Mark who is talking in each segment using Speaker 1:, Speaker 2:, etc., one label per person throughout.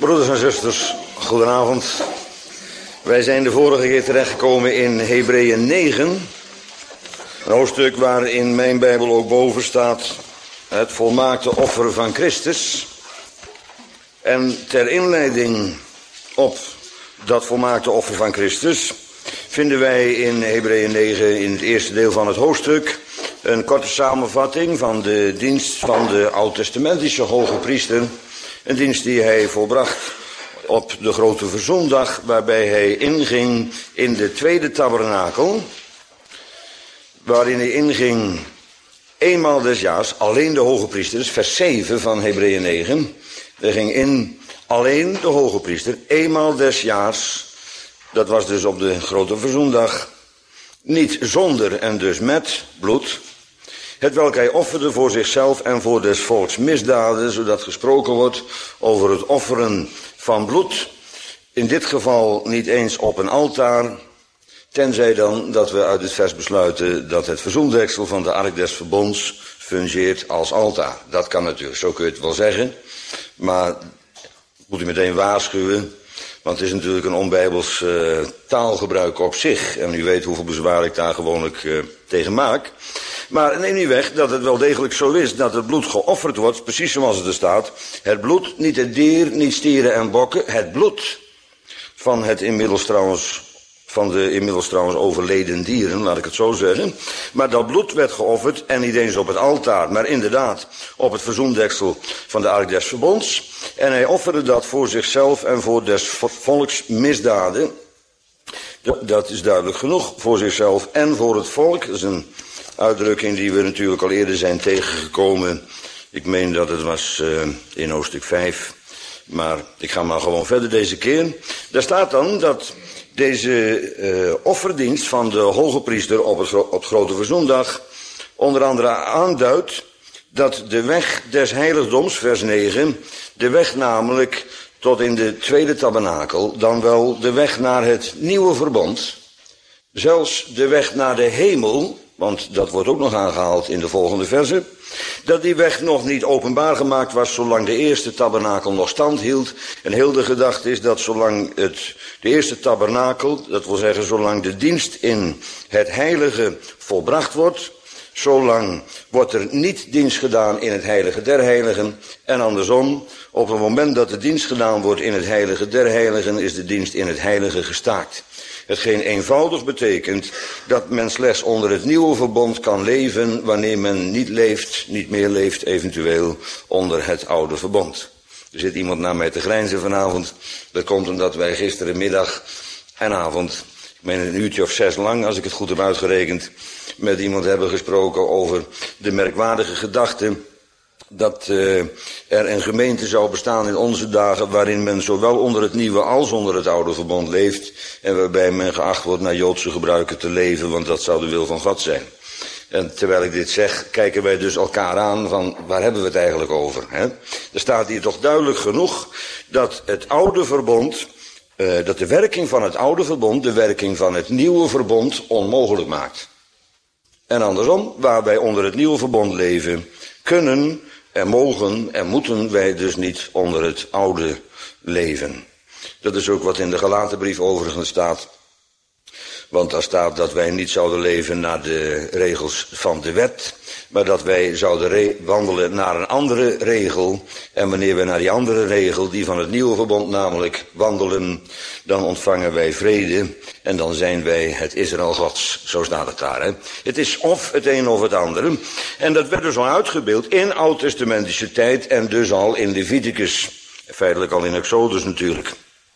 Speaker 1: Broeders en zusters, goedenavond. Wij zijn de vorige keer terechtgekomen in Hebreeën 9. Een hoofdstuk waar in mijn Bijbel ook boven staat het volmaakte offer van Christus. En ter inleiding op dat volmaakte offer van Christus vinden wij in Hebreeën 9 in het eerste deel van het hoofdstuk een korte samenvatting van de dienst van de oud-testamentische hoge priester. Een dienst die hij volbracht op de grote verzoendag, waarbij hij inging in de tweede tabernakel, waarin hij inging eenmaal des jaars, alleen de hoge priester, dus vers 7 van Hebreeën 9. Hij ging in alleen de hoge priester, eenmaal des jaars, dat was dus op de grote verzoendag, niet zonder en dus met bloed, hetwelk hij offerde voor zichzelf en voor des volks misdaden, zodat gesproken wordt over het offeren van bloed. In dit geval niet eens op een altaar, tenzij dan dat we uit het vers besluiten dat het verzoendeksel van de ark des verbonds fungeert als altaar. Dat kan natuurlijk, zo kun je het wel zeggen, maar moet u meteen waarschuwen, want het is natuurlijk een onbijbels taalgebruik op zich. En u weet hoeveel bezwaar ik daar gewoonlijk tegen maak. Maar neem niet weg dat het wel degelijk zo is dat het bloed geofferd wordt, precies zoals het er staat. Het bloed, niet het dier, niet stieren en bokken, het bloed van het inmiddels trouwens overleden dieren, laat ik het zo zeggen. Maar dat bloed werd geofferd en niet eens op het altaar, maar inderdaad op het verzoendeksel van de ark des verbonds. En hij offerde dat voor zichzelf en voor des volks misdaden. Dat is duidelijk genoeg, voor zichzelf en voor het volk. Dat is een uitdrukking die we natuurlijk al eerder zijn tegengekomen. Ik meen dat het was in hoofdstuk 5. Maar ik ga maar gewoon verder deze keer. Daar staat dan dat deze offerdienst van de hoge priester op grote verzoendag onder andere aanduidt dat de weg des heiligdoms, vers 9, de weg namelijk tot in de tweede tabernakel, dan wel de weg naar het nieuwe verbond, zelfs de weg naar de hemel, want dat wordt ook nog aangehaald in de volgende verse, dat die weg nog niet openbaar gemaakt was zolang de eerste tabernakel nog stand hield. En heel de gedachte is dat zolang de eerste tabernakel, dat wil zeggen zolang de dienst in het heilige volbracht wordt, zolang wordt er niet dienst gedaan in het heilige der heiligen. En andersom, op het moment dat de dienst gedaan wordt in het heilige der heiligen, is de dienst in het heilige gestaakt. Hetgeen eenvoudig betekent dat men slechts onder het nieuwe verbond kan leven wanneer men niet meer leeft eventueel onder het oude verbond. Er zit iemand naar mij te grijnzen vanavond. Dat komt omdat wij gisterenmiddag en avond, ik meen een uurtje of 6 lang als ik het goed heb uitgerekend, met iemand hebben gesproken over de merkwaardige gedachte dat er een gemeente zou bestaan in onze dagen waarin men zowel onder het nieuwe als onder het oude verbond leeft en waarbij men geacht wordt naar Joodse gebruiken te leven, want dat zou de wil van God zijn. En terwijl ik dit zeg, kijken wij dus elkaar aan van waar hebben we het eigenlijk over? Hè? Er staat hier toch duidelijk genoeg dat het oude verbond, dat de werking van het oude verbond de werking van het nieuwe verbond onmogelijk maakt. En andersom, waar wij onder het nieuwe verbond leven, kunnen en mogen en moeten wij dus niet onder het oude leven. Dat is ook wat in de Galatenbrief overigens staat. Want daar staat dat wij niet zouden leven naar de regels van de wet, maar dat wij zouden wandelen naar een andere regel. En wanneer we naar die andere regel, die van het nieuwe verbond namelijk, wandelen, dan ontvangen wij vrede en dan zijn wij het Israël Gods. Zo staat het daar. Hè? Het is of het een of het andere. En dat werd dus al uitgebeeld in oud-testamentische tijd en dus al in Leviticus. Feitelijk al in Exodus natuurlijk.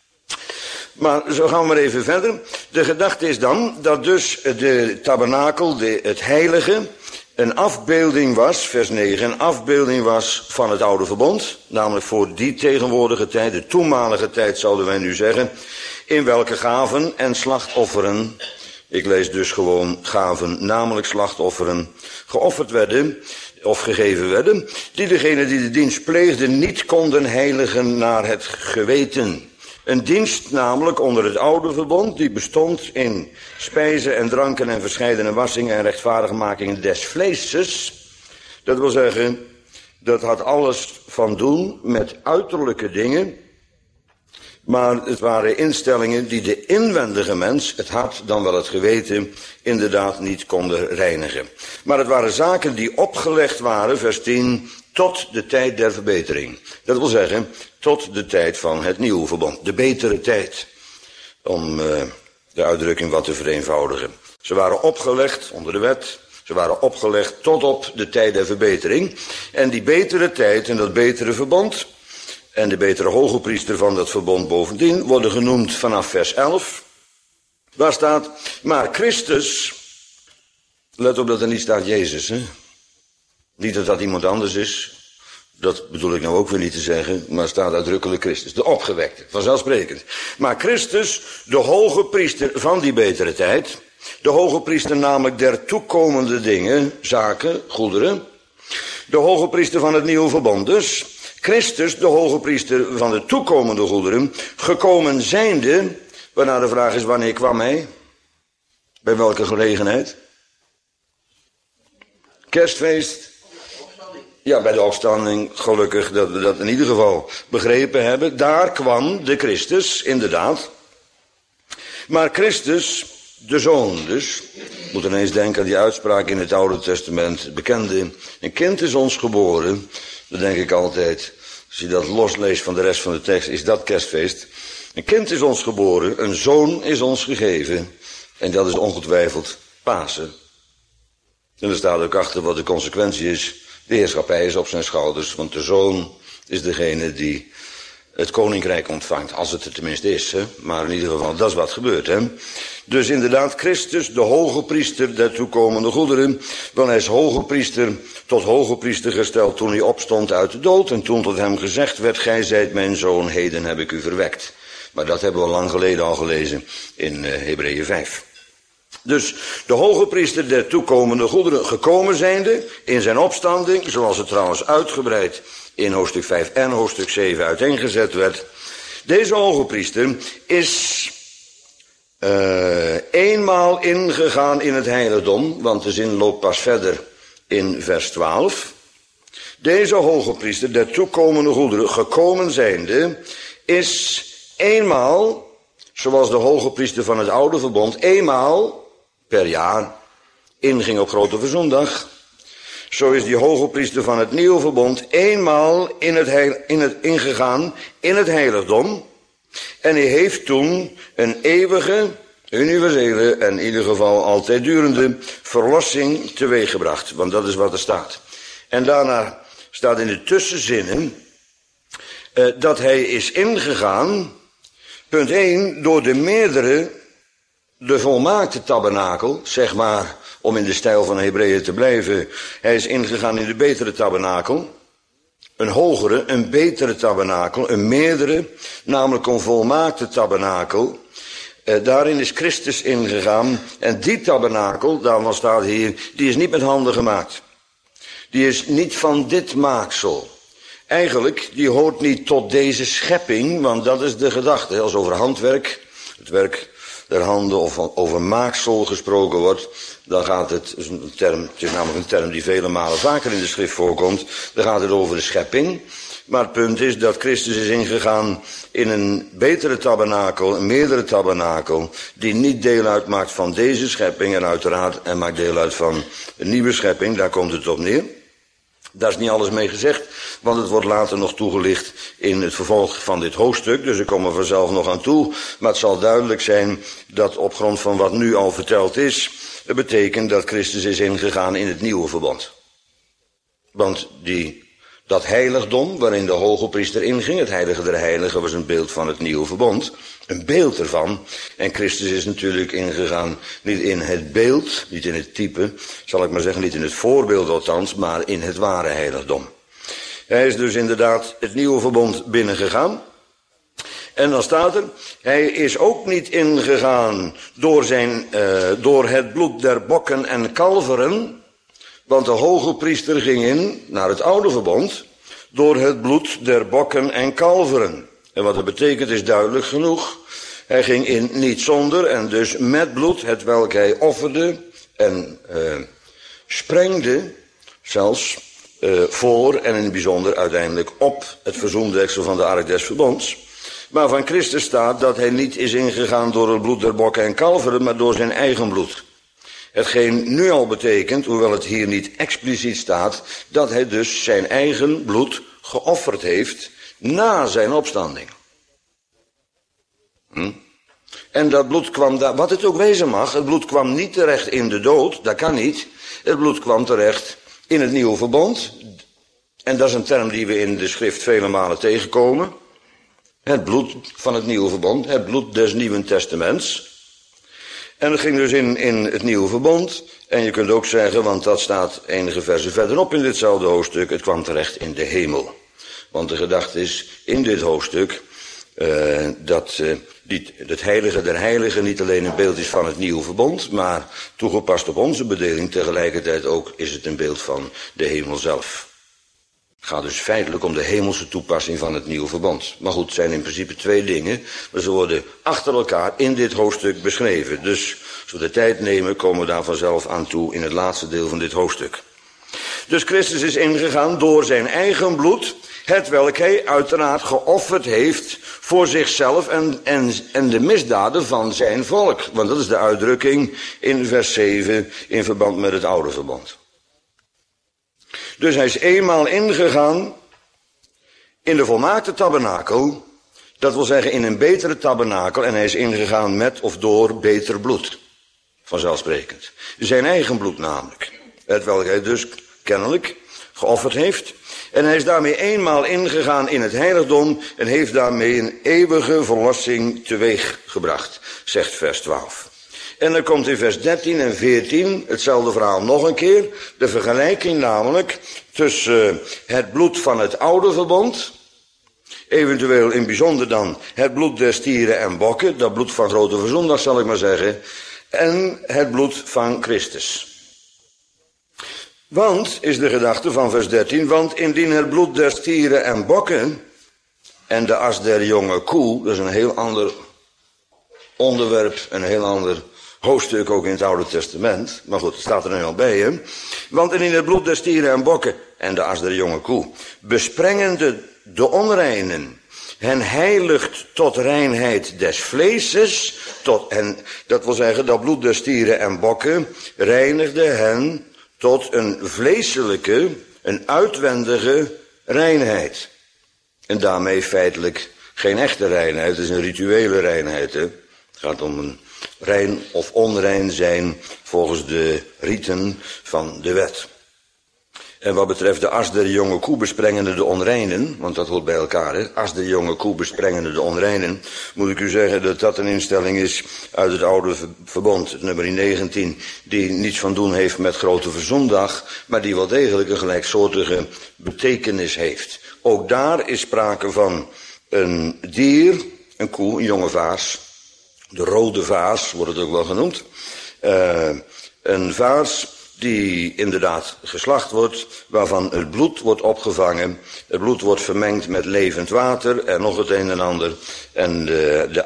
Speaker 1: Maar zo gaan we maar even verder. De gedachte is dan dat dus de tabernakel, het heilige, een afbeelding was, vers 9, een afbeelding was van het oude verbond. Namelijk voor die tegenwoordige tijd, de toenmalige tijd zouden wij nu zeggen, in welke gaven en slachtofferen, ik lees dus gewoon gaven, namelijk slachtofferen, geofferd werden of gegeven werden, die degene die de dienst pleegden niet konden heiligen naar het geweten. Een dienst namelijk onder het oude verbond, die bestond in spijzen en dranken en verscheidene wassingen en rechtvaardigmakingen des vleeses. Dat wil zeggen, dat had alles van doen met uiterlijke dingen Maar het waren instellingen die de inwendige mens, het hart dan wel het geweten, inderdaad niet konden reinigen. Maar het waren zaken die opgelegd waren, vers 10, tot de tijd der verbetering. Dat wil zeggen, tot de tijd van het nieuwe verbond. De betere tijd. Om de uitdrukking wat te vereenvoudigen. Ze waren opgelegd onder de wet. Ze waren opgelegd tot op de tijd der verbetering. En die betere tijd en dat betere verbond en de betere hogepriester van dat verbond bovendien worden genoemd vanaf vers 11. Waar staat, maar Christus, let op dat er niet staat Jezus, hè? Niet dat dat iemand anders is, dat bedoel ik nou ook weer niet te zeggen, maar staat uitdrukkelijk Christus, de opgewekte, vanzelfsprekend. Maar Christus, de hoge priester van die betere tijd, de hoge priester namelijk der toekomende dingen, zaken, goederen, de hoge priester van het nieuwe verbond dus, Christus, de hoge priester van de toekomende goederen, gekomen zijnde, waarna de vraag is wanneer kwam hij? Bij welke gelegenheid? Kerstfeest? Ja, bij de opstanding, gelukkig dat we dat in ieder geval begrepen hebben. Daar kwam de Christus, inderdaad. Maar Christus, de Zoon dus, moet ineens denken aan die uitspraak in het Oude Testament, bekende, een kind is ons geboren, dat denk ik altijd, als je dat losleest van de rest van de tekst, is dat Kerstfeest. Een kind is ons geboren, een zoon is ons gegeven, en dat is ongetwijfeld Pasen. En er staat ook achter wat de consequentie is. De heerschappij is op zijn schouders, want de zoon is degene die het koninkrijk ontvangt, als het er tenminste is. Hè? Maar in ieder geval, dat is wat gebeurt. Hè? Dus inderdaad, Christus, de hoge priester der toekomende goederen, want hij is hoge priester, tot hoge priester gesteld toen hij opstond uit de dood, en toen tot hem gezegd werd, gij zijt mijn zoon, heden heb ik u verwekt. Maar dat hebben we lang geleden al gelezen in Hebreeën 5. Dus de hoge priester der toekomende goederen gekomen zijnde in zijn opstanding, zoals het trouwens uitgebreid in hoofdstuk 5 en hoofdstuk 7 uiteengezet werd. Deze hoge priester is eenmaal ingegaan in het heiligdom, want de zin loopt pas verder in vers 12. Deze hoge priester der toekomende goederen gekomen zijnde is eenmaal, zoals de hoge priester van het oude verbond, eenmaal per jaar inging op Grote Verzoendag. Zo is die hoge priester van het nieuwe verbond eenmaal ingegaan in het heiligdom. En hij heeft toen een eeuwige, universele en in ieder geval altijd durende verlossing teweeggebracht. Want dat is wat er staat. En daarna staat in de tussenzinnen dat hij is ingegaan, punt 1, door de meerdere, de volmaakte tabernakel, zeg maar, om in de stijl van Hebreeën te blijven. Hij is ingegaan in de betere tabernakel. Een hogere, een betere tabernakel, een meerdere, namelijk een volmaakte tabernakel. Daarin is Christus ingegaan. En die tabernakel, daarvan staat hier, die is niet met handen gemaakt. Die is niet van dit maaksel. Eigenlijk, die hoort niet tot deze schepping, want dat is de gedachte. Als over handwerk, het werk der handen of over maaksel gesproken wordt, dan gaat het is namelijk een term die vele malen vaker in de schrift voorkomt, dan gaat het over de schepping. Maar het punt is dat Christus is ingegaan in een betere tabernakel, een meerdere tabernakel, die niet deel uitmaakt van deze schepping en uiteraard en maakt deel uit van een nieuwe schepping, daar komt het op neer. Daar is niet alles mee gezegd, want het wordt later nog toegelicht in het vervolg van dit hoofdstuk, dus ik kom er vanzelf nog aan toe. Maar het zal duidelijk zijn dat op grond van wat nu al verteld is, het betekent dat Christus is ingegaan in het nieuwe verbond. Want dat heiligdom waarin de hoge priester inging, het heilige der heiligen, was een beeld van het nieuwe verbond. Een beeld ervan. En Christus is natuurlijk ingegaan niet in het beeld, niet in het type, zal ik maar zeggen, niet in het voorbeeld althans, maar in het ware heiligdom. Hij is dus inderdaad het nieuwe verbond binnengegaan. En dan staat er, hij is ook niet ingegaan door het bloed der bokken en kalveren, want de hoge priester ging in naar het oude verbond door het bloed der bokken en kalveren. En wat dat betekent is duidelijk genoeg. Hij ging in niet zonder en dus met bloed, hetwelk hij offerde en sprengde, zelfs voor en in het bijzonder uiteindelijk op het verzoendeksel van de ark des verbonds. Maar van Christus staat dat hij niet is ingegaan door het bloed der bokken en kalveren, maar door zijn eigen bloed. Hetgeen nu al betekent, hoewel het hier niet expliciet staat, dat hij dus zijn eigen bloed geofferd heeft na zijn opstanding. En dat bloed kwam daar, wat het ook wezen mag, het bloed kwam niet terecht in de dood, dat kan niet. Het bloed kwam terecht in het nieuwe verbond. En dat is een term die we in de schrift vele malen tegenkomen. Het bloed van het nieuwe verbond, het bloed des Nieuwen Testaments. En dat ging dus in het nieuwe verbond. En je kunt ook zeggen, want dat staat enige versen verderop in ditzelfde hoofdstuk, het kwam terecht in de hemel. Want de gedachte is in dit hoofdstuk dat het heilige der heiligen niet alleen een beeld is van het nieuwe verbond, maar toegepast op onze bedeling tegelijkertijd ook is het een beeld van de hemel zelf. Het gaat dus feitelijk om de hemelse toepassing van het nieuwe verbond. Maar goed, het zijn in principe twee dingen, maar ze worden achter elkaar in dit hoofdstuk beschreven. Dus als we de tijd nemen, komen we daar vanzelf aan toe in het laatste deel van dit hoofdstuk. Dus Christus is ingegaan door zijn eigen bloed, hetwelk hij uiteraard geofferd heeft voor zichzelf en de misdaden van zijn volk. Want dat is de uitdrukking in vers 7 in verband met het oude verbond. Dus hij is eenmaal ingegaan in de volmaakte tabernakel, dat wil zeggen in een betere tabernakel, en hij is ingegaan met of door beter bloed. Vanzelfsprekend. Zijn eigen bloed namelijk. Hetwelk hij dus kennelijk geofferd heeft. En hij is daarmee eenmaal ingegaan in het heiligdom en heeft daarmee een eeuwige verlossing teweeg gebracht, zegt vers 12. En dan komt in vers 13 en 14 hetzelfde verhaal nog een keer. De vergelijking namelijk tussen het bloed van het oude verbond, eventueel in bijzonder dan het bloed des stieren en bokken, dat bloed van grote verzondag zal ik maar zeggen, en het bloed van Christus. Want, is de gedachte van vers 13, want indien het bloed der stieren en bokken en de as der jonge koe, dat is een heel ander onderwerp, een heel ander hoofdstuk ook in het Oude Testament, maar goed, het staat er nu al bij, hè. Want indien het bloed der stieren en bokken en de as der jonge koe, besprengende de onreinen, hen heiligt tot reinheid des vleeses, en dat wil zeggen, dat bloed der stieren en bokken reinigde hen tot een vleeselijke, een uitwendige reinheid. En daarmee feitelijk geen echte reinheid, het is een rituele reinheid. Hè? Het gaat om een rein of onrein zijn volgens de riten van de wet. En wat betreft de as der jonge koe besprengende de onreinen, want dat hoort bij elkaar, hè? As der jonge koe besprengende de onreinen, moet ik u zeggen dat dat een instelling is uit het oude verbond, het nummer 19, die niets van doen heeft met grote verzondag, maar die wel degelijk een gelijksoortige betekenis heeft. Ook daar is sprake van een dier, een koe, een jonge vaas, de rode vaas wordt het ook wel genoemd, een vaas die inderdaad geslacht wordt, waarvan het bloed wordt opgevangen. Het bloed wordt vermengd met levend water en nog het een en ander. En de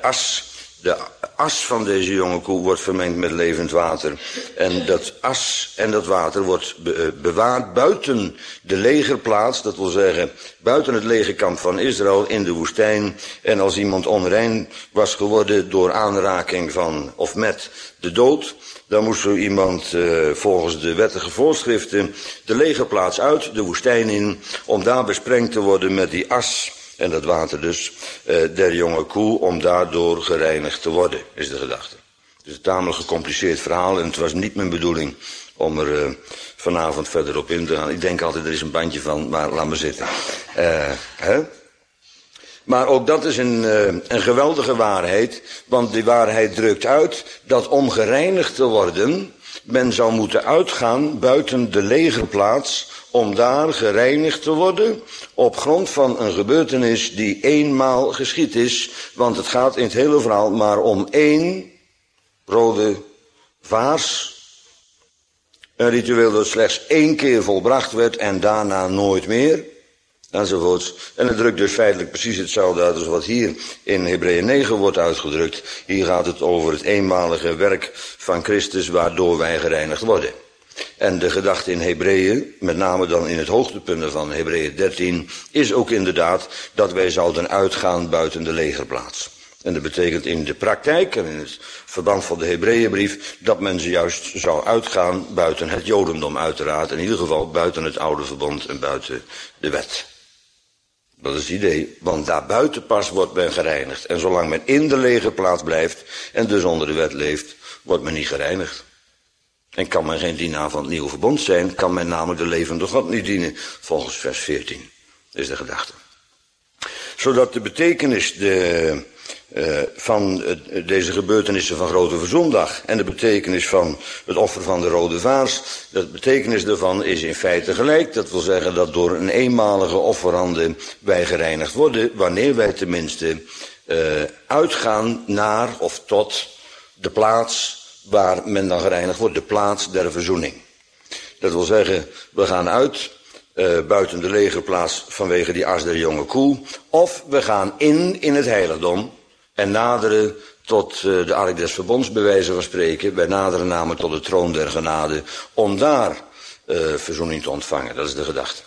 Speaker 1: as van deze jonge koe wordt vermengd met levend water. En dat as en dat water wordt bewaard buiten de legerplaats, dat wil zeggen buiten het legerkamp van Israël in de woestijn. En als iemand onrein was geworden door aanraking van of met de dood, dan moest zo iemand volgens de wettige voorschriften de legerplaats uit, de woestijn in, om daar besprengd te worden met die as en dat water dus der jonge koe, om daardoor gereinigd te worden, is de gedachte. Het is een tamelijk gecompliceerd verhaal en het was niet mijn bedoeling om er vanavond verder op in te gaan. Ik denk altijd, er is een bandje van, maar laat maar zitten. Maar ook dat is een geweldige waarheid, want die waarheid drukt uit dat om gereinigd te worden, men zou moeten uitgaan buiten de legerplaats, om daar gereinigd te worden op grond van een gebeurtenis die eenmaal geschied is, want het gaat in het hele verhaal maar om één rode vaas, een ritueel dat slechts 1 keer volbracht werd en daarna nooit meer, enzovoorts. En het drukt dus feitelijk precies hetzelfde uit als wat hier in Hebreeën 9 wordt uitgedrukt. Hier gaat het over het eenmalige werk van Christus waardoor wij gereinigd worden. En de gedachte in Hebreeën, met name dan in het hoogtepunt van Hebreeën 13, is ook inderdaad dat wij zouden uitgaan buiten de legerplaats. En dat betekent in de praktijk en in het verband van de Hebreeënbrief dat men juist zou uitgaan buiten het Jodendom uiteraard. In ieder geval buiten het oude verbond en buiten de wet. Dat is het idee, want daarbuiten pas wordt men gereinigd. En zolang men in de legerplaats blijft en dus onder de wet leeft, wordt men niet gereinigd. En kan men geen dienaar van het nieuwe verbond zijn, kan men namelijk de levende God niet dienen, volgens vers 14. Dat is de gedachte. Zodat de betekenis van deze gebeurtenissen van Grote Verzoendag en de betekenis van het offer van de Rode Vaars, de betekenis daarvan is in feite gelijk. Dat wil zeggen dat door een eenmalige offerande wij gereinigd worden, wanneer wij tenminste uitgaan naar of tot de plaats waar men dan gereinigd wordt, de plaats der verzoening. Dat wil zeggen, we gaan uit buiten de legerplaats vanwege die as der jonge koe, of we gaan in het heiligdom en naderen tot de ark des verbonds, bij wijze van spreken. Wij naderen namelijk tot de troon der genade, om daar verzoening te ontvangen. Dat is de gedachte.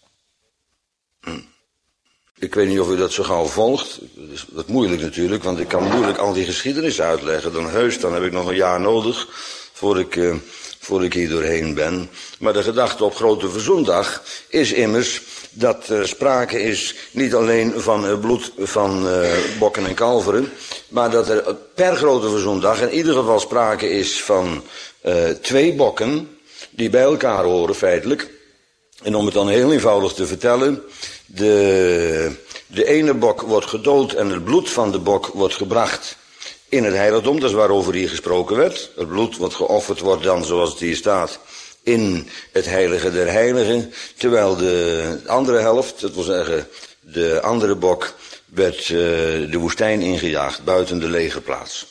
Speaker 1: Ik weet niet of u dat zo gauw volgt. Dat is wat moeilijk natuurlijk, want ik kan moeilijk al die geschiedenis uitleggen. Dan heb ik nog een jaar nodig voor ik hier doorheen ben. Maar de gedachte op Grote Verzoendag is immers dat er sprake is niet alleen van het bloed van bokken en kalveren, maar dat er per Grote Verzoendag in ieder geval sprake is van 2 bokken die bij elkaar horen feitelijk. En om het dan heel eenvoudig te vertellen, de ene bok wordt gedood en het bloed van de bok wordt gebracht in het heiligdom. Dat is waarover hier gesproken werd. Het bloed wat geofferd wordt dan, zoals het hier staat, in het heilige der heiligen. Terwijl de andere helft, dat wil zeggen de andere bok, werd de woestijn ingejaagd, buiten de legerplaats.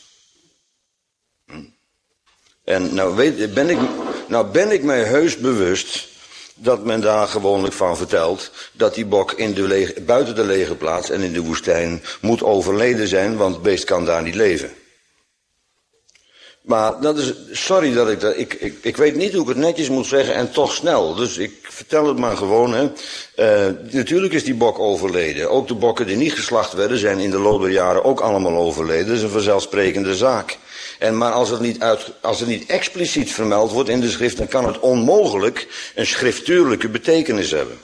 Speaker 1: En nou ben ik mij heus bewust dat men daar gewoonlijk van vertelt dat die bok buiten de legerplaats en in de woestijn moet overleden zijn, want het beest kan daar niet leven. Maar dat is, sorry dat ik weet niet hoe ik het netjes moet zeggen en toch snel, dus ik vertel het maar gewoon. Hè. Natuurlijk is die bok overleden. Ook de bokken die niet geslacht werden zijn in de loop der jaren ook allemaal overleden. Dat is een vanzelfsprekende zaak. Maar als het niet expliciet vermeld wordt in de schrift, dan kan het onmogelijk een schriftuurlijke betekenis hebben.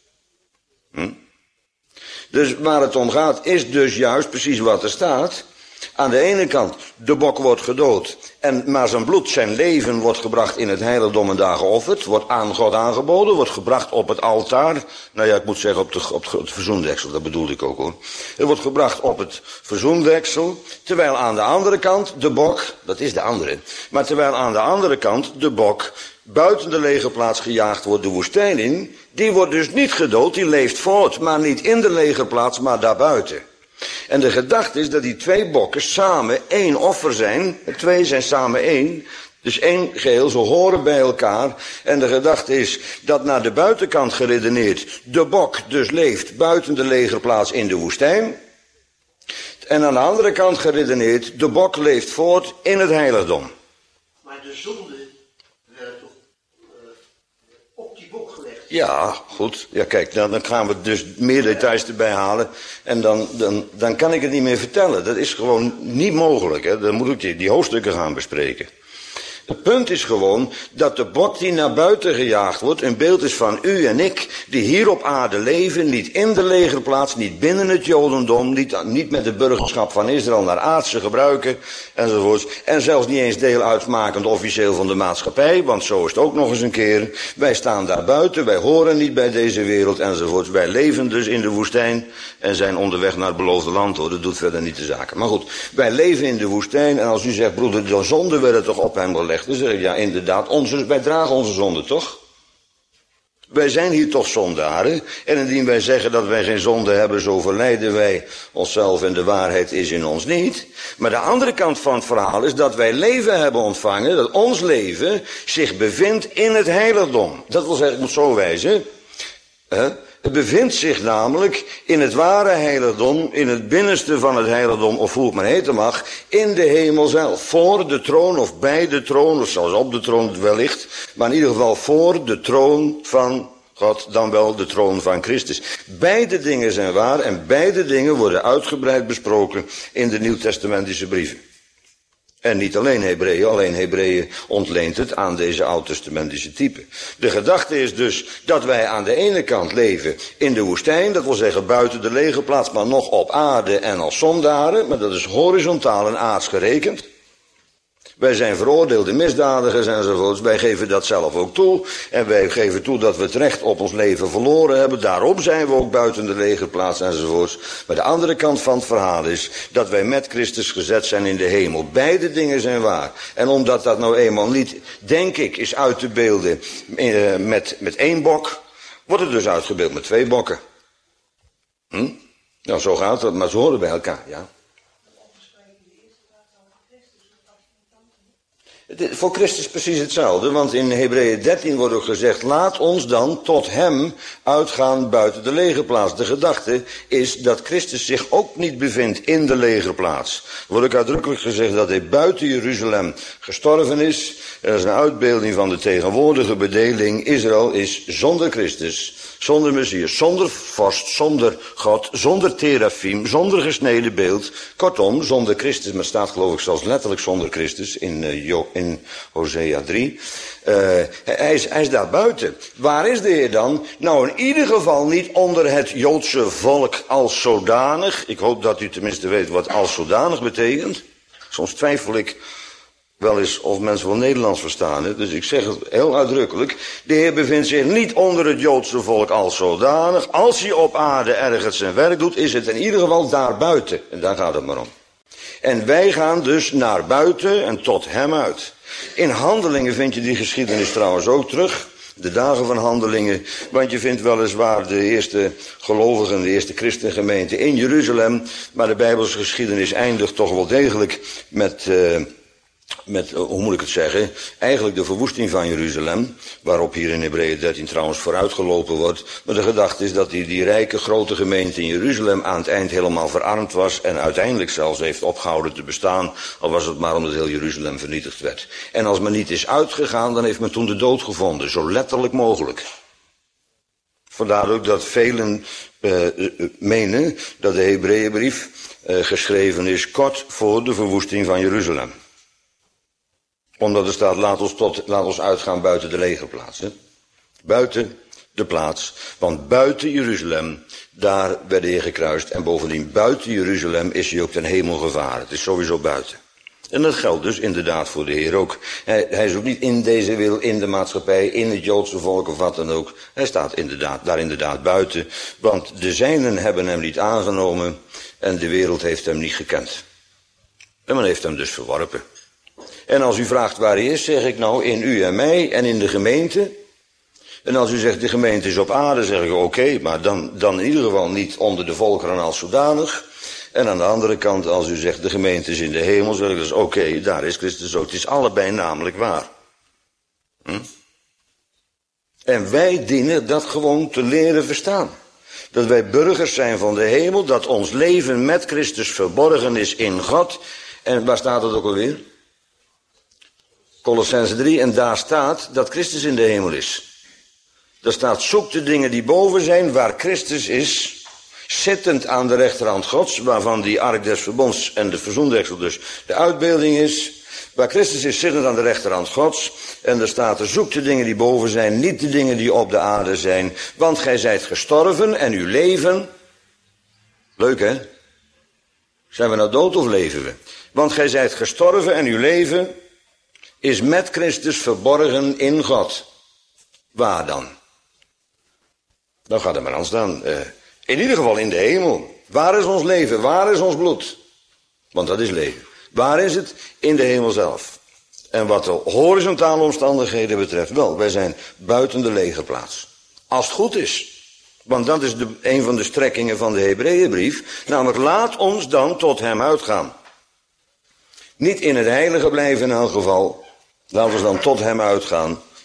Speaker 1: Dus waar het om gaat is dus juist precies wat er staat. Aan de ene kant, de bok wordt gedood, maar zijn bloed, zijn leven wordt gebracht in het heiligdom en daar geofferd, wordt aan God aangeboden, wordt gebracht op het altaar. Nou ja, ik moet zeggen op het verzoendeksel, dat bedoelde ik ook hoor. Het wordt gebracht op het verzoendeksel, terwijl aan de andere kant de bok, dat is de andere, maar terwijl aan de andere kant de bok buiten de legerplaats gejaagd wordt de woestijn in, die wordt dus niet gedood, die leeft voort, maar niet in de legerplaats, maar daarbuiten. En de gedachte is dat die 2 bokken samen 1 offer zijn. 2 zijn samen 1. Dus 1 geheel, ze horen bij elkaar. En de gedachte is dat naar de buitenkant geredeneerd de bok dus leeft buiten de legerplaats in de woestijn. En aan de andere kant geredeneerd de bok leeft voort in het heiligdom.
Speaker 2: Maar de zonde werd toch op die bok gelegd?
Speaker 1: Ja, goed. Ja, kijk, dan gaan we dus meer details erbij halen. En dan kan ik het niet meer vertellen. Dat is gewoon niet mogelijk. Hè. Dan moet ik die hoofdstukken gaan bespreken. Het punt is gewoon dat de bok die naar buiten gejaagd wordt een beeld is van u en ik, die hier op aarde leven, niet in de legerplaats, niet binnen het Jodendom, niet met de burgerschap van Israël naar aardse gebruiken, enzovoorts. En zelfs niet eens deel uitmakend officieel van de maatschappij, want zo is het ook nog eens een keer. Wij staan daar buiten, wij horen niet bij deze wereld, enzovoorts. Wij leven dus in de woestijn en zijn onderweg naar het beloofde land, hoor. Dat doet verder niet de zaken. Maar goed, wij leven in de woestijn en als u zegt, broeder, de zonde werd het toch op hem gelegd. Dan zeg ik, ja inderdaad, wij dragen onze zonde toch? Wij zijn hier toch zondaren. En indien wij zeggen dat wij geen zonde hebben, zo verleiden wij onszelf en de waarheid is in ons niet. Maar de andere kant van het verhaal is dat wij leven hebben ontvangen, dat ons leven zich bevindt in het heiligdom. Dat wil zeggen, ik moet zo wijzen, Het bevindt zich namelijk in het ware heiligdom, in het binnenste van het heiligdom, of hoe het maar heten mag, in de hemel zelf. Voor de troon of bij de troon, of zelfs op de troon wellicht, maar in ieder geval voor de troon van God, dan wel de troon van Christus. Beide dingen zijn waar en beide dingen worden uitgebreid besproken in de Nieuwtestamentische brieven. En niet alleen Hebreeën, alleen Hebreeën ontleent het aan deze oud-testamentische type. De gedachte is dus dat wij aan de ene kant leven in de woestijn, dat wil zeggen buiten de legerplaats, maar nog op aarde en als zondaren, maar dat is horizontaal en aards gerekend. Wij zijn veroordeelde misdadigers enzovoorts. Wij geven dat zelf ook toe. En wij geven toe dat we het recht op ons leven verloren hebben. Daarom zijn we ook buiten de legerplaats enzovoorts. Maar de andere kant van het verhaal is dat wij met Christus gezet zijn in de hemel. Beide dingen zijn waar. En omdat dat nou eenmaal niet, denk ik, is uit te beelden met één bok, wordt het dus uitgebeeld met twee bokken. Nou, zo gaat het, maar ze horen bij elkaar, ja. Voor Christus precies hetzelfde, want in Hebreeën 13 wordt ook gezegd, laat ons dan tot hem uitgaan buiten de legerplaats. De gedachte is dat Christus zich ook niet bevindt in de legerplaats. Er wordt ook uitdrukkelijk gezegd dat hij buiten Jeruzalem gestorven is. Dat is een uitbeelding van de tegenwoordige bedeling. Israël is zonder Christus, zonder Messias, zonder vorst, zonder God, zonder terafim, zonder gesneden beeld. Kortom, zonder Christus, maar staat geloof ik zelfs letterlijk zonder Christus in Hosea 3. Hij is daar buiten. Waar is de Heer dan? Nou, in ieder geval niet onder het Joodse volk als zodanig. Ik hoop dat u tenminste weet wat als zodanig betekent. Soms twijfel ik wel eens of mensen wel Nederlands verstaan. Hè? Dus ik zeg het heel uitdrukkelijk. De Heer bevindt zich niet onder het Joodse volk als zodanig. Als hij op aarde ergens zijn werk doet, is het in ieder geval daarbuiten. En daar gaat het maar om. En wij gaan dus naar buiten en tot hem uit. In Handelingen vind je die geschiedenis trouwens ook terug. De dagen van Handelingen. Want je vindt weliswaar de eerste gelovigen, de eerste christengemeente in Jeruzalem. Maar de Bijbelse geschiedenis eindigt toch wel degelijk met, hoe moet ik het zeggen, eigenlijk de verwoesting van Jeruzalem, waarop hier in Hebreeën 13 trouwens vooruitgelopen wordt. Maar de gedachte is dat die rijke grote gemeente in Jeruzalem aan het eind helemaal verarmd was en uiteindelijk zelfs heeft opgehouden te bestaan, al was het maar omdat heel Jeruzalem vernietigd werd. En als men niet is uitgegaan, dan heeft men toen de dood gevonden, zo letterlijk mogelijk. Vandaar ook dat velen menen dat de Hebreeënbrief geschreven is kort voor de verwoesting van Jeruzalem. Omdat er staat, laat ons uitgaan buiten de legerplaats. Hè? Buiten de plaats. Want buiten Jeruzalem, daar werd de Heer gekruist. En bovendien, buiten Jeruzalem is hij ook ten hemel gevaren. Het is sowieso buiten. En dat geldt dus inderdaad voor de Heer ook. Hij is ook niet in deze wereld, in de maatschappij, in het Joodse volk of wat dan ook. Hij staat daar inderdaad buiten. Want de zijnen hebben hem niet aangenomen en de wereld heeft hem niet gekend. En men heeft hem dus verworpen. En als u vraagt waar hij is, zeg ik nou in u en mij en in de gemeente. En als u zegt de gemeente is op aarde, zeg ik oké, maar dan in ieder geval niet onder de volkeren als zodanig. En aan de andere kant, als u zegt de gemeente is in de hemel, zeg ik dus oké, daar is Christus ook. Het is allebei namelijk waar. En wij dienen dat gewoon te leren verstaan. Dat wij burgers zijn van de hemel, dat ons leven met Christus verborgen is in God. En waar staat het ook alweer? Kolossenzen 3, en daar staat dat Christus in de hemel is. Daar staat, zoek de dingen die boven zijn, waar Christus is, zittend aan de rechterhand Gods, waarvan die ark des verbonds en de verzoendeksel dus de uitbeelding is. Waar Christus is, zittend aan de rechterhand Gods. En er staat, zoek de dingen die boven zijn, niet de dingen die op de aarde zijn. Want gij zijt gestorven en uw leven. Leuk hè? Zijn we nou dood of leven we? Want gij zijt gestorven en uw leven is met Christus verborgen in God. Waar dan? Dan gaat er maar aan staan. In ieder geval in de hemel. Waar is ons leven? Waar is ons bloed? Want dat is leven. Waar is het? In de hemel zelf. En wat de horizontale omstandigheden betreft, wel, wij zijn buiten de legerplaats. Als het goed is. Want dat is een van de strekkingen van de Hebreeënbrief. Namelijk, laat ons dan tot hem uitgaan. Niet in het heilige blijven in elk geval. Laten we dan tot hem uitgaan.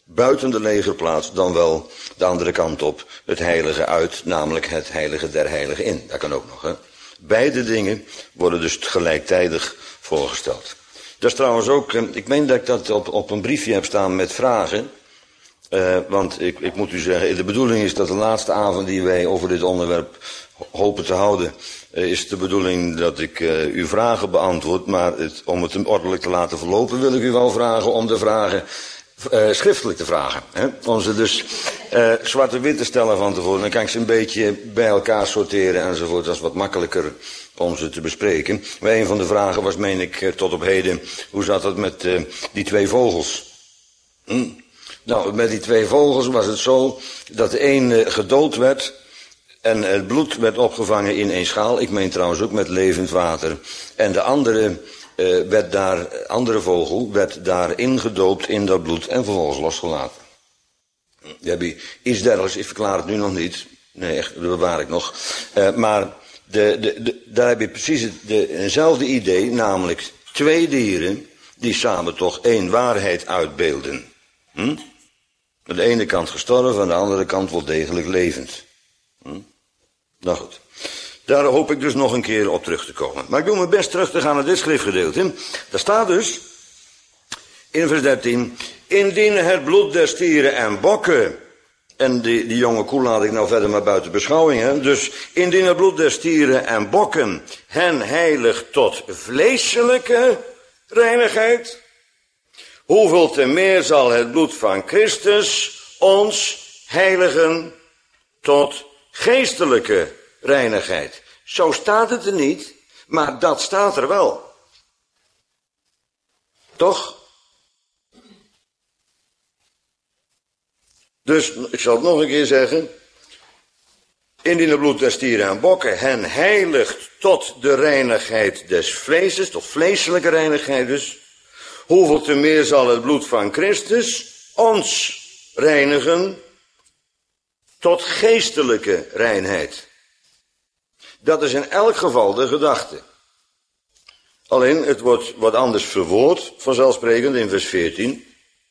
Speaker 1: buiten de legerplaats dan wel de andere kant op, het heilige uit, namelijk het heilige der heiligen in. Dat kan ook nog, hè. Beide dingen worden dus gelijktijdig voorgesteld. Dat is trouwens ook, ik meen dat ik dat op een briefje heb staan met vragen. Want ik moet u zeggen, de bedoeling is dat de laatste avond die wij over dit onderwerp hopen te houden, is de bedoeling dat ik uw vragen beantwoord. Maar om het ordelijk te laten verlopen wil ik u wel vragen om de vragen schriftelijk te vragen. Hè? Om ze dus zwart-wit te stellen van tevoren. Dan kan ik ze een beetje bij elkaar sorteren enzovoort. Dat is wat makkelijker om ze te bespreken. Maar een van de vragen was, meen ik, tot op heden, hoe zat het met die twee vogels? Nou, met die twee vogels was het zo dat de een gedood werd en het bloed werd opgevangen in een schaal. Ik meen trouwens ook met levend water. En de andere vogel werd daar ingedoopt in dat bloed en vervolgens losgelaten. Iets dergelijks, ik verklaar het nu nog niet. Nee, echt, dat bewaar ik nog. Maar daar heb je precies hetzelfde idee, namelijk twee dieren die samen toch één waarheid uitbeelden. Aan de ene kant gestorven, aan de andere kant wel degelijk levend. Nou goed. Daar hoop ik dus nog een keer op terug te komen. Maar ik doe mijn best terug te gaan naar dit schriftgedeelte. Daar staat dus, in vers 13, indien het bloed der stieren en bokken, en die jonge koe laat ik nou verder maar buiten beschouwing, hè? Dus indien het bloed der stieren en bokken hen heilig tot vleeselijke reinigheid, hoeveel te meer zal het bloed van Christus ons heiligen tot geestelijke reinigheid. Zo staat het er niet, maar dat staat er wel. Toch? Dus, ik zal het nog een keer zeggen. Indien het bloed der stieren en bokken hen heiligt tot de reinigheid des vleeses, tot vleeselijke reinigheid dus, hoeveel te meer zal het bloed van Christus ons reinigen tot geestelijke reinheid. Dat is in elk geval de gedachte. Alleen, het wordt wat anders verwoord, vanzelfsprekend in vers 14.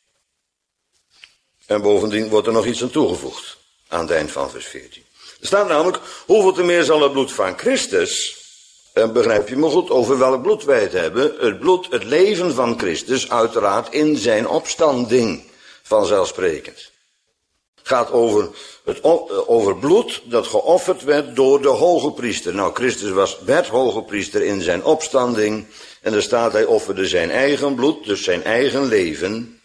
Speaker 1: En bovendien wordt er nog iets aan toegevoegd, aan het eind van vers 14. Er staat namelijk, hoeveel te meer zal het bloed van Christus, en begrijp je me goed over welk bloed wij het hebben, het bloed, het leven van Christus, uiteraard in zijn opstanding, vanzelfsprekend. Het gaat over bloed dat geofferd werd door de hoge priester. Nou, Christus werd hoge priester in zijn opstanding. En er staat, hij offerde zijn eigen bloed, dus zijn eigen leven.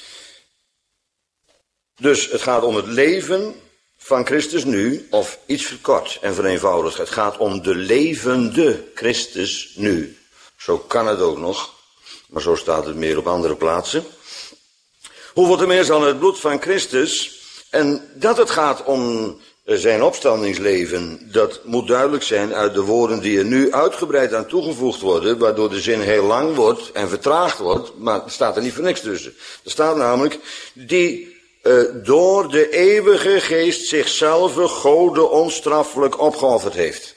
Speaker 1: Dus het gaat om het leven van Christus nu, of iets verkort en vereenvoudigd. Het gaat om de levende Christus nu. Zo kan het ook nog, maar zo staat het meer op andere plaatsen. Hoeveel te meer zal het bloed van Christus, en dat het gaat om zijn opstandingsleven, dat moet duidelijk zijn uit de woorden die er nu uitgebreid aan toegevoegd worden, waardoor de zin heel lang wordt en vertraagd wordt, maar er staat er niet voor niks tussen. Er staat namelijk, die door de eeuwige geest zichzelf Gode onstraffelijk opgeofferd heeft.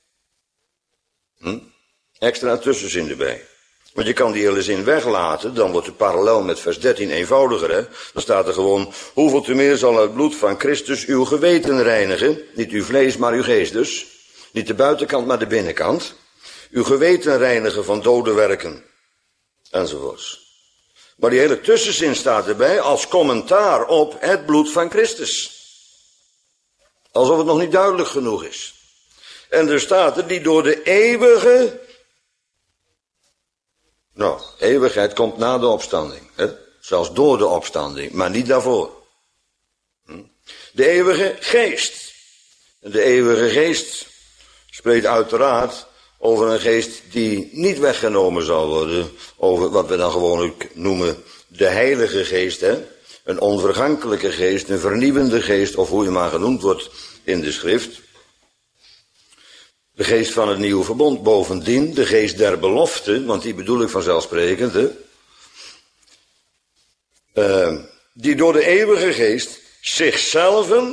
Speaker 1: Extra tussenzin erbij. Want je kan die hele zin weglaten, dan wordt de parallel met vers 13 eenvoudiger, hè. Dan staat er gewoon, hoeveel te meer zal het bloed van Christus uw geweten reinigen, niet uw vlees, maar uw geest dus. Niet de buitenkant, maar de binnenkant. Uw geweten reinigen van dode werken, enzovoorts. Maar die hele tussenzin staat erbij als commentaar op het bloed van Christus. Alsof het nog niet duidelijk genoeg is. En er staat er, die door de eeuwige... Nou, eeuwigheid komt na de opstanding. Hè? Zelfs door de opstanding, maar niet daarvoor. De eeuwige geest. En de eeuwige geest spreekt uiteraard over een geest die niet weggenomen zal worden. Over wat we dan gewoonlijk noemen de heilige geest. Hè? Een onvergankelijke geest, een vernieuwende geest, of hoe je maar genoemd wordt in de schrift. De geest van het nieuwe verbond, bovendien de geest der belofte, want die bedoel ik vanzelfsprekend, hè? Die door de eeuwige geest zichzelf, hij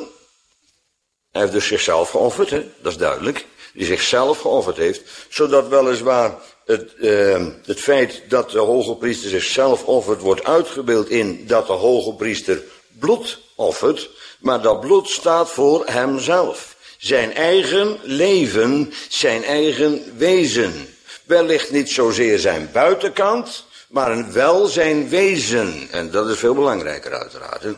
Speaker 1: heeft dus zichzelf geofferd, hè? Dat is duidelijk, die zichzelf geofferd heeft, zodat weliswaar het feit dat de hoge priester zichzelf offert, wordt uitgebeeld in dat de hoge priester bloed offert, maar dat bloed staat voor hemzelf. Zijn eigen leven, zijn eigen wezen. Wellicht niet zozeer zijn buitenkant, maar wel zijn wezen. En dat is veel belangrijker uiteraard. Hè?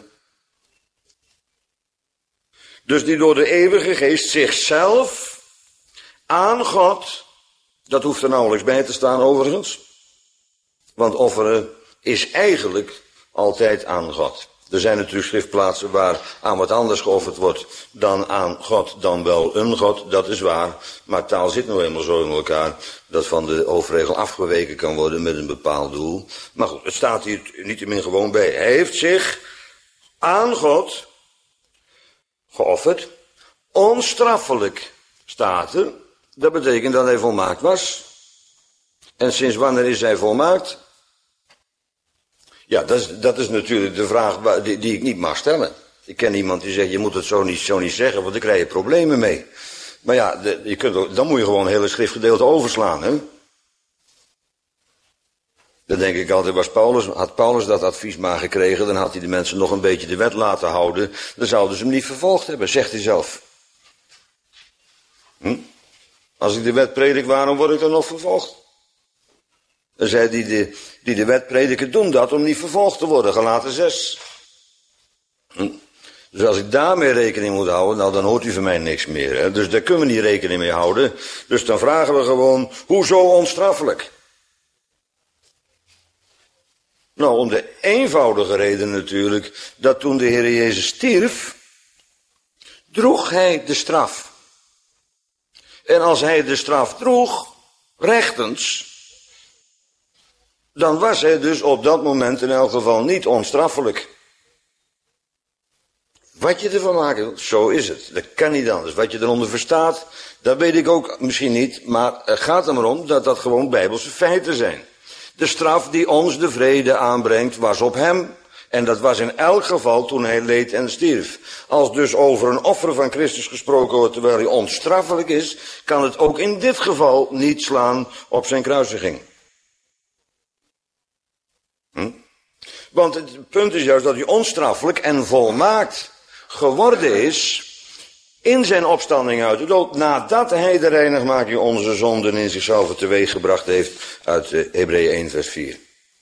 Speaker 1: Dus die door de eeuwige geest zichzelf aan God, dat hoeft er nauwelijks bij te staan overigens. Want offeren is eigenlijk altijd aan God. Er zijn natuurlijk schriftplaatsen waar aan wat anders geofferd wordt dan aan God, dan wel een God, dat is waar. Maar taal zit nou eenmaal zo in elkaar dat van de hoofdregel afgeweken kan worden met een bepaald doel. Maar goed, het staat hier niettemin gewoon bij. Hij heeft zich aan God geofferd, onstraffelijk staat er. Dat betekent dat hij volmaakt was. En sinds wanneer is hij volmaakt? Ja, dat is natuurlijk de vraag die ik niet mag stellen. Ik ken iemand die zegt, je moet het zo niet zeggen, want dan krijg je problemen mee. Maar ja, dan moet je gewoon een hele schriftgedeelte overslaan, hè. Dan denk ik altijd, had Paulus dat advies maar gekregen, dan had hij de mensen nog een beetje de wet laten houden. Dan zouden ze hem niet vervolgd hebben, zegt hij zelf. Als ik de wet predik, waarom word ik dan nog vervolgd? Dan zei die de wet prediken, doen dat om niet vervolgd te worden. Galaten 6. Dus als ik daarmee rekening moet houden, nou dan hoort u van mij niks meer. Hè? Dus daar kunnen we niet rekening mee houden. Dus dan vragen we gewoon, hoezo onstraffelijk? Nou, om de eenvoudige reden natuurlijk, dat toen de Heer Jezus stierf, droeg hij de straf. En als hij de straf droeg, rechtens, dan was hij dus op dat moment in elk geval niet onstraffelijk. Wat je ervan maakt, zo is het. Dat kan niet anders. Wat je eronder verstaat, dat weet ik ook misschien niet, maar het gaat er maar om dat dat gewoon bijbelse feiten zijn. De straf die ons de vrede aanbrengt, was op hem. En dat was in elk geval toen hij leed en stierf. Als dus over een offer van Christus gesproken wordt terwijl hij onstraffelijk is, kan het ook in dit geval niet slaan op zijn kruisiging. Want het punt is juist dat hij onstraffelijk en volmaakt geworden is in zijn opstanding uit de dood, nadat hij de reinigmaking onze zonden in zichzelf teweeggebracht heeft uit Hebreeën 1 vers 4.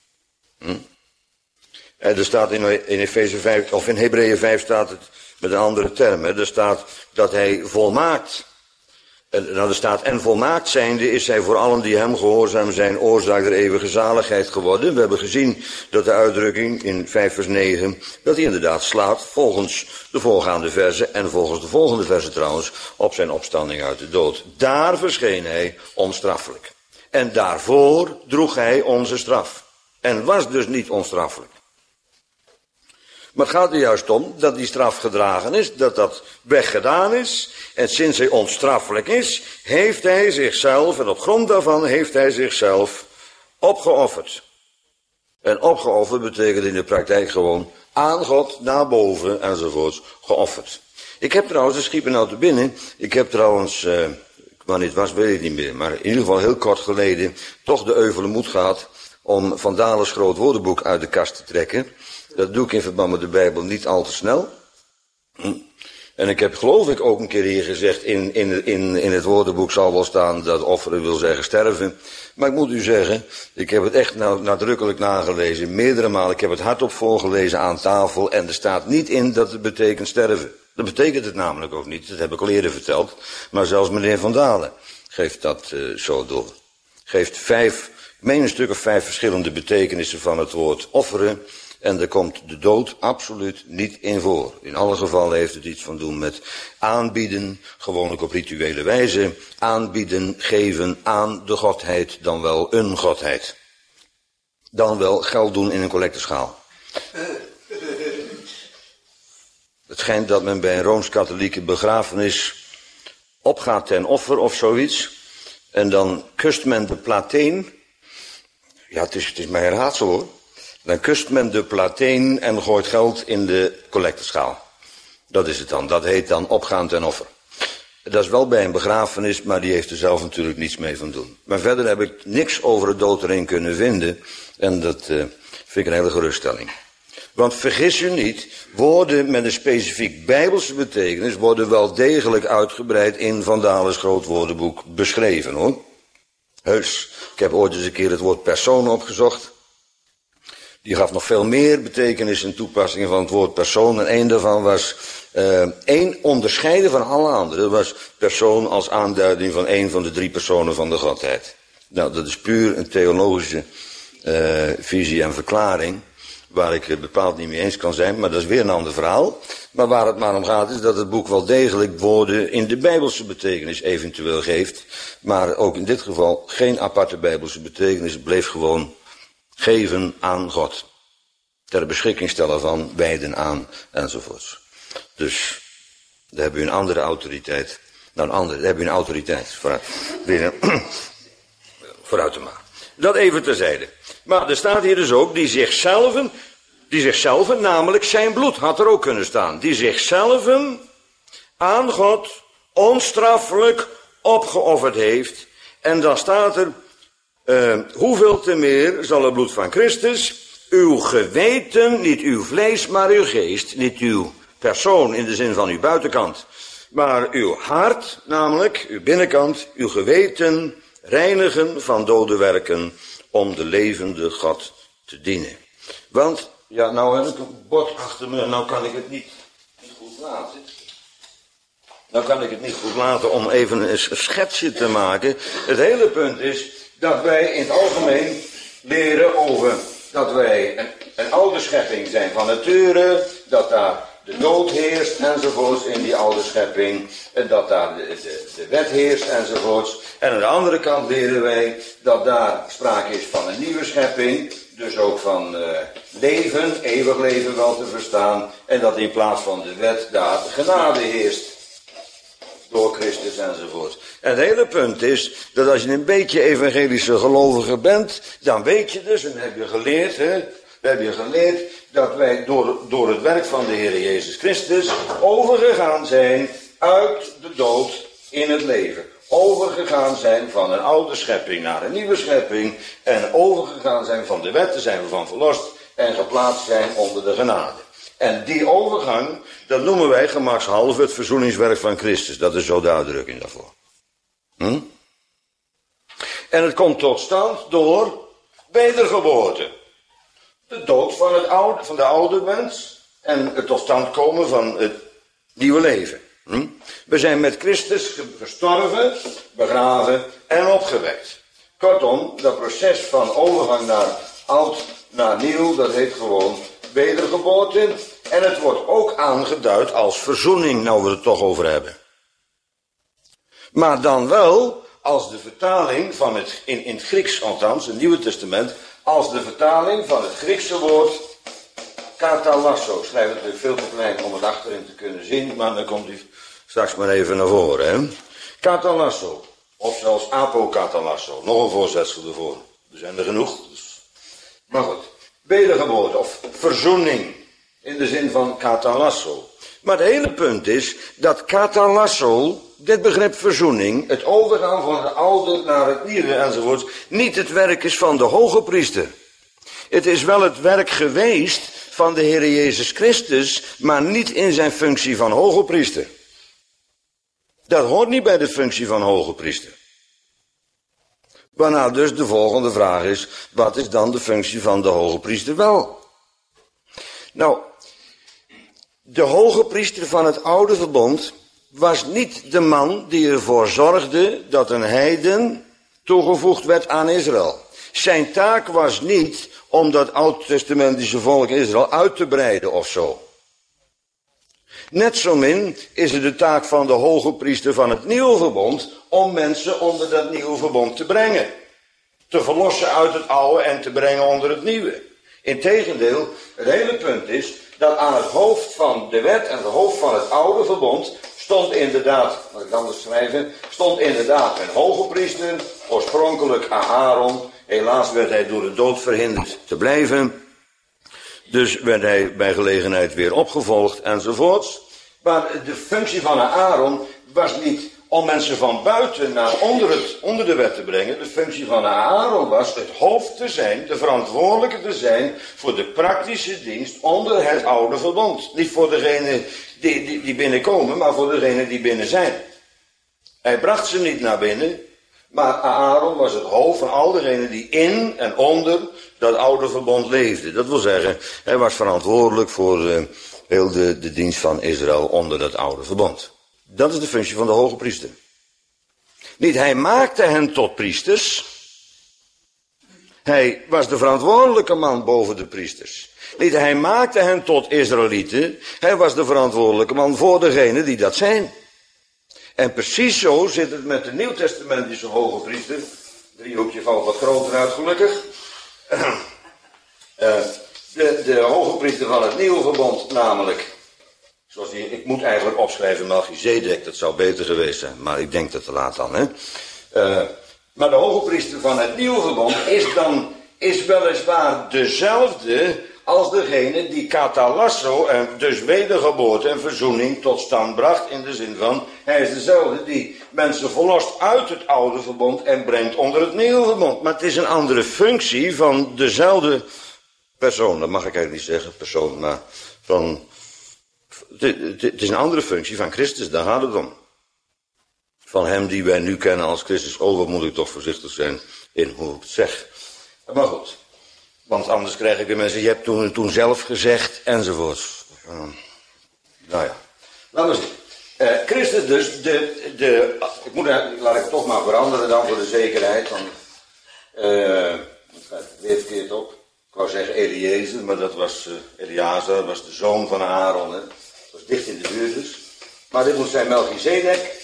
Speaker 1: Er staat in Efeze 5, of in Hebreeën 5 staat het met een andere term. Er staat dat hij volmaakt. Er staat, en volmaakt zijnde is hij voor allen die hem gehoorzaam zijn oorzaak der eeuwige zaligheid geworden. We hebben gezien dat de uitdrukking in 5 vers 9, dat hij inderdaad slaat volgens de voorgaande verzen en volgens de volgende verzen trouwens op zijn opstanding uit de dood. Daar verscheen hij onstraffelijk. En daarvoor droeg hij onze straf. En was dus niet onstraffelijk. Maar het gaat er juist om dat die straf gedragen is, dat dat weggedaan is. En sinds hij onstraffelijk is, heeft hij zichzelf, en op grond daarvan heeft hij zichzelf opgeofferd. En opgeofferd betekent in de praktijk gewoon aan God, naar boven enzovoorts, geofferd. Ik heb trouwens, dat schiet me nou te binnen, ik heb trouwens, wanneer het was weet ik niet meer, maar in ieder geval heel kort geleden, toch de euvele moed gehad om Van Dalens groot woordenboek uit de kast te trekken. Dat doe ik in verband met de Bijbel niet al te snel. En ik heb geloof ik ook een keer hier gezegd, in het woordenboek zal wel staan dat offeren wil zeggen sterven. Maar ik moet u zeggen, ik heb het echt nadrukkelijk nagelezen, meerdere malen. Ik heb het hardop voorgelezen aan tafel en er staat niet in dat het betekent sterven. Dat betekent het namelijk ook niet, dat heb ik al eerder verteld. Maar zelfs meneer Van Dalen geeft dat zo door. Geeft 5, ik meen een stuk of 5 verschillende betekenissen van het woord offeren. En er komt de dood absoluut niet in voor. In alle gevallen heeft het iets van doen met aanbieden, gewoonlijk op rituele wijze. Aanbieden, geven aan de godheid, dan wel een godheid. Dan wel geld doen in een collecteschaal. Het schijnt dat men bij een Rooms-Katholieke begrafenis opgaat ten offer of zoiets. En dan kust men de plateen. Ja, het is mijn raadsel hoor. Dan kust men de plateen en gooit geld in de collecteschaal. Dat is het dan. Dat heet dan opgaan ten offer. Dat is wel bij een begrafenis, maar die heeft er zelf natuurlijk niets mee van doen. Maar verder heb ik niks over het dood erin kunnen vinden. En dat vind ik een hele geruststelling. Want vergis u niet, woorden met een specifiek bijbelse betekenis worden wel degelijk uitgebreid in Van Dale's grootwoordenboek beschreven, hoor. Heus, ik heb ooit eens een keer het woord persoon opgezocht. Die gaf nog veel meer betekenis en toepassingen van het woord persoon. En één daarvan was één onderscheiden van alle anderen. Dat was persoon als aanduiding van één van de 3 personen van de Godheid. Nou, dat is puur een theologische visie en verklaring, waar ik bepaald niet mee eens kan zijn, maar dat is weer een ander verhaal. Maar waar het maar om gaat is dat het boek wel degelijk woorden in de bijbelse betekenis eventueel geeft, maar ook in dit geval geen aparte bijbelse betekenis. Het bleef gewoon geven aan God. Ter beschikking stellen van, wijden aan, enzovoorts. Dus, daar hebben we een andere autoriteit. Nou, daar hebben we een autoriteit. Vooruit te maken. Dat even terzijde. Maar er staat hier dus ook, die zichzelf, namelijk zijn bloed, had er ook kunnen staan. Die zichzelf aan God onstraffelijk opgeofferd heeft. En dan staat er, hoeveel te meer zal het bloed van Christus uw geweten, niet uw vlees, maar uw geest, niet uw persoon in de zin van uw buitenkant, maar uw hart, namelijk uw binnenkant, uw geweten, reinigen van dode werken, om de levende God te dienen. Want, ja, nou heb ik een bord achter me, nou kan ik het niet goed laten. Nou kan ik het niet goed laten om even een schetsje te maken. Het hele punt is dat wij in het algemeen leren over dat wij een oude schepping zijn van nature, dat daar de dood heerst enzovoorts in die oude schepping, en dat daar de wet heerst enzovoorts. En aan de andere kant leren wij dat daar sprake is van een nieuwe schepping, dus ook van leven, eeuwig leven wel te verstaan, en dat in plaats van de wet daar genade heerst. Door Christus enzovoort. En het hele punt is dat als je een beetje evangelische gelovige bent, dan weet je dus, en dat heb je geleerd, dat wij door het werk van de Heer Jezus Christus overgegaan zijn uit de dood in het leven. Overgegaan zijn van een oude schepping naar een nieuwe schepping. En overgegaan zijn van de wet, daar zijn we van verlost. En geplaatst zijn onder de genade. En die overgang, dat noemen wij gemakshalve het verzoeningswerk van Christus. Dat is zo de uitdrukking daarvoor. En het komt tot stand door wedergeboorte. De dood van de oude mens en het tot stand komen van het nieuwe leven. We zijn met Christus gestorven, begraven en opgewekt. Kortom, dat proces van overgang naar oud naar nieuw, dat heet gewoon wedergeboorte. En het wordt ook aangeduid als verzoening, nou we het toch over hebben. Maar dan wel als de vertaling van het, in het Grieks althans, het Nieuwe Testament, als de vertaling van het Griekse woord katalasso. Schrijf het natuurlijk veel te klein om het achterin te kunnen zien, maar dan komt hij straks maar even naar voren. Hè? Katalasso, of zelfs apokatalasso, nog een voorzetsel ervoor. Er zijn er genoeg. Dus. Maar goed, wedergeboorte of verzoening in de zin van katalasso. Maar het hele punt is dat katalasso, dit begrip verzoening, het overgaan van het oude naar het nieuwe enzovoort, niet het werk is van de hoge priester. Het is wel het werk geweest van de Heer Jezus Christus, maar niet in zijn functie van hoge priester. Dat hoort niet bij de functie van hoge priester. Waarna dus de volgende vraag is, wat is dan de functie van de hoge priester wel? Nou, de hoge priester van het oude verbond was niet de man die ervoor zorgde dat een heiden toegevoegd werd aan Israël. Zijn taak was niet om dat oud-testamentische volk Israël uit te breiden of zo. Net zo min is het de taak van de hoge priester van het nieuwe verbond om mensen onder dat nieuwe verbond te brengen. Te verlossen uit het oude en te brengen onder het nieuwe. Integendeel, het hele punt is dat aan het hoofd van de wet en het hoofd van het oude verbond stond inderdaad, wat ik anders schrijven, stond inderdaad een hoge priester, oorspronkelijk Aaron. Helaas werd hij door de dood verhinderd te blijven. Dus werd hij bij gelegenheid weer opgevolgd enzovoorts. Maar de functie van Aaron was niet om mensen van buiten naar onder de wet te brengen. De functie van Aaron was het hoofd te zijn, de verantwoordelijke te zijn voor de praktische dienst onder het oude verbond. Niet voor degenen die binnenkomen, maar voor degenen die binnen zijn. Hij bracht ze niet naar binnen, maar Aaron was het hoofd van al degenen die in en onder dat oude verbond leefden. Dat wil zeggen, hij was verantwoordelijk voor heel de dienst van Israël onder dat oude verbond. Dat is de functie van de hoge priester. Niet hij maakte hen tot priesters. Hij was de verantwoordelijke man boven de priesters. Niet hij maakte hen tot Israëlieten. Hij was de verantwoordelijke man voor degenen die dat zijn. En precies zo zit het met de Nieuwtestamentische hoge priester. Driehoekje valt wat groter uit, gelukkig. De hoge priester van het nieuwe verbond, namelijk, zoals ik moet eigenlijk opschrijven Melchizedek, dat zou beter geweest zijn, maar ik denk dat te laat dan, hè. Maar de hoge priester van het nieuwe verbond is weliswaar dezelfde als degene die katalasso, en dus wedergeboorte en verzoening tot stand bracht, in de zin van, hij is dezelfde die mensen verlost uit het oude verbond en brengt onder het nieuwe verbond. Maar het is een andere functie van dezelfde persoon, dat mag ik eigenlijk niet zeggen, persoon, maar van, het is een andere functie van Christus, daar gaat het om. Van hem die wij nu kennen als Christus. Oh, wat moet ik toch voorzichtig zijn in hoe ik het zeg. Maar goed, want anders krijg ik weer mensen, je hebt toen zelf gezegd, enzovoort. Nou ja, laten we zien. Christus dus, laat ik het toch maar veranderen dan voor de zekerheid. Want, het gaat weer verkeerd op. Ik wou zeggen Eliezer, maar dat was Eleazar, dat was de zoon van Aaron. Hè. Dat was dicht in de buurt dus. Maar dit moet zijn Melchizedek.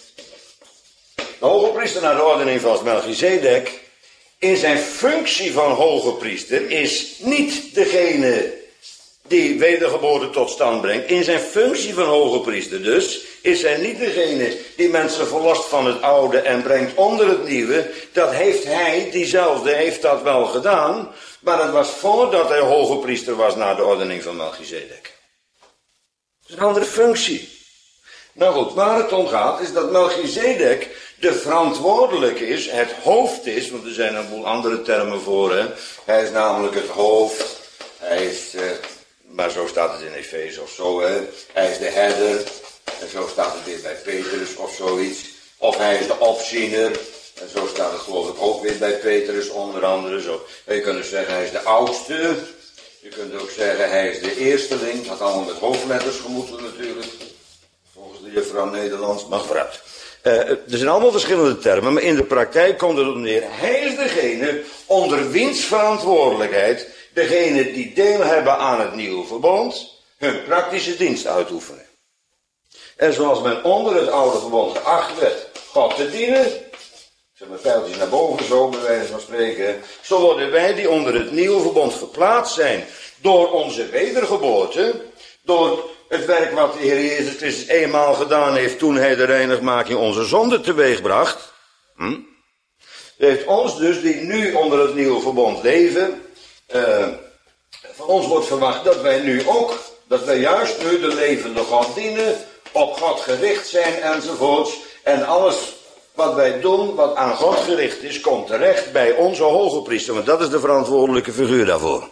Speaker 1: De hoge priester naar de ordening van Melchizedek, in zijn functie van hoge priester, is niet degene die wedergeboorte tot stand brengt. In zijn functie van hoge priester dus, is hij niet degene die mensen verlost van het oude en brengt onder het nieuwe. Dat heeft hij, diezelfde, heeft dat wel gedaan, maar dat was voordat hij hoge priester was naar de ordening van Melchizedek. Dat is een andere functie. Nou goed, waar het om gaat is dat Melchizedek de verantwoordelijke is, het hoofd is, want er zijn een boel andere termen voor, hè. Hij is namelijk het hoofd, hij is, maar zo staat het in Efeze of zo, hè. Hij is de herder, en zo staat het weer bij Petrus of zoiets. Of hij is de opziener, en zo staat het geloof ik ook weer bij Petrus, onder andere zo. En je kunt dus zeggen, hij is de oudste, je kunt ook zeggen, hij is de eersteling, dat allemaal met hoofdletters gemoeten natuurlijk. Volgens de juffrouw Nederlands, maar vooruit. Er zijn allemaal verschillende termen, maar in de praktijk komt het op neer. Hij is degene onder wiens verantwoordelijkheid degene die deel hebben aan het nieuwe verbond hun praktische dienst uitoefenen. En zoals men onder het oude verbond geacht werd God te dienen, zeg maar pijltjes naar boven zo bij wijze van spreken, zo worden wij die onder het nieuwe verbond geplaatst zijn door onze wedergeboorte, door het werk wat de Heer Jezus Christus eenmaal gedaan heeft toen hij de reinigmaking onze zonde teweegbracht. Heeft ons dus, die nu onder het nieuwe verbond leven, van ons wordt verwacht dat wij nu ook, dat wij juist nu de levende God dienen, op God gericht zijn enzovoorts. En alles wat wij doen, wat aan God gericht is, komt terecht bij onze hoge priester, want dat is de verantwoordelijke figuur daarvoor.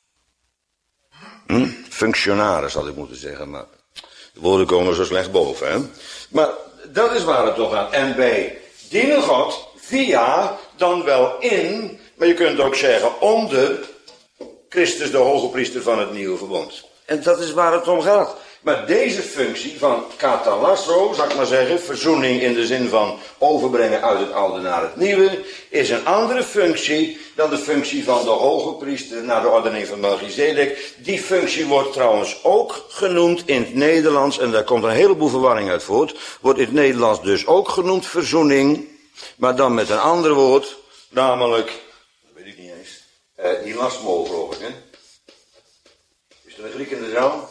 Speaker 1: Functionaris had ik moeten zeggen, maar de woorden komen zo slecht boven, hè. Maar dat is waar het toch gaat. En wij dienen God via, dan wel in, maar je kunt ook zeggen onder Christus de hoge priester van het nieuwe verbond. En dat is waar het om gaat. Maar deze functie van katalasso, zal ik maar zeggen, verzoening in de zin van overbrengen uit het oude naar het nieuwe, is een andere functie dan de functie van de hoge priester naar de ordening van Melchizedek. Die functie wordt trouwens ook genoemd in het Nederlands, en daar komt een heleboel verwarring uit voort, wordt in het Nederlands dus ook genoemd verzoening, maar dan met een ander woord, namelijk, dat weet ik niet eens, hilasmo geloof ik, hè? Is er een Griek in de zaal?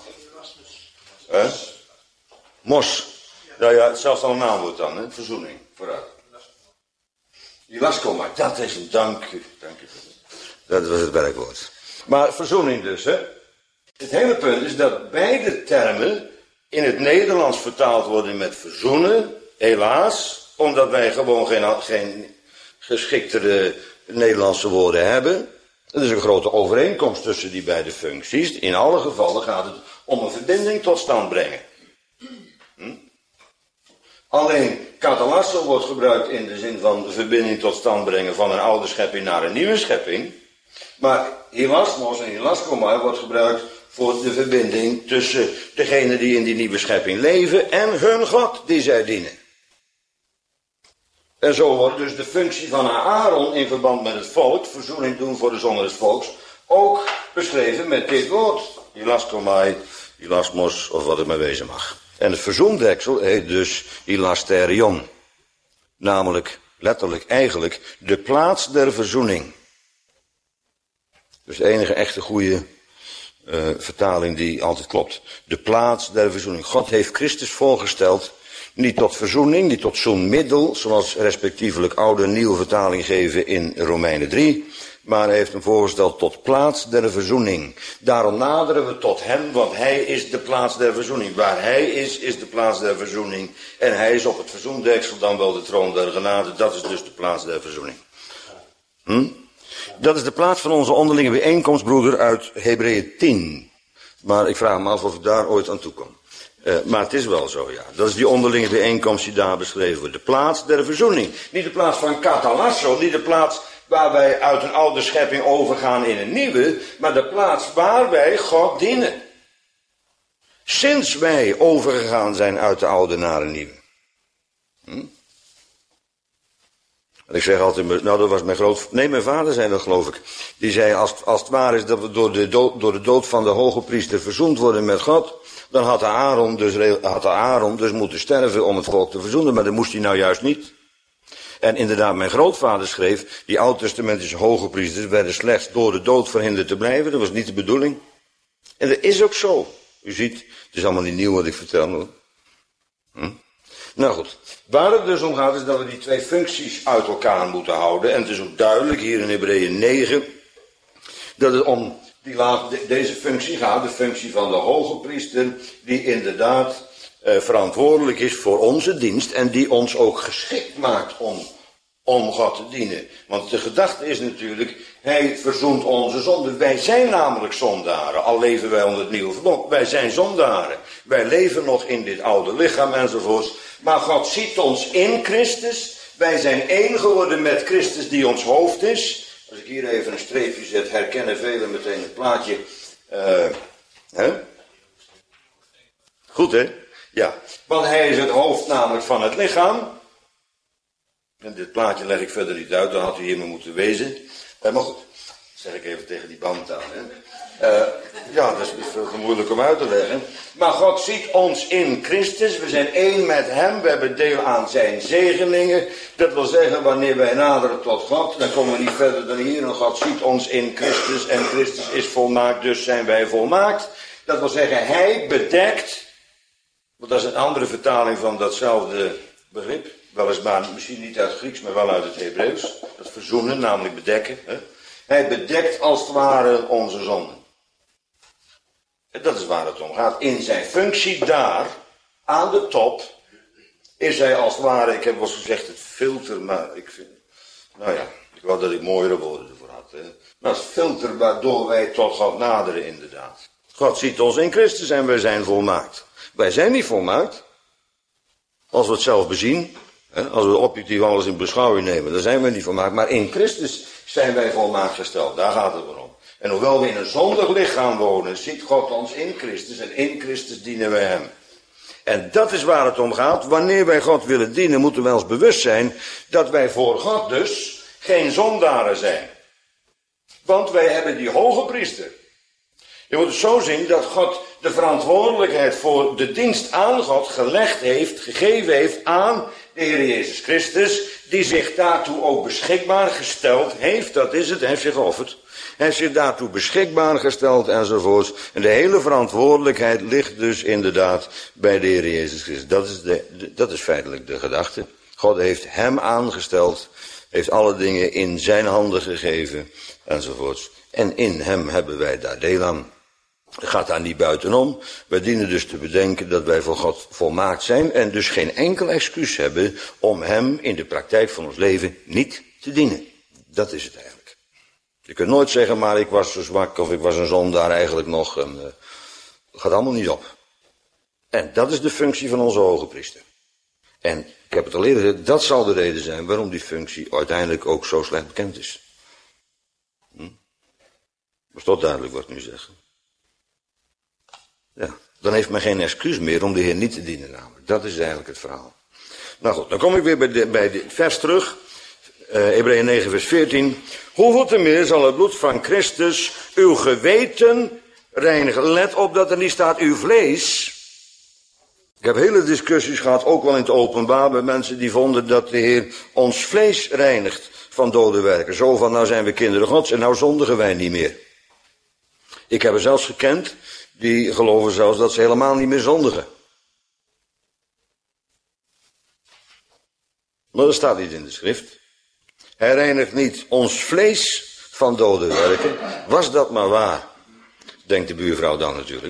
Speaker 1: Mos. Nou ja, zelfs al een naamwoord dan, hè? Verzoening. Vooruit. Hilasco, maar dat is een dank u. Dat was het werkwoord. Maar verzoening dus, hè. Het hele punt is dat beide termen in het Nederlands vertaald worden met verzoenen helaas, omdat wij gewoon geen geschiktere Nederlandse woorden hebben. Er is een grote overeenkomst tussen die beide functies. In alle gevallen gaat het om een verbinding tot stand brengen. Alleen katalasso wordt gebruikt in de zin van de verbinding tot stand brengen van een oude schepping naar een nieuwe schepping. Maar hilasmos en hilaskomai wordt gebruikt voor de verbinding tussen degenen die in die nieuwe schepping leven en hun God die zij dienen. En zo wordt dus de functie van Aaron in verband met het volk, verzoening doen voor de zonde des volks, ook beschreven met dit woord. Hilaskomai, hilasmos of wat het maar wezen mag. En het verzoendeksel heet dus hilasterion. Namelijk, letterlijk, eigenlijk, de plaats der verzoening. Dus de enige echte goede vertaling die altijd klopt. De plaats der verzoening. God heeft Christus voorgesteld, niet tot verzoening, niet tot zoenmiddel, zoals respectievelijk oude en nieuwe vertaling geven in Romeinen 3. Maar hij heeft hem voorgesteld tot plaats der verzoening. Daarom naderen we tot hem, want hij is de plaats der verzoening. Waar hij is de plaats der verzoening. En hij is op het verzoendeksel, dan wel de troon der genade. Dat is dus de plaats der verzoening. Dat is de plaats van onze onderlinge bijeenkomst, broeder, uit Hebreeën 10. Maar ik vraag me af of ik daar ooit aan toe kom. Maar het is wel zo, ja. Dat is die onderlinge bijeenkomst die daar beschreven wordt. De plaats der verzoening. Niet de plaats van katalasso, niet de plaats waar wij uit een oude schepping overgaan in een nieuwe, maar de plaats waar wij God dienen. Sinds wij overgegaan zijn uit de oude naar een nieuwe. En ik zeg altijd, nou dat was mijn vader zei dat geloof ik. Die zei als het waar is dat we door de dood van de hoge priester verzoend worden met God, dan had Aaron dus moeten sterven om het volk te verzoenen, maar dat moest hij nou juist niet. En inderdaad, mijn grootvader schreef, die oud-testamentische hoge priesters werden slechts door de dood verhinderd te blijven. Dat was niet de bedoeling. En dat is ook zo. U ziet, het is allemaal niet nieuw wat ik vertel. Hoor. Nou goed, waar het dus om gaat is dat we die twee functies uit elkaar moeten houden. En het is ook duidelijk hier in Hebreeën 9 dat het om deze functie gaat, de functie van de hoge priester, die inderdaad verantwoordelijk is voor onze dienst en die ons ook geschikt maakt om God te dienen. Want de gedachte is natuurlijk, hij verzoent onze zonden. Wij zijn namelijk zondaren, al leven wij onder het nieuwe verbond. Wij zijn zondaren. Wij leven nog in dit oude lichaam enzovoorts. Maar God ziet ons in Christus. Wij zijn één geworden met Christus die ons hoofd is. Als ik hier even een streepje zet, herkennen velen meteen het plaatje. Goed hè? Ja, want hij is het hoofd namelijk van het lichaam. En dit plaatje leg ik verder niet uit, dan had u hier maar moeten wezen. Maar goed, dat zeg ik even tegen die band aan. Hè. Ja, dat is veel te moeilijk om uit te leggen. Maar God ziet ons in Christus, we zijn één met hem, we hebben deel aan zijn zegeningen. Dat wil zeggen, wanneer wij naderen tot God, dan komen we niet verder dan hier. En God ziet ons in Christus en Christus is volmaakt, dus zijn wij volmaakt. Dat wil zeggen, hij bedekt. Want dat is een andere vertaling van datzelfde begrip. Weliswaar misschien niet uit het Grieks, maar wel uit het Hebreeuws. Dat verzoenen, namelijk bedekken. Hè? Hij bedekt als het ware onze zonden. En dat is waar het om gaat. In zijn functie daar, aan de top, is hij als het ware, ik heb wel eens gezegd het filter, maar ik vind, nou ja, ik wou dat ik mooiere woorden ervoor had. Hè? Maar het filter waardoor wij tot God naderen inderdaad. God ziet ons in Christus en wij zijn volmaakt. Wij zijn niet volmaakt. Als we het zelf bezien, als we objectief alles in beschouwing nemen, dan zijn we niet volmaakt. Maar in Christus zijn wij volmaakt gesteld. Daar gaat het om. En hoewel we in een zondig lichaam wonen, ziet God ons in Christus en in Christus dienen wij hem. En dat is waar het om gaat. Wanneer wij God willen dienen, moeten wij ons bewust zijn dat wij voor God dus geen zondaren zijn. Want wij hebben die hoge priester. Je moet het zo zien dat God de verantwoordelijkheid voor de dienst aan God gegeven heeft aan de Heer Jezus Christus, die zich daartoe ook beschikbaar gesteld heeft, dat is het, hij heeft zich geofferd. Hij heeft zich daartoe beschikbaar gesteld enzovoorts. En de hele verantwoordelijkheid ligt dus inderdaad bij de Heer Jezus Christus. Dat is feitelijk de gedachte. God heeft hem aangesteld, heeft alle dingen in zijn handen gegeven enzovoorts. En in hem hebben wij daar deel aan. gaat daar niet buitenom. Wij dienen dus te bedenken dat wij voor God volmaakt zijn en dus geen enkel excuus hebben om hem in de praktijk van ons leven niet te dienen. Dat is het eigenlijk. Je kunt nooit zeggen, maar ik was zo zwak of ik was een zondaar eigenlijk nog. En, dat gaat allemaal niet op. En dat is de functie van onze hoge priester. En ik heb het al eerder gezegd, dat zal de reden zijn waarom die functie uiteindelijk ook zo slecht bekend is. Als dat duidelijk wordt nu zeggen. Ja, dan heeft men geen excuus meer om de Heer niet te dienen namelijk. Dat is eigenlijk het verhaal. Nou goed, dan kom ik weer bij dit vers terug. Hebreeën 9 vers 14. Hoeveel te meer zal het bloed van Christus uw geweten reinigen. Let op dat er niet staat uw vlees. Ik heb hele discussies gehad, ook wel in het openbaar, bij mensen die vonden dat de Heer ons vlees reinigt van dode werken. Zo van, nou zijn we kinderen Gods en nou zondigen wij niet meer. Ik heb er zelfs gekend, die geloven zelfs dat ze helemaal niet meer zondigen. Maar dat staat niet in de schrift. Hij reinigt niet ons vlees van dode werken. Was dat maar waar? Denkt de buurvrouw dan natuurlijk.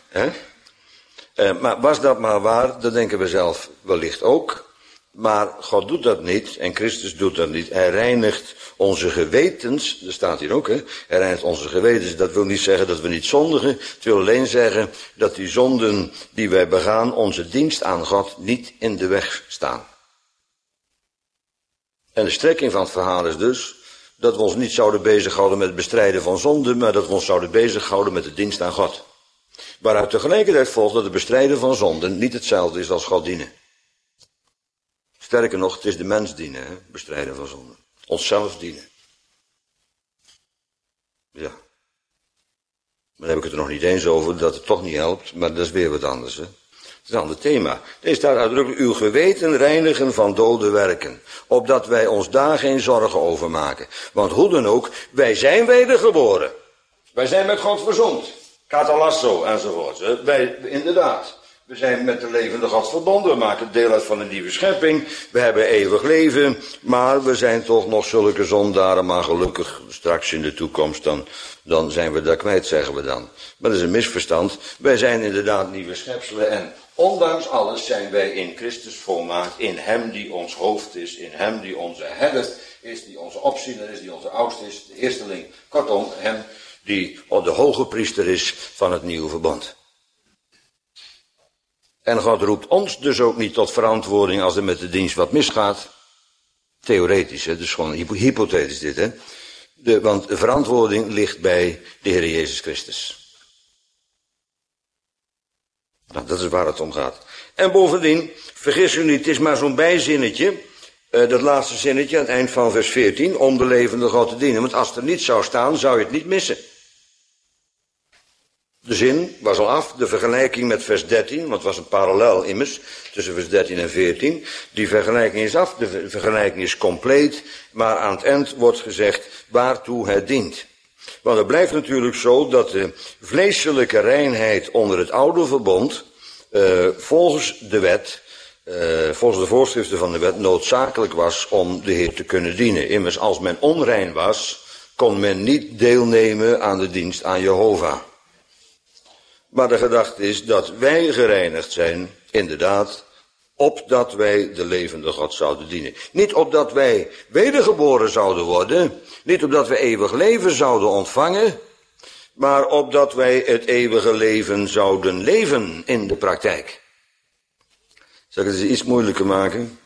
Speaker 1: Maar was dat maar waar? Dat denken we zelf wellicht ook. Maar God doet dat niet en Christus doet dat niet. Hij reinigt onze gewetens, dat staat hier ook, hè. Hij reinigt onze gewetens. Dat wil niet zeggen dat we niet zondigen. Het wil alleen zeggen dat die zonden die wij begaan, onze dienst aan God niet in de weg staan. En de strekking van het verhaal is dus dat we ons niet zouden bezighouden met het bestrijden van zonden, maar dat we ons zouden bezighouden met de dienst aan God. Waaruit tegelijkertijd volgt dat het bestrijden van zonden niet hetzelfde is als God dienen. Sterker nog, het is de mens dienen, hè? Bestrijden van zonden. Onszelf dienen. Ja. Dan heb ik het er nog niet eens over dat het toch niet helpt, maar dat is weer wat anders, hè. Dat is een ander thema. Deze staat uitdrukkelijk, uw geweten reinigen van dode werken. Opdat wij ons daar geen zorgen over maken. Want hoe dan ook, wij zijn wedergeboren. Wij zijn met God verzoend. Catalasso enzovoort. Inderdaad. We zijn met de levende God verbonden. We maken deel uit van een nieuwe schepping. We hebben eeuwig leven. Maar we zijn toch nog zulke zondaren. Maar gelukkig straks in de toekomst dan zijn we daar kwijt, zeggen we dan. Maar dat is een misverstand. Wij zijn inderdaad nieuwe schepselen. En ondanks alles zijn wij in Christus volmaakt. In hem die ons hoofd is. In hem die onze herder is. Die onze opziener is. Die onze oudste is. De eersteling. Kortom, hem die de hoge priester is van het nieuwe verbond. En God roept ons dus ook niet tot verantwoording als er met de dienst wat misgaat. Theoretisch, hè? Dus gewoon hypothetisch dit, hè. Want de verantwoording ligt bij de Heer Jezus Christus. Nou, dat is waar het om gaat. En bovendien, vergis u niet, het is maar zo'n bijzinnetje. Dat laatste zinnetje aan het eind van vers 14, om de levende God te dienen. Want als het er niet zou staan, zou je het niet missen. De zin was al af, de vergelijking met vers 13, want het was een parallel immers, tussen vers 13 en 14. Die vergelijking is af, de vergelijking is compleet, maar aan het eind wordt gezegd waartoe het dient. Want het blijft natuurlijk zo dat de vleeselijke reinheid onder het oude verbond, volgens de wet, volgens de voorschriften van de wet, noodzakelijk was om de Heer te kunnen dienen. Immers, als men onrein was, kon men niet deelnemen aan de dienst aan Jehovah. Maar de gedachte is dat wij gereinigd zijn, inderdaad, opdat wij de levende God zouden dienen. Niet opdat wij wedergeboren zouden worden, niet opdat we eeuwig leven zouden ontvangen, maar opdat wij het eeuwige leven zouden leven in de praktijk. Zal ik het eens iets moeilijker maken?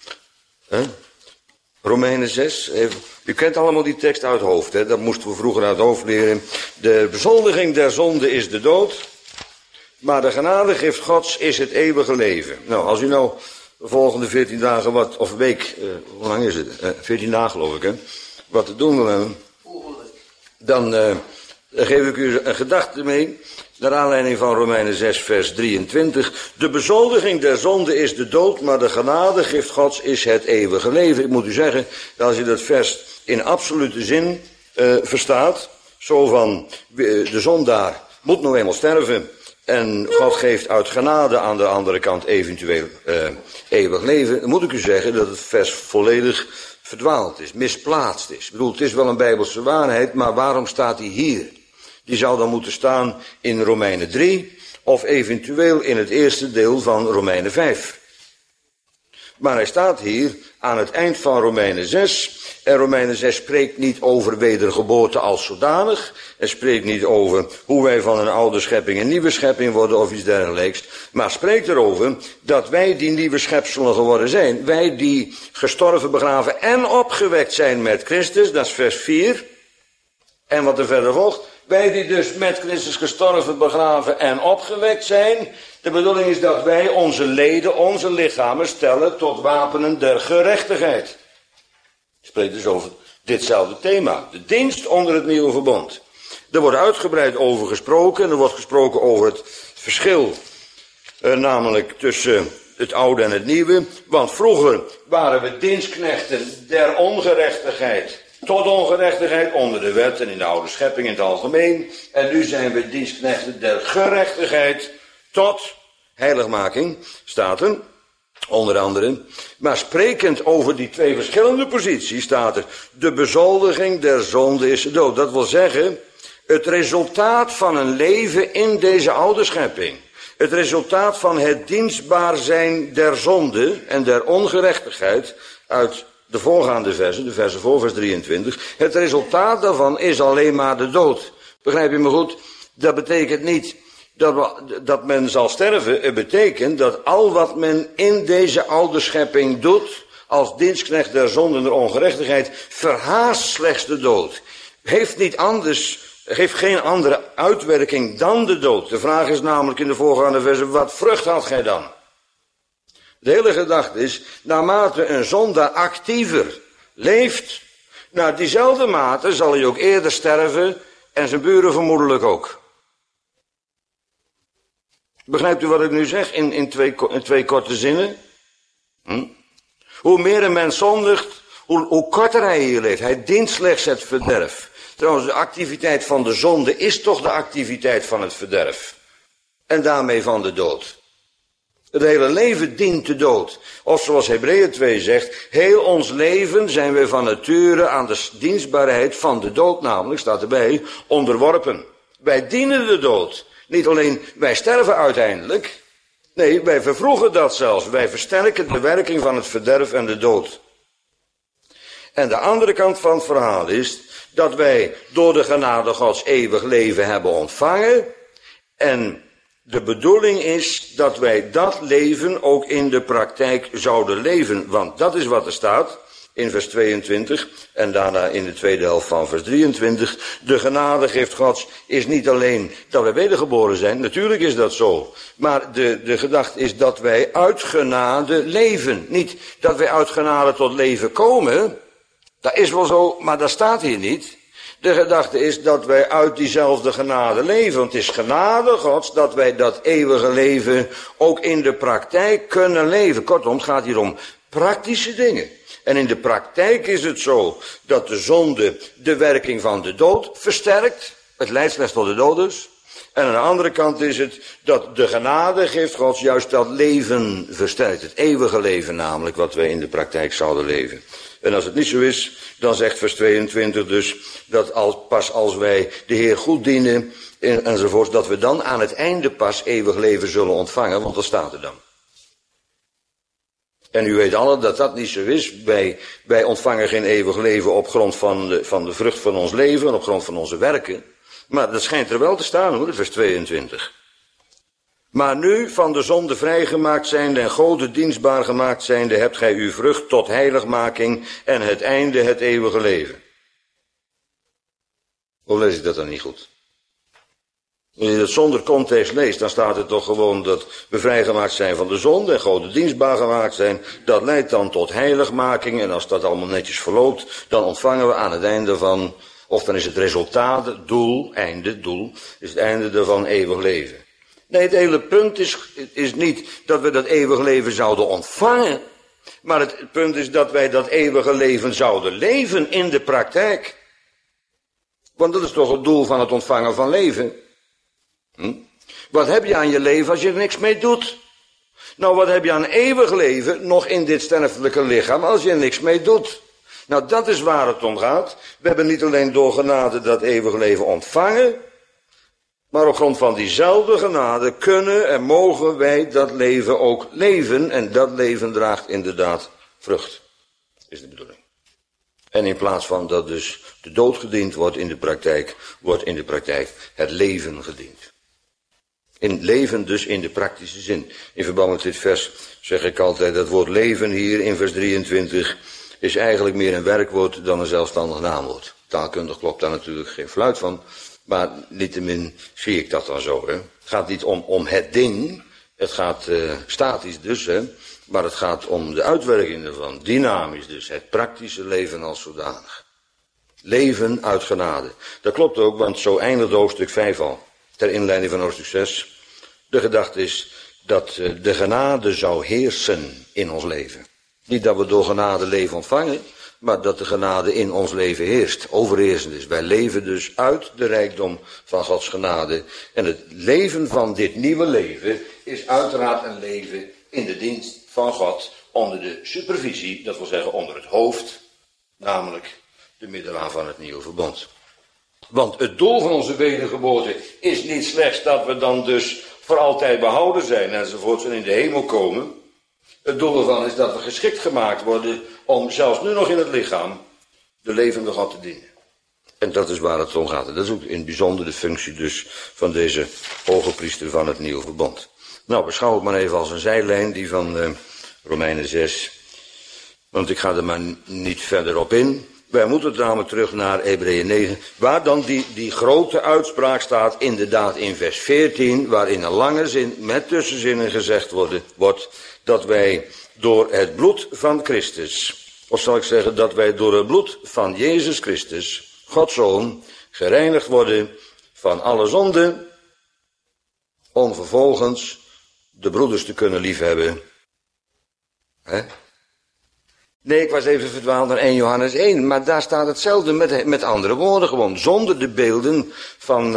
Speaker 1: Romeinen 6, u kent allemaal die tekst uit het hoofd, hè? Dat moesten we vroeger uit het hoofd leren. De bezondiging der zonde is de dood, maar de genadegift Gods is het eeuwige leven. Nou, als u nou de volgende 14 dagen of een week, hoe lang is het? 14 dagen geloof ik, hè? Wat te doen wil hebben, dan geef ik u een gedachte mee, naar aanleiding van Romeinen 6 vers 23. De bezondiging der zonde is de dood, maar de genadegift Gods is het eeuwige leven. Ik moet u zeggen, dat als je dat vers in absolute zin verstaat, zo van, de zondaar moet nou eenmaal sterven, en God geeft uit genade aan de andere kant eventueel eeuwig leven, dan moet ik u zeggen dat het vers volledig verdwaald is, misplaatst is. Ik bedoel, het is wel een Bijbelse waarheid, maar waarom staat hij hier? Die zou dan moeten staan in Romeinen 3 of eventueel in het eerste deel van Romeinen 5. Maar hij staat hier aan het eind van Romeinen 6. En Romeinen 6 spreekt niet over wedergeboorte als zodanig. Het spreekt niet over hoe wij van een oude schepping een nieuwe schepping worden of iets dergelijks. Maar spreekt erover dat wij die nieuwe schepselen geworden zijn. Wij die gestorven, begraven en opgewekt zijn met Christus. Dat is vers 4. En wat er verder volgt. Wij die dus met Christus gestorven, begraven en opgewekt zijn. De bedoeling is dat wij onze leden, onze lichamen stellen tot wapenen der gerechtigheid. Het spreekt dus over ditzelfde thema. De dienst onder het nieuwe verbond. Er wordt uitgebreid over gesproken. En er wordt gesproken over het verschil. Namelijk tussen het oude en het nieuwe. Want vroeger waren we dienstknechten der ongerechtigheid. Tot ongerechtigheid onder de wet en in de oude schepping in het algemeen. En nu zijn we dienstknechten der gerechtigheid tot heiligmaking, staat er, onder andere. Maar sprekend over die twee verschillende posities staat er, de bezoldiging der zonde is de dood. Dat wil zeggen, het resultaat van een leven in deze oude schepping. Het resultaat van het dienstbaar zijn der zonde en der ongerechtigheid uit de voorgaande versen, de versen voor vers 23. Het resultaat daarvan is alleen maar de dood. Begrijp je me goed? Dat betekent niet dat men zal sterven. Het betekent dat al wat men in deze oude schepping doet, als dienstknecht der zonde en der ongerechtigheid, verhaast slechts de dood. Heeft geen andere uitwerking dan de dood. De vraag is namelijk in de voorgaande versen, wat vrucht had gij dan? De hele gedachte is, naarmate een zondaar actiever leeft, naar diezelfde mate zal hij ook eerder sterven en zijn buren vermoedelijk ook. Begrijpt u wat ik nu zeg in twee korte zinnen? Hoe meer een mens zondigt, hoe korter hij hier leeft. Hij dient slechts het verderf. Trouwens, de activiteit van de zonde is toch de activiteit van het verderf. En daarmee van de dood. Het hele leven dient de dood. Of zoals Hebreeën 2 zegt, heel ons leven zijn we van nature aan de dienstbaarheid van de dood, namelijk, staat erbij, onderworpen. Wij dienen de dood. Niet alleen wij sterven uiteindelijk, nee, wij vervroegen dat zelfs. Wij versterken de werking van het verderf en de dood. En de andere kant van het verhaal is dat wij door de genade Gods eeuwig leven hebben ontvangen. En de bedoeling is dat wij dat leven ook in de praktijk zouden leven. Want dat is wat er staat in vers 22 en daarna in de tweede helft van vers 23. De genadegift Gods is niet alleen dat wij wedergeboren zijn, natuurlijk is dat zo. Maar de gedachte is dat wij uit genade leven. Niet dat wij uit genade tot leven komen. Dat is wel zo, maar dat staat hier niet. De gedachte is dat wij uit diezelfde genade leven. Want het is genade Gods dat wij dat eeuwige leven ook in de praktijk kunnen leven. Kortom, het gaat hier om praktische dingen. En in de praktijk is het zo dat de zonde de werking van de dood versterkt. Het leidt slechts tot de dood dus. En aan de andere kant is het dat de genadegift Gods juist dat leven versterkt. Het eeuwige leven namelijk, wat wij in de praktijk zouden leven. En als het niet zo is, dan zegt vers 22 dus dat pas als wij de Heer goed dienen enzovoort, dat we dan aan het einde pas eeuwig leven zullen ontvangen, want dat staat er dan. En u weet allen dat dat niet zo is. Wij ontvangen geen eeuwig leven op grond van de vrucht van ons leven en op grond van onze werken. Maar dat schijnt er wel te staan hoor, vers 22. Maar nu van de zonde vrijgemaakt zijnde en Gode dienstbaar gemaakt zijnde, hebt gij uw vrucht tot heiligmaking en het einde het eeuwige leven. Hoe lees ik dat dan niet goed? Als je dat zonder context leest, dan staat het toch gewoon dat we vrijgemaakt zijn van de zonde en Gode dienstbaar gemaakt zijn. Dat leidt dan tot heiligmaking en als dat allemaal netjes verloopt, dan ontvangen we aan het einde van, of dan is het resultaat, het doel, is het einde ervan eeuwig leven. Nee, het hele punt is niet dat we dat eeuwige leven zouden ontvangen. Maar het punt is dat wij dat eeuwige leven zouden leven in de praktijk. Want dat is toch het doel van het ontvangen van leven. Wat heb je aan je leven als je er niks mee doet? Nou, wat heb je aan eeuwig leven nog in dit sterfelijke lichaam als je er niks mee doet? Nou, dat is waar het om gaat. We hebben niet alleen door genade dat eeuwig leven ontvangen, Maar op grond van diezelfde genade kunnen en mogen wij dat leven ook leven. En dat leven draagt inderdaad vrucht, is de bedoeling. En in plaats van dat dus de dood gediend wordt in de praktijk het leven gediend. In leven dus in de praktische zin. In verband met dit vers zeg ik altijd, dat woord leven hier in vers 23 is eigenlijk meer een werkwoord dan een zelfstandig naamwoord. Taalkundig klopt daar natuurlijk geen fluit van, maar niettemin zie ik dat dan zo. Hè. Het gaat niet om het ding, het gaat statisch dus, hè, maar het gaat om de uitwerking ervan. Dynamisch dus, het praktische leven als zodanig. Leven uit genade. Dat klopt ook, want zo eindigt hoofdstuk 5 al. Ter inleiding van hoofdstuk 6. De gedachte is dat de genade zou heersen in ons leven. Niet dat we door genade leven ontvangen, maar dat de genade in ons leven heerst, overheersend is. Wij leven dus uit de rijkdom van Gods genade. En het leven van dit nieuwe leven is uiteraard een leven in de dienst van God, onder de supervisie, dat wil zeggen onder het hoofd, namelijk de middelaar van het nieuwe verbond. Want het doel van onze wedergeboorte is niet slechts dat we dan dus voor altijd behouden zijn enzovoorts en in de hemel komen. Het doel ervan is dat we geschikt gemaakt worden om zelfs nu nog in het lichaam de levende God te dienen. En dat is waar het om gaat. En dat is ook in het bijzonder de functie dus van deze hoge priester van het nieuwe verbond. Nou, beschouw het maar even als een zijlijn, die van Romeinen 6. Want ik ga er maar niet verder op in. Wij moeten namelijk terug naar Hebreeën 9, waar dan die grote uitspraak staat, inderdaad in vers 14, waarin een lange zin met tussenzinnen gezegd wordt dat wij door het bloed van Christus, of zal ik zeggen dat wij door het bloed van Jezus Christus, Gods Zoon, gereinigd worden van alle zonde, om vervolgens de broeders te kunnen liefhebben. Hè? Nee, ik was even verdwaald naar 1 Johannes 1, maar daar staat hetzelfde met andere woorden gewoon. Zonder de beelden van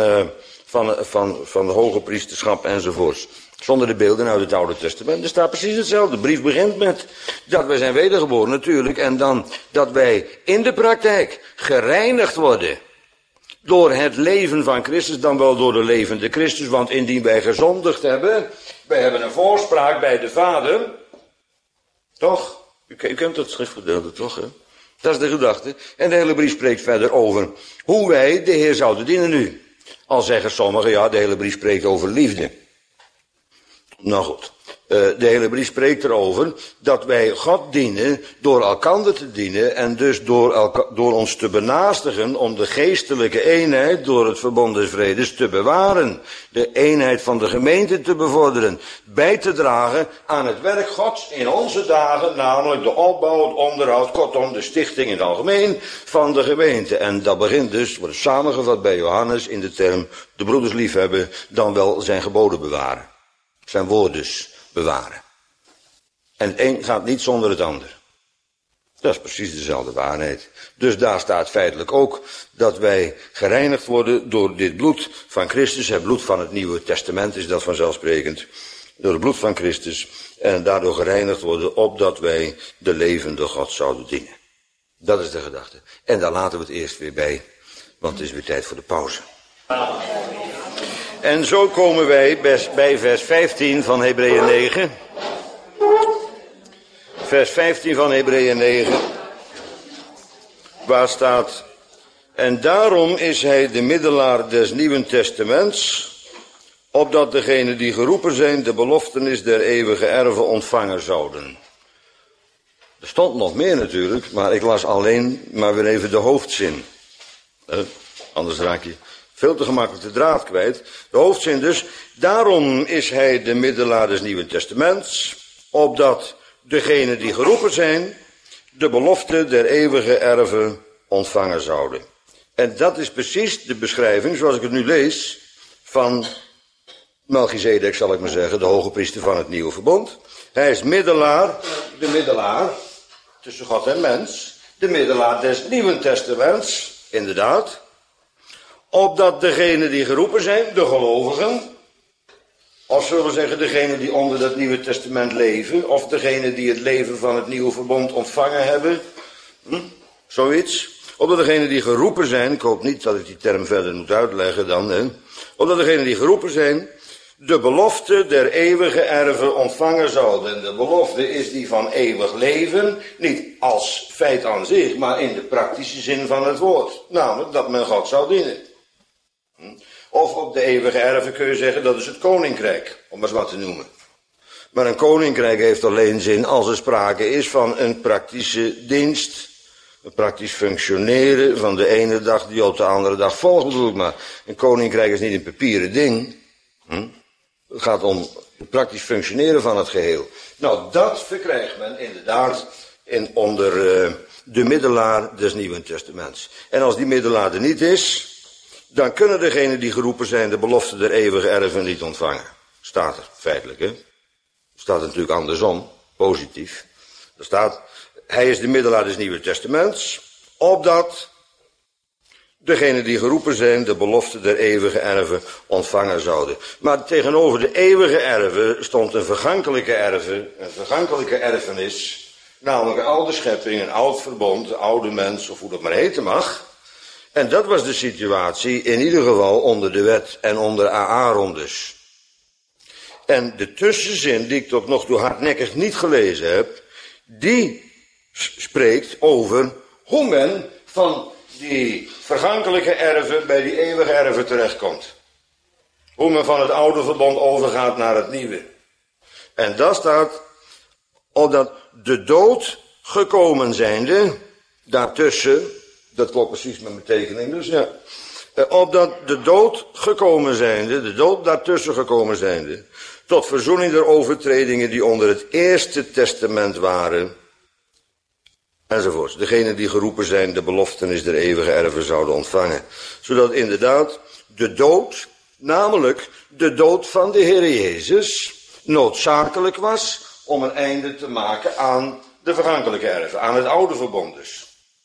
Speaker 1: de hoge priesterschap enzovoorts. Zonder de beelden uit het Oude Testament. Er staat precies hetzelfde. De brief begint met dat wij zijn wedergeboren natuurlijk. En dan dat wij in de praktijk gereinigd worden door het leven van Christus, dan wel door de levende Christus. Want indien wij gezondigd hebben, wij hebben een voorspraak bij de Vader. Toch? U kent het schriftgedeelte toch, hè? Dat is de gedachte. En de hele brief spreekt verder over hoe wij de Heer zouden dienen nu. Al zeggen sommigen, ja, de hele brief spreekt over liefde. Nou goed, de hele brief spreekt erover dat wij God dienen door elkander te dienen en dus door ons te benaastigen om de geestelijke eenheid door het verbond des vredes te bewaren. De eenheid van de gemeente te bevorderen. Bij te dragen aan het werk Gods in onze dagen, namelijk de opbouw, het onderhoud, kortom de stichting in het algemeen van de gemeente. En dat begint dus, wordt samengevat bij Johannes in de term de broeders liefhebben, dan wel zijn geboden bewaren. Zijn woord dus bewaren. En het een gaat niet zonder het ander. Dat is precies dezelfde waarheid. Dus daar staat feitelijk ook dat wij gereinigd worden door dit bloed van Christus. Het bloed van het Nieuwe Testament is dat vanzelfsprekend. Door het bloed van Christus. En daardoor gereinigd worden opdat wij de levende God zouden dienen. Dat is de gedachte. En daar laten we het eerst weer bij. Want het is weer tijd voor de pauze. En zo komen wij bij vers 15 van Hebreeën 9. Vers 15 van Hebreeën 9. Waar staat: en daarom is hij de middelaar des Nieuwen Testaments, opdat degenen die geroepen zijn de beloftenis der eeuwige erven ontvangen zouden. Er stond nog meer natuurlijk, maar ik las alleen maar weer even de hoofdzin. Anders raak je veel te gemakkelijk de draad kwijt. De hoofdzin dus: daarom is hij de middelaar des Nieuwen Testaments, opdat degenen die geroepen zijn de belofte der eeuwige erven ontvangen zouden. En dat is precies de beschrijving, zoals ik het nu lees, van Melchizedek, zal ik maar zeggen, de hoge priester van het nieuwe verbond. Hij is middelaar, de middelaar tussen God en mens, de middelaar des Nieuwen Testaments, inderdaad, opdat degenen die geroepen zijn, de gelovigen, of zullen we zeggen degenen die onder dat Nieuwe Testament leven, of degenen die het leven van het nieuwe verbond ontvangen hebben, zoiets, opdat degenen die geroepen zijn, ik hoop niet dat ik die term verder moet uitleggen dan, Opdat degenen die geroepen zijn, de belofte der eeuwige erven ontvangen zouden. En de belofte is die van eeuwig leven, niet als feit aan zich, maar in de praktische zin van het woord. Namelijk dat men God zou dienen. Of op de eeuwige erven kun je zeggen, dat is het koninkrijk, om maar eens wat te noemen. Maar een koninkrijk heeft alleen zin als er sprake is van een praktische dienst. Een praktisch functioneren van de ene dag die op de andere dag volgt, bedoel ik maar. Een koninkrijk is niet een papieren ding. Het gaat om het praktisch functioneren van het geheel. Nou, dat verkrijgt men inderdaad onder de middelaar des Nieuwen Testaments. En als die middelaar er niet is, dan kunnen degenen die geroepen zijn de belofte der eeuwige erven niet ontvangen. Staat er, feitelijk, hè. Staat er natuurlijk andersom, positief. Er staat, hij is de middelaar des Nieuwen Testaments, opdat degenen die geroepen zijn de belofte der eeuwige erven ontvangen zouden. Maar tegenover de eeuwige erven stond een vergankelijke erfenis, namelijk een oude schepping, een oud verbond, een oude mens, of hoe dat maar heten mag. En dat was de situatie in ieder geval onder de wet en onder Aaron dus. En de tussenzin die ik tot nog toe hardnekkig niet gelezen heb, die spreekt over hoe men van die vergankelijke erven bij die eeuwige erven terechtkomt. Hoe men van het oude verbond overgaat naar het nieuwe. En dat staat, opdat de dood gekomen zijnde, daartussen, dat klopt precies met mijn tekening dus, ja. Opdat de dood gekomen zijnde, de dood daartussen gekomen zijnde, tot verzoening der overtredingen die onder het eerste testament waren, enzovoorts. Degenen die geroepen zijn de beloftenis der eeuwige erven zouden ontvangen. Zodat inderdaad de dood, namelijk de dood van de Heer Jezus, noodzakelijk was om een einde te maken aan de vergankelijke erven, aan het oude verbond dus.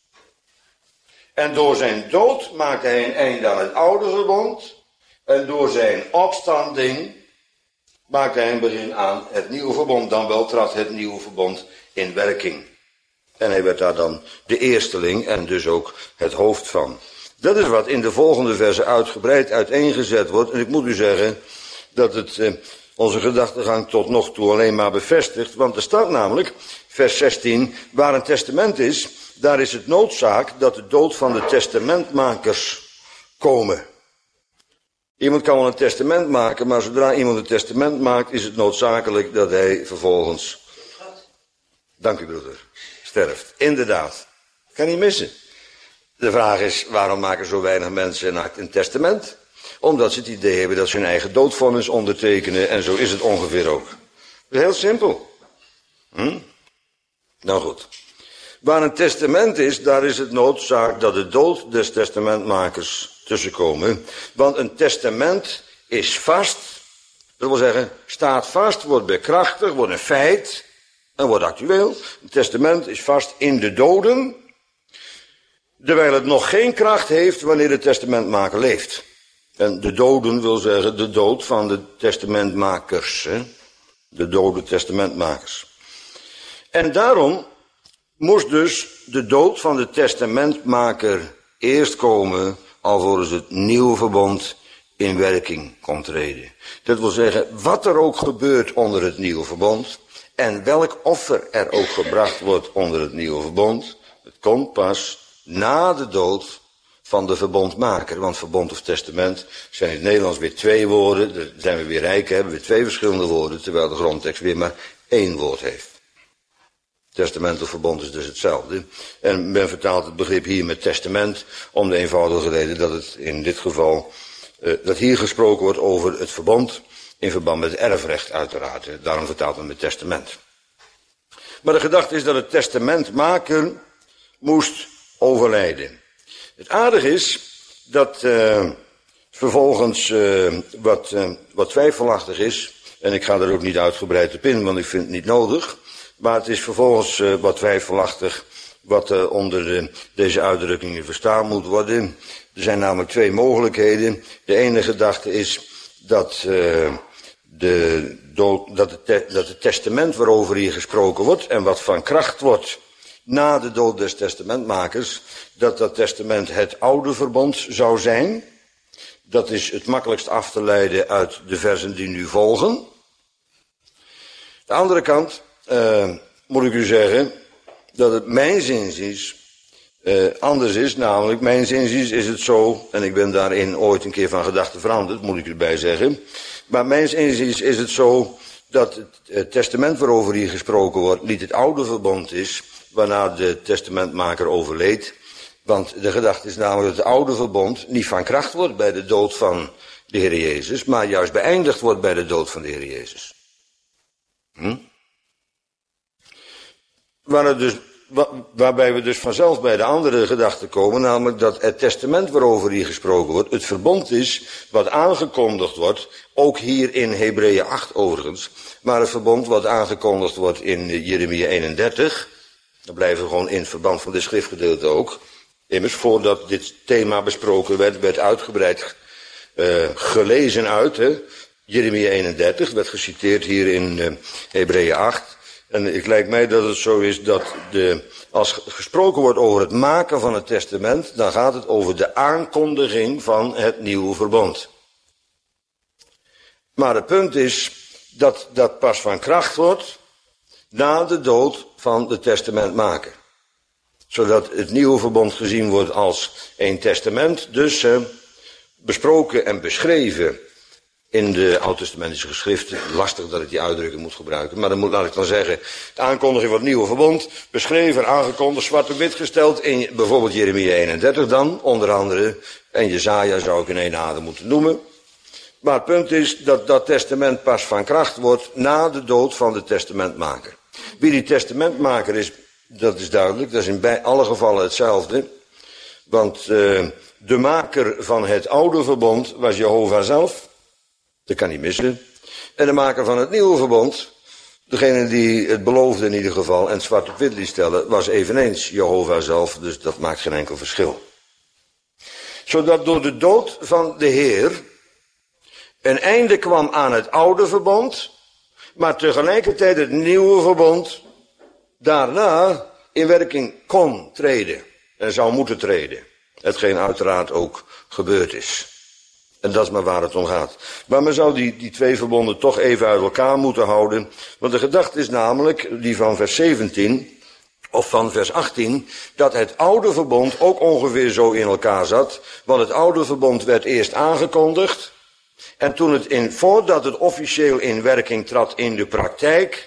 Speaker 1: En door zijn dood maakte hij een einde aan het oude verbond. En door zijn opstanding maakte hij een begin aan het nieuwe verbond. Dan wel trad het nieuwe verbond in werking. En hij werd daar dan de eersteling en dus ook het hoofd van. Dat is wat in de volgende versen uitgebreid uiteengezet wordt. En ik moet u zeggen dat het onze gedachtegang tot nog toe alleen maar bevestigt. Want er staat namelijk, vers 16, waar een testament is, daar is het noodzaak dat de dood van de testamentmakers komen. Iemand kan wel een testament maken, maar zodra iemand een testament maakt, is het noodzakelijk dat hij vervolgens, dank u broeder, sterft. Inderdaad. Kan niet missen. De vraag is, waarom maken zo weinig mensen een testament? Omdat ze het idee hebben dat ze hun eigen doodvonnis ondertekenen en zo is het ongeveer ook. Dat is heel simpel. Nou goed. Waar een testament is, daar is het noodzaak dat de dood des testamentmakers tussenkomen. Want een testament is vast, dat wil zeggen, staat vast, wordt bekrachtigd, wordt een feit en wordt actueel. Een testament is vast in de doden, terwijl het nog geen kracht heeft wanneer de testamentmaker leeft. En de doden wil zeggen de dood van de testamentmakers, hè? De dode testamentmakers. En daarom moest dus de dood van de testamentmaker eerst komen, alvorens het nieuwe verbond in werking kon treden. Dat wil zeggen, wat er ook gebeurt onder het nieuwe verbond, en welk offer er ook gebracht wordt onder het nieuwe verbond, het komt pas na de dood van de verbondmaker. Want verbond of testament zijn in het Nederlands weer twee woorden, daar zijn we weer rijk, hebben we weer twee verschillende woorden, terwijl de grondtekst weer maar één woord heeft. Testament of verbond is dus hetzelfde. En men vertaalt het begrip hier met testament om de eenvoudige reden dat het in dit geval, dat hier gesproken wordt over het verbond in verband met erfrecht uiteraard. Daarom vertaalt men met testament. Maar de gedachte is dat het testamentmaker moest overlijden. Het aardige is dat vervolgens wat twijfelachtig is, en ik ga er ook niet uitgebreid op in, want ik vind het niet nodig. Maar het is vervolgens wat twijfelachtig wat onder deze uitdrukkingen verstaan moet worden. Er zijn namelijk twee mogelijkheden. De ene gedachte is dat het testament waarover hier gesproken wordt en wat van kracht wordt na de dood des testamentmakers, dat testament het oude verbond zou zijn. Dat is het makkelijkst af te leiden uit de versen die nu volgen. De andere kant moet ik u zeggen dat het mijns inziens anders is. Namelijk, mijns inziens is het zo, en ik ben daarin ooit een keer van gedachten veranderd, moet ik erbij zeggen. Maar mijns inziens is het zo dat het testament waarover hier gesproken wordt niet het oude verbond is, waarna de testamentmaker overleed. Want de gedachte is namelijk dat het oude verbond niet van kracht wordt bij de dood van de Heer Jezus, maar juist beëindigd wordt bij de dood van de Heer Jezus. Waarbij we dus vanzelf bij de andere gedachte komen, namelijk dat het testament waarover hier gesproken wordt, het verbond is wat aangekondigd wordt, ook hier in Hebreeën 8 overigens, maar het verbond wat aangekondigd wordt in Jeremia 31, dan blijven we gewoon in het verband van dit schriftgedeelte ook. Immers, voordat dit thema besproken werd uitgebreid gelezen uit, Jeremia 31, werd geciteerd hier in Hebreeën 8. En het lijkt mij dat het zo is dat als gesproken wordt over het maken van het testament, dan gaat het over de aankondiging van het nieuwe verbond. Maar het punt is dat dat pas van kracht wordt na de dood van de testamentmaker. Zodat het nieuwe verbond gezien wordt als een testament, dus besproken en beschreven in de oud-testamentische geschriften. Lastig dat ik die uitdrukking moet gebruiken, maar dan laat ik dan zeggen, de aankondiging van het nieuwe verbond, beschreven, aangekondigd, zwart op wit gesteld in bijvoorbeeld Jeremia 31 dan, onder andere, en Jesaja zou ik in één adem moeten noemen. Maar het punt is dat dat testament pas van kracht wordt na de dood van de testamentmaker. Wie die testamentmaker is, dat is duidelijk, dat is in bij alle gevallen hetzelfde. Want de maker van het oude verbond was Jehovah zelf. Dat kan niet missen. En de maker van het nieuwe verbond, degene die het beloofde in ieder geval en het zwart op wit liet stellen, was eveneens Jehovah zelf, dus dat maakt geen enkel verschil. Zodat door de dood van de Heer een einde kwam aan het oude verbond, maar tegelijkertijd het nieuwe verbond daarna in werking kon treden en zou moeten treden. Hetgeen uiteraard ook gebeurd is. En dat is maar waar het om gaat. Maar men zou die twee verbonden toch even uit elkaar moeten houden. Want de gedachte is namelijk, die van vers 17, of van vers 18, dat het oude verbond ook ongeveer zo in elkaar zat. Want het oude verbond werd eerst aangekondigd. En toen voordat het officieel in werking trad in de praktijk,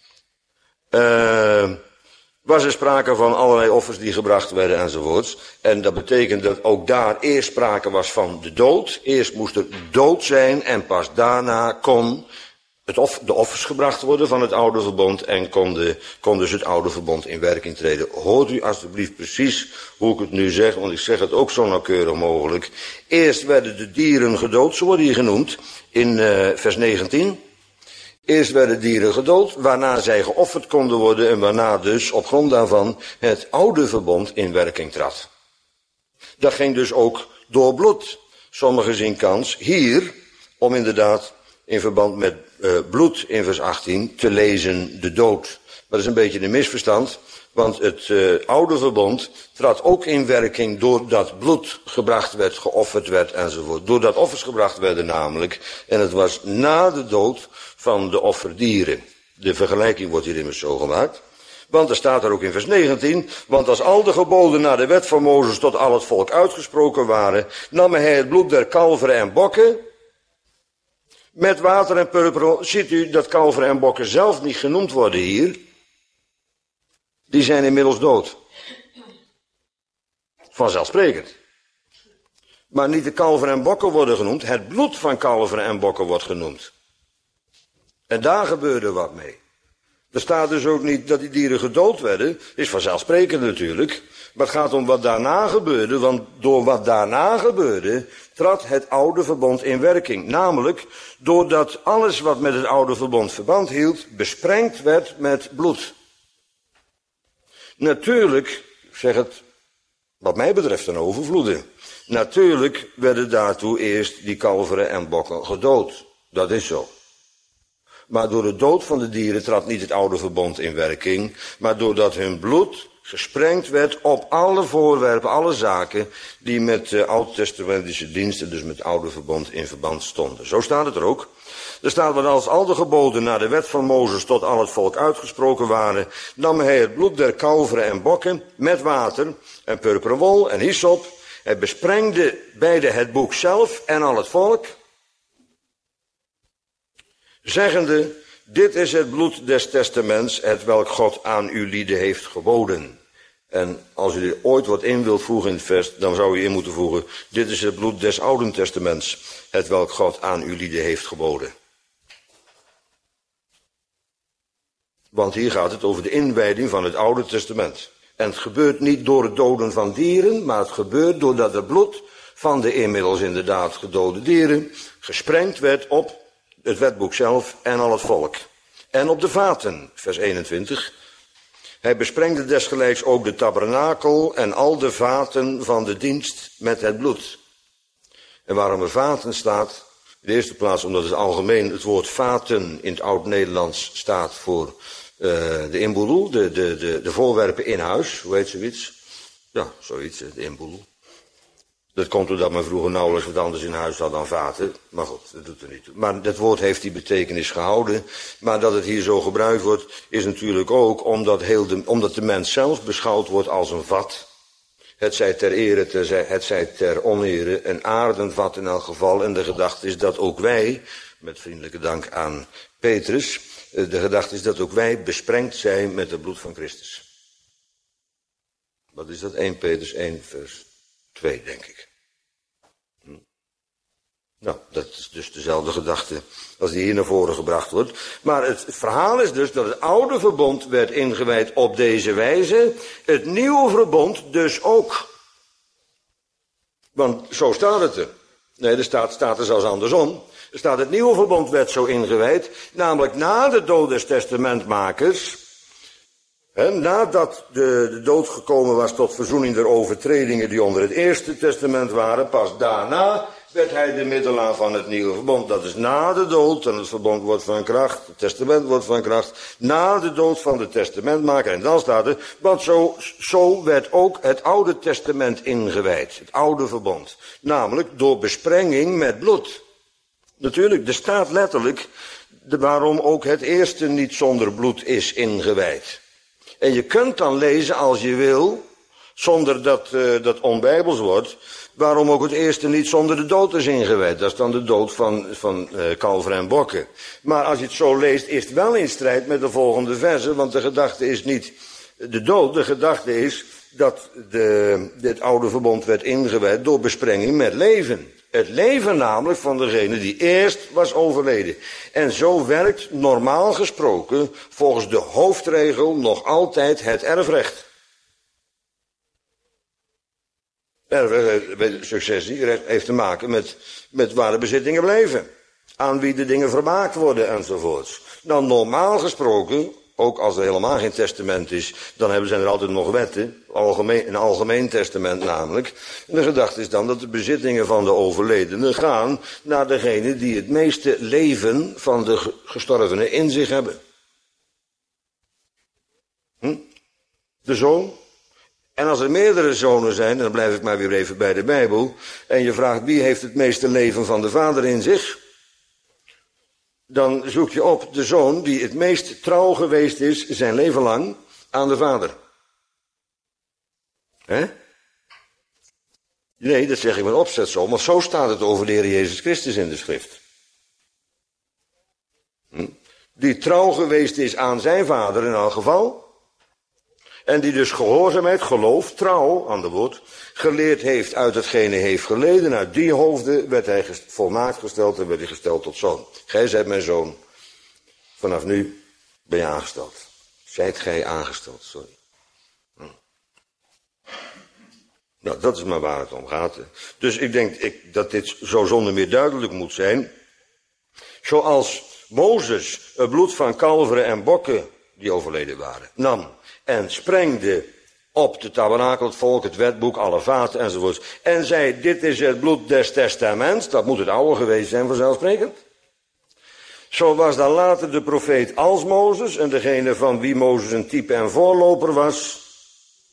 Speaker 1: was er sprake van allerlei offers die gebracht werden enzovoorts. En dat betekent dat ook daar eerst sprake was van de dood. Eerst moest er dood zijn en pas daarna kon de offers gebracht worden van het oude verbond en kon dus het oude verbond in werking treden. Hoort u alstublieft precies hoe ik het nu zeg, want ik zeg het ook zo nauwkeurig mogelijk. Eerst werden de dieren gedood, zo worden die genoemd, in vers 19. Eerst werden dieren gedood, waarna zij geofferd konden worden en waarna dus op grond daarvan het oude verbond in werking trad. Dat ging dus ook door bloed. Sommigen zien kans hier om inderdaad in verband met bloed in vers 18 te lezen de dood. Maar dat is een beetje een misverstand, want het oude verbond trad ook in werking doordat bloed gebracht werd, geofferd werd enzovoort. Doordat offers gebracht werden namelijk, en het was na de dood van de offerdieren. De vergelijking wordt hier immers zo gemaakt. Want er staat er ook in vers 19, want als al de geboden naar de wet van Mozes tot al het volk uitgesproken waren, nam hij het bloed der kalveren en bokken met water en purper. Ziet u dat kalveren en bokken zelf niet genoemd worden hier? Die zijn inmiddels dood. Vanzelfsprekend. Maar niet de kalveren en bokken worden genoemd, het bloed van kalveren en bokken wordt genoemd. En daar gebeurde wat mee. Er staat dus ook niet dat die dieren gedood werden. Is vanzelfsprekend natuurlijk. Maar het gaat om wat daarna gebeurde. Want door wat daarna gebeurde, trad het oude verbond in werking. Namelijk, doordat alles wat met het oude verbond verband hield, besprengd werd met bloed. Natuurlijk, ik zeg het wat mij betreft een overvloede. Natuurlijk werden daartoe eerst die kalveren en bokken gedood. Dat is zo. Maar door de dood van de dieren trad niet het oude verbond in werking, maar doordat hun bloed gesprengd werd op alle voorwerpen, alle zaken die met oud-testamentische diensten, dus met het oude verbond, in verband stonden. Zo staat het er ook. Er staat, want als al de geboden naar de wet van Mozes tot al het volk uitgesproken waren, nam hij het bloed der kalveren en bokken met water en purperen wol en hyssop. Hij besprengde beide het boek zelf en al het volk, zeggende, dit is het bloed des testaments, het welk God aan uw lieden heeft geboden. En als u er ooit wat in wilt voegen in het vers, dan zou u in moeten voegen, dit is het bloed des Oude Testaments, het welk God aan uw lieden heeft geboden. Want hier gaat het over de inwijding van het Oude Testament. En het gebeurt niet door het doden van dieren, maar het gebeurt doordat het bloed van de inmiddels inderdaad gedode dieren gesprengd werd op het wetboek zelf en al het volk. En op de vaten, vers 21. Hij besprengde desgelijks ook de tabernakel en al de vaten van de dienst met het bloed. En waarom er vaten staat, in de eerste plaats omdat het algemeen het woord vaten in het Oud-Nederlands staat voor de inboedel, de voorwerpen in huis, hoe heet zoiets? Ja, zoiets, de inboedel. Dat komt doordat men vroeger nauwelijks wat anders in huis had dan vaten. Maar goed, dat doet er niet toe. Maar dat woord heeft die betekenis gehouden. Maar dat het hier zo gebruikt wordt, is natuurlijk ook omdat de mens zelf beschouwd wordt als een vat. Het zij ter ere, het zij ter onere, een aarden vat in elk geval. En de gedachte is dat ook wij, met vriendelijke dank aan Petrus, de gedachte is dat ook wij besprengd zijn met het bloed van Christus. Wat is dat? 1 Petrus 1 vers 2, denk ik. Nou, dat is dus dezelfde gedachte als die hier naar voren gebracht wordt. Maar het verhaal is dus dat het oude verbond werd ingewijd op deze wijze. Het nieuwe verbond dus ook. Want zo staat het er. Nee, er staat er zelfs andersom. Er staat het nieuwe verbond werd zo ingewijd. Namelijk na de dood des testamentmakers. Nadat de dood gekomen was tot verzoening der overtredingen die onder het eerste testament waren. Pas daarna werd hij de middelaar van het nieuwe verbond. Dat is na de dood, en het verbond wordt van kracht, het testament wordt van kracht, na de dood van de testamentmaker. En dan staat er, want zo werd ook het oude testament ingewijd, het oude verbond. Namelijk door besprenging met bloed. Natuurlijk, er staat letterlijk waarom ook het eerste niet zonder bloed is ingewijd. En je kunt dan lezen als je wil, zonder dat dat onbijbels wordt, waarom ook het eerste niet zonder de dood is ingewijd. Dat is dan de dood van kalveren en bokken. Maar als je het zo leest, is het wel in strijd met de volgende verse, want de gedachte is niet de dood. De gedachte is dat dit oude verbond werd ingewijd door besprenging met leven. Het leven namelijk van degene die eerst was overleden. En zo werkt normaal gesproken volgens de hoofdregel nog altijd het erfrecht. Successierecht heeft te maken met waar de bezittingen blijven. Aan wie de dingen vermaakt worden enzovoorts. Nou, normaal gesproken, ook als er helemaal geen testament is, dan zijn er altijd nog wetten, een algemeen testament namelijk. En de gedachte is dan dat de bezittingen van de overledene gaan naar degene die het meeste leven van de gestorvene in zich hebben. De zoon. En als er meerdere zonen zijn, dan blijf ik maar weer even bij de Bijbel, en je vraagt wie heeft het meeste leven van de vader in zich, dan zoek je op de zoon die het meest trouw geweest is zijn leven lang aan de vader. Nee, dat zeg ik met opzet zo, want zo staat het over de Heer Jezus Christus in de schrift. Die trouw geweest is aan zijn vader in elk geval. En die dus gehoorzaamheid, geloof, trouw, ander woord, geleerd heeft uit hetgene heeft geleden. Uit die hoofden werd hij volmaakt gesteld en werd hij gesteld tot zoon. Gij zijt mijn zoon. Vanaf nu ben je aangesteld. Zijt gij aangesteld, sorry. Nou, dat is maar waar het om gaat. Dus ik denk dat dit zo zonder meer duidelijk moet zijn. Zoals Mozes het bloed van kalveren en bokken die overleden waren nam en sprengde op de tabernakel, het volk, het wetboek, alle vaten enzovoorts. En zei, dit is het bloed des testaments. Dat moet het oude geweest zijn vanzelfsprekend. Zo was dan later de profeet als Mozes, en degene van wie Mozes een type en voorloper was,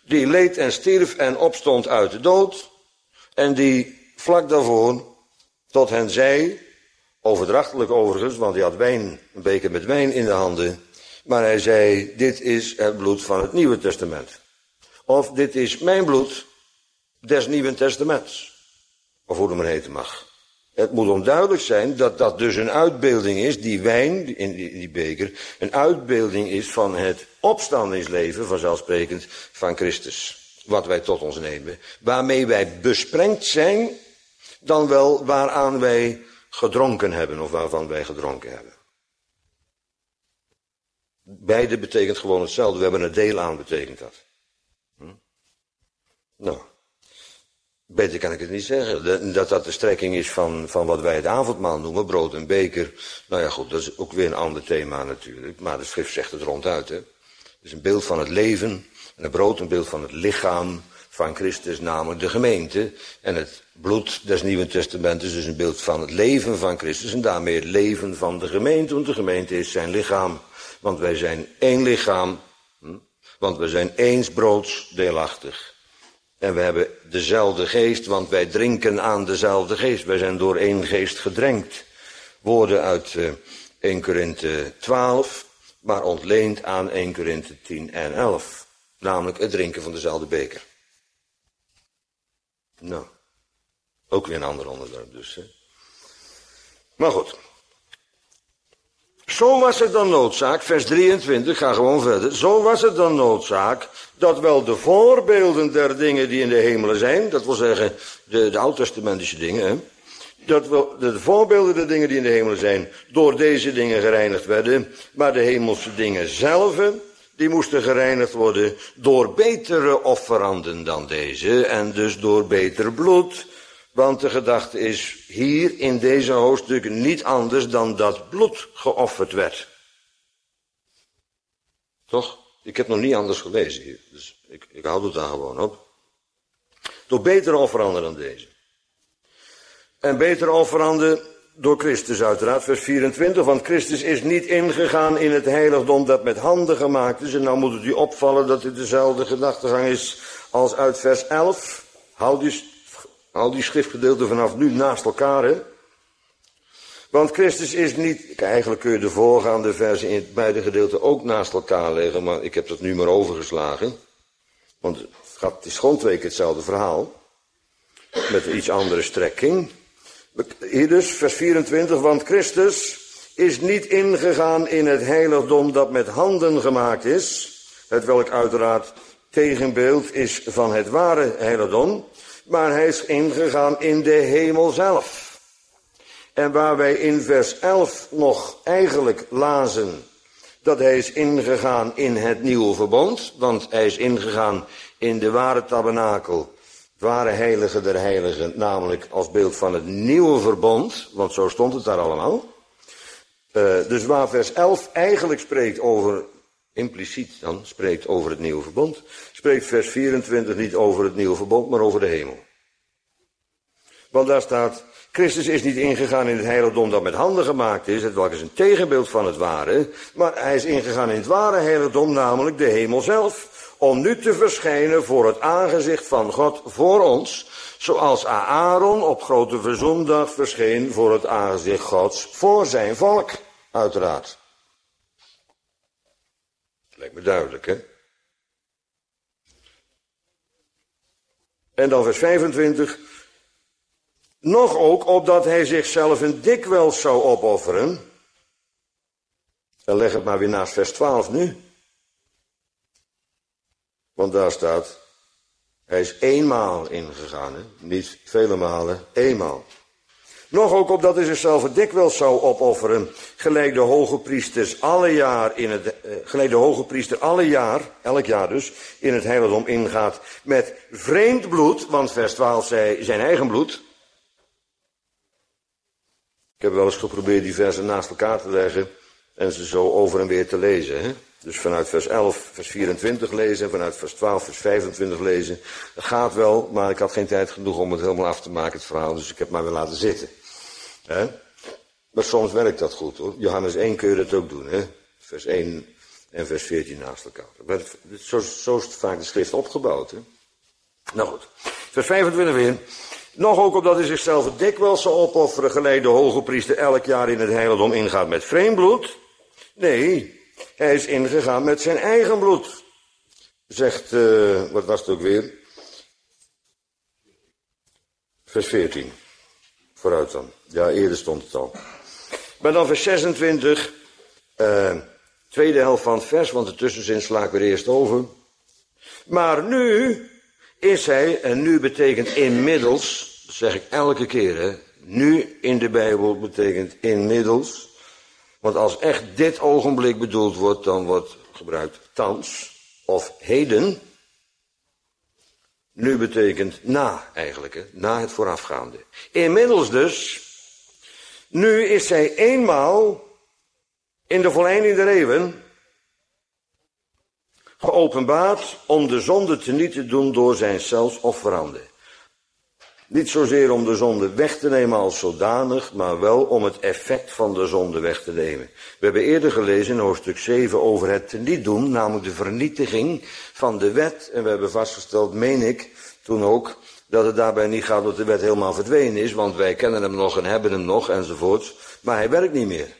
Speaker 1: die leed en stierf en opstond uit de dood, en die vlak daarvoor tot hen zei, overdrachtelijk overigens, want hij had een beker met wijn in de handen, maar hij zei, dit is het bloed van het Nieuwe Testament. Of dit is mijn bloed des Nieuwen Testaments. Of hoe het maar heten mag. Het moet onduidelijk zijn dat dat dus een uitbeelding is, die wijn in die beker, een uitbeelding is van het opstandingsleven, vanzelfsprekend, van Christus. Wat wij tot ons nemen. Waarmee wij besprengd zijn, dan wel waaraan wij gedronken hebben, of waarvan wij gedronken hebben. Beide betekent gewoon hetzelfde. We hebben een deel aan, betekent dat. Nou, beter kan ik het niet zeggen. Dat dat de strekking is van wat wij het avondmaal noemen, brood en beker. Nou ja goed, dat is ook weer een ander thema natuurlijk. Maar de schrift zegt het ronduit. Hè. Het is een beeld van het leven. En het brood een beeld van het lichaam van Christus, namelijk de gemeente. En het bloed des Nieuwen Testamenten is dus een beeld van het leven van Christus. En daarmee het leven van de gemeente. Want de gemeente is zijn lichaam. Want wij zijn één lichaam. Want we zijn eens broods deelachtig. En we hebben dezelfde geest, want wij drinken aan dezelfde geest. Wij zijn door één geest gedrenkt. Woorden uit 1 Korinthe 12, maar ontleend aan 1 Korinthe 10 en 11. Namelijk het drinken van dezelfde beker. Nou, ook weer een ander onderwerp dus. Hè. Maar goed. Zo was het dan noodzaak, vers 23, ga gewoon verder. Zo was het dan noodzaak dat wel de voorbeelden der dingen die in de hemelen zijn, dat wil zeggen de oud-testamentische dingen, hè, dat wel de voorbeelden der dingen die in de hemelen zijn, door deze dingen gereinigd werden, maar de hemelse dingen zelf, die moesten gereinigd worden door betere offeranden dan deze, en dus door beter bloed. Want de gedachte is hier in deze hoofdstukken niet anders dan dat bloed geofferd werd. Toch? Ik heb nog niet anders gelezen hier, dus ik houd het daar gewoon op. Door betere offeranden dan deze. En betere offeranden door Christus uiteraard, vers 24. Want Christus is niet ingegaan in het heiligdom dat met handen gemaakt is. En nou moet het u opvallen dat dit dezelfde gedachtegang is als uit vers 11. Hou die schriftgedeelten vanaf nu naast elkaar, hè. Want Christus is niet, eigenlijk kun je de voorgaande versen in beide gedeelten ook naast elkaar leggen, maar ik heb dat nu maar overgeslagen. Want het is gewoon 2 keer hetzelfde verhaal, met een iets andere strekking. Hier dus, vers 24, want Christus is niet ingegaan in het heiligdom dat met handen gemaakt is, hetwelk uiteraard tegenbeeld is van het ware heiligdom, maar hij is ingegaan in de hemel zelf. En waar wij in vers 11 nog eigenlijk lazen dat hij is ingegaan in het nieuwe verbond, want hij is ingegaan in de ware tabernakel, het ware heilige der heiligen, namelijk als beeld van het nieuwe verbond, want zo stond het daar allemaal. Dus waar vers 11 eigenlijk spreekt over, impliciet dan, spreekt over het nieuwe verbond, spreekt vers 24 niet over het nieuwe verbond, maar over de hemel. Want daar staat, Christus is niet ingegaan in het heiligdom dat met handen gemaakt is, hetwelk is een tegenbeeld van het ware, maar hij is ingegaan in het ware heiligdom, namelijk de hemel zelf, om nu te verschijnen voor het aangezicht van God voor ons, zoals Aaron op grote verzoendag verscheen voor het aangezicht Gods voor zijn volk, uiteraard. Lijkt me duidelijk, hè? En dan vers 25. Nog ook opdat hij zichzelf een dikwijls zou opofferen. En leg het maar weer naast vers 12 nu. Want daar staat, hij is eenmaal ingegaan, hè? Niet vele malen, eenmaal. Nog ook opdat hij zichzelf een dikwijls zou opofferen, gelijk de hoge priester alle jaar, elk jaar dus, in het heiligdom ingaat met vreemd bloed, want vers 12 zei zijn eigen bloed. Ik heb wel eens geprobeerd die versen naast elkaar te leggen en ze zo over en weer te lezen. Hè? Dus vanuit vers 11, vers 24 lezen en vanuit vers 12, vers 25 lezen. Dat gaat wel, maar ik had geen tijd genoeg om het helemaal af te maken, het verhaal, dus ik heb het maar weer laten zitten. Hè? Maar soms werkt dat goed hoor. Johannes 1 kun je dat ook doen. Hè? Vers 1 en vers 14 naast elkaar. Zo is het vaak de schrift opgebouwd. Hè? Nou goed, vers 25 weer. Nog ook opdat hij zichzelf dikwijls zal opofferen, gelijk de hoge priester elk jaar in het heiligdom ingaat met vreemd bloed. Nee, hij is ingegaan met zijn eigen bloed. Zegt, wat was het ook weer? Vers 14. Vooruit dan. Ja, eerder stond het al. Maar dan vers 26. Tweede helft van het vers, want de tussenzin sla ik weer eerst over. Maar nu is hij, en nu betekent inmiddels, dat zeg ik elke keer, hè. Nu in de Bijbel betekent inmiddels. Want als echt dit ogenblik bedoeld wordt, dan wordt gebruikt thans of heden. Nu betekent na eigenlijk, hè, na het voorafgaande. Inmiddels dus, nu is hij eenmaal in de volleinding der eeuwen geopenbaard om de zonde teniet te doen door zijn zelfsofferande. Niet zozeer om de zonde weg te nemen als zodanig, maar wel om het effect van de zonde weg te nemen. We hebben eerder gelezen in hoofdstuk 7 over het teniet doen, namelijk de vernietiging van de wet. En we hebben vastgesteld, meen ik, toen ook, dat het daarbij niet gaat dat de wet helemaal verdwenen is, want wij kennen hem nog en hebben hem nog enzovoorts. Maar hij werkt niet meer.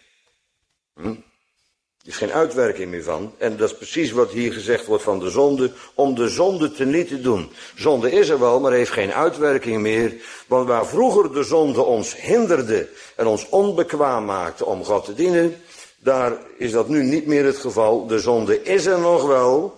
Speaker 1: Er is geen uitwerking meer van. En dat is precies wat hier gezegd wordt van de zonde. Om de zonde teniet te doen. Zonde is er wel, maar heeft geen uitwerking meer. Want waar vroeger de zonde ons hinderde en ons onbekwaam maakte om God te dienen, daar is dat nu niet meer het geval. De zonde is er nog wel.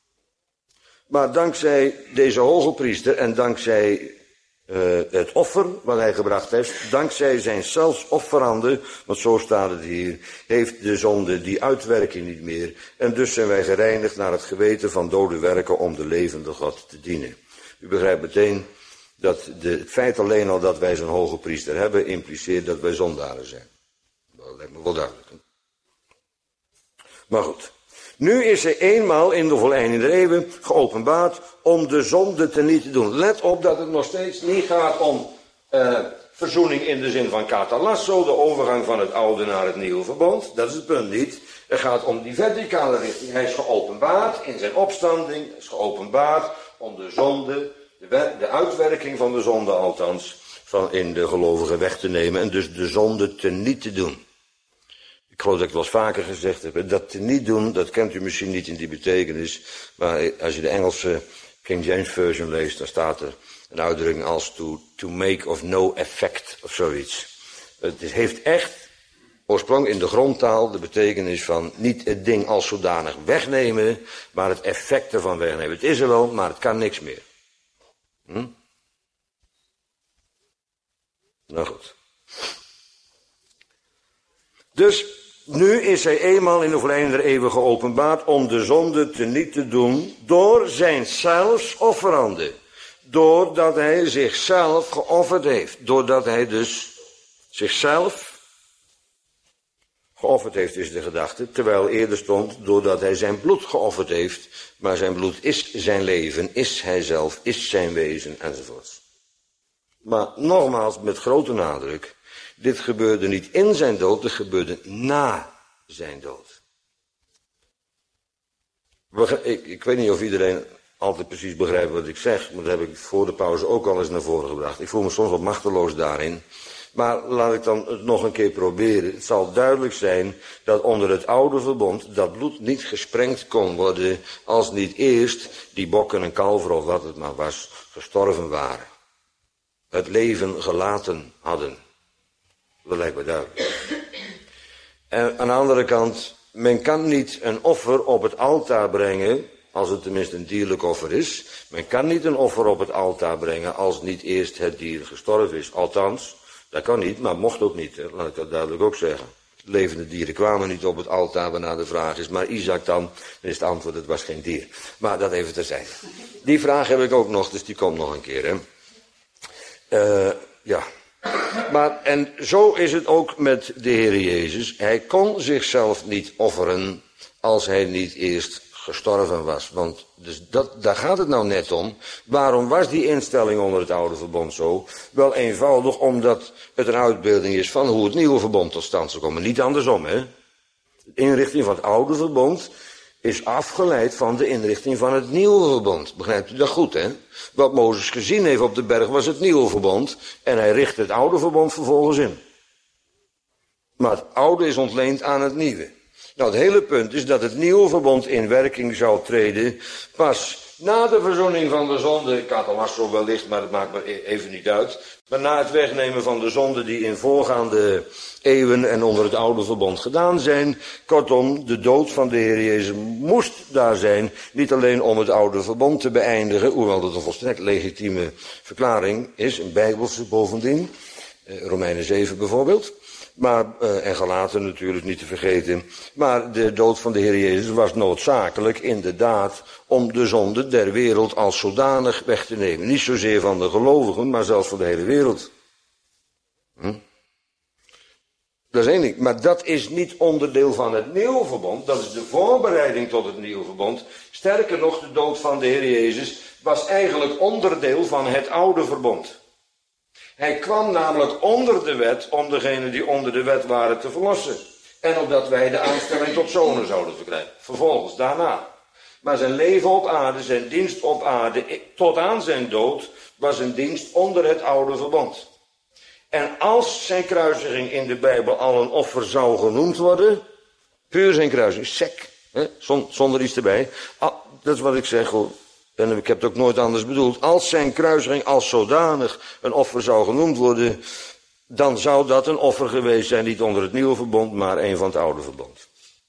Speaker 1: Maar dankzij deze hoge priester en dankzij het offer wat hij gebracht heeft, dankzij zijn zelfsofferande, want zo staat het hier, heeft de zonde die uitwerking niet meer. En dus zijn wij gereinigd naar het geweten van dode werken om de levende God te dienen. U begrijpt meteen dat het feit alleen al dat wij zo'n hoge priester hebben, impliceert dat wij zondaren zijn. Dat lijkt me wel duidelijk. Hè? Maar goed. Nu is hij eenmaal in de volleinding der eeuwen geopenbaard om de zonde teniet te doen. Let op dat het nog steeds niet gaat om verzoening in de zin van katalasso, de overgang van het oude naar het nieuwe verbond. Dat is het punt niet. Het gaat om die verticale richting. Hij is geopenbaard in zijn opstanding. Hij is geopenbaard om de zonde, de uitwerking van de zonde althans, van in de gelovigen weg te nemen en dus de zonde teniet te doen. Ik geloof dat ik het wel eens vaker gezegd heb. Dat te niet doen, dat kent u misschien niet in die betekenis. Maar als je de Engelse King James Version leest, dan staat er een uitdrukking als to make of no effect of zoiets. Het heeft echt oorsprong in de grondtaal de betekenis van niet het ding als zodanig wegnemen, maar het effect ervan wegnemen. Het is er wel, maar het kan niks meer. Nou goed. Dus nu is hij eenmaal in de volleinding der eeuwen geopenbaard om de zonde teniet te doen door zijn zelfsofferande. Doordat hij zichzelf geofferd heeft. Doordat hij dus zichzelf geofferd heeft is de gedachte. Terwijl eerder stond doordat hij zijn bloed geofferd heeft. Maar zijn bloed is zijn leven, is hij zelf, is zijn wezen enzovoort. Maar nogmaals met grote nadruk. Dit gebeurde niet in zijn dood, dit gebeurde na zijn dood. Ik weet niet of iedereen altijd precies begrijpt wat ik zeg, maar dat heb ik voor de pauze ook al eens naar voren gebracht. Ik voel me soms wat machteloos daarin. Maar laat ik dan het nog een keer proberen. Het zal duidelijk zijn dat onder het oude verbond dat bloed niet gesprengd kon worden als niet eerst die bokken en kalver of wat het maar was gestorven waren. Het leven gelaten hadden. Dat lijkt me duidelijk. En aan de andere kant, men kan niet een offer op het altaar brengen, als het tenminste een dierlijk offer is. Men kan niet een offer op het altaar brengen als niet eerst het dier gestorven is. Althans, dat kan niet, maar mocht ook niet. Hè. Laat ik dat duidelijk ook zeggen. Levende dieren kwamen niet op het altaar waarna de vraag is. Maar Isaac dan is het antwoord, het was geen dier. Maar dat even terzijde. Die vraag heb ik ook nog, dus die komt nog een keer. Hè. Ja. Maar, en zo is het ook met de Heer Jezus. Hij kon zichzelf niet offeren als hij niet eerst gestorven was. Want dus daar gaat het nou net om. Waarom was die instelling onder het oude verbond zo? Wel eenvoudig omdat het een uitbeelding is van hoe het nieuwe verbond tot stand zou komen. Niet andersom, hè. De inrichting van het oude verbond is afgeleid van de inrichting van het nieuwe verbond. Begrijpt u dat goed, hè? Wat Mozes gezien heeft op de berg was het nieuwe verbond. En hij richt het oude verbond vervolgens in. Maar het oude is ontleend aan het nieuwe. Nou, het hele punt is dat het nieuwe verbond in werking zou treden pas na de verzoening van de zonde. Katallasso wellicht, maar dat maakt me even niet uit. Maar na het wegnemen van de zonde die in voorgaande eeuwen en onder het oude verbond gedaan zijn. Kortom, de dood van de Heer Jezus moest daar zijn. Niet alleen om het oude verbond te beëindigen, hoewel dat een volstrekt legitieme verklaring is, een bijbelse bovendien. Romeinen 7 bijvoorbeeld. Maar, en Galaten natuurlijk niet te vergeten. Maar de dood van de Heer Jezus was noodzakelijk inderdaad om de zonde der wereld als zodanig weg te nemen. Niet zozeer van de gelovigen, maar zelfs van de hele wereld. Dat is één ding. Maar dat is niet onderdeel van het nieuwe verbond. Dat is de voorbereiding tot het nieuwe verbond. Sterker nog, de dood van de Heer Jezus was eigenlijk onderdeel van het oude verbond. Hij kwam namelijk onder de wet om degenen die onder de wet waren te verlossen. En opdat wij de aanstelling tot zonen zouden verkrijgen. Vervolgens, daarna. Maar zijn leven op aarde, zijn dienst op aarde, tot aan zijn dood, was een dienst onder het oude verbond. En als zijn kruisiging in de Bijbel al een offer zou genoemd worden, puur zijn kruisiging, sec, zonder iets erbij. Dat is wat ik zeg hoor. En ik heb het ook nooit anders bedoeld. Als zijn kruisiging als zodanig een offer zou genoemd worden, dan zou dat een offer geweest zijn, niet onder het nieuwe verbond, maar een van het oude verbond.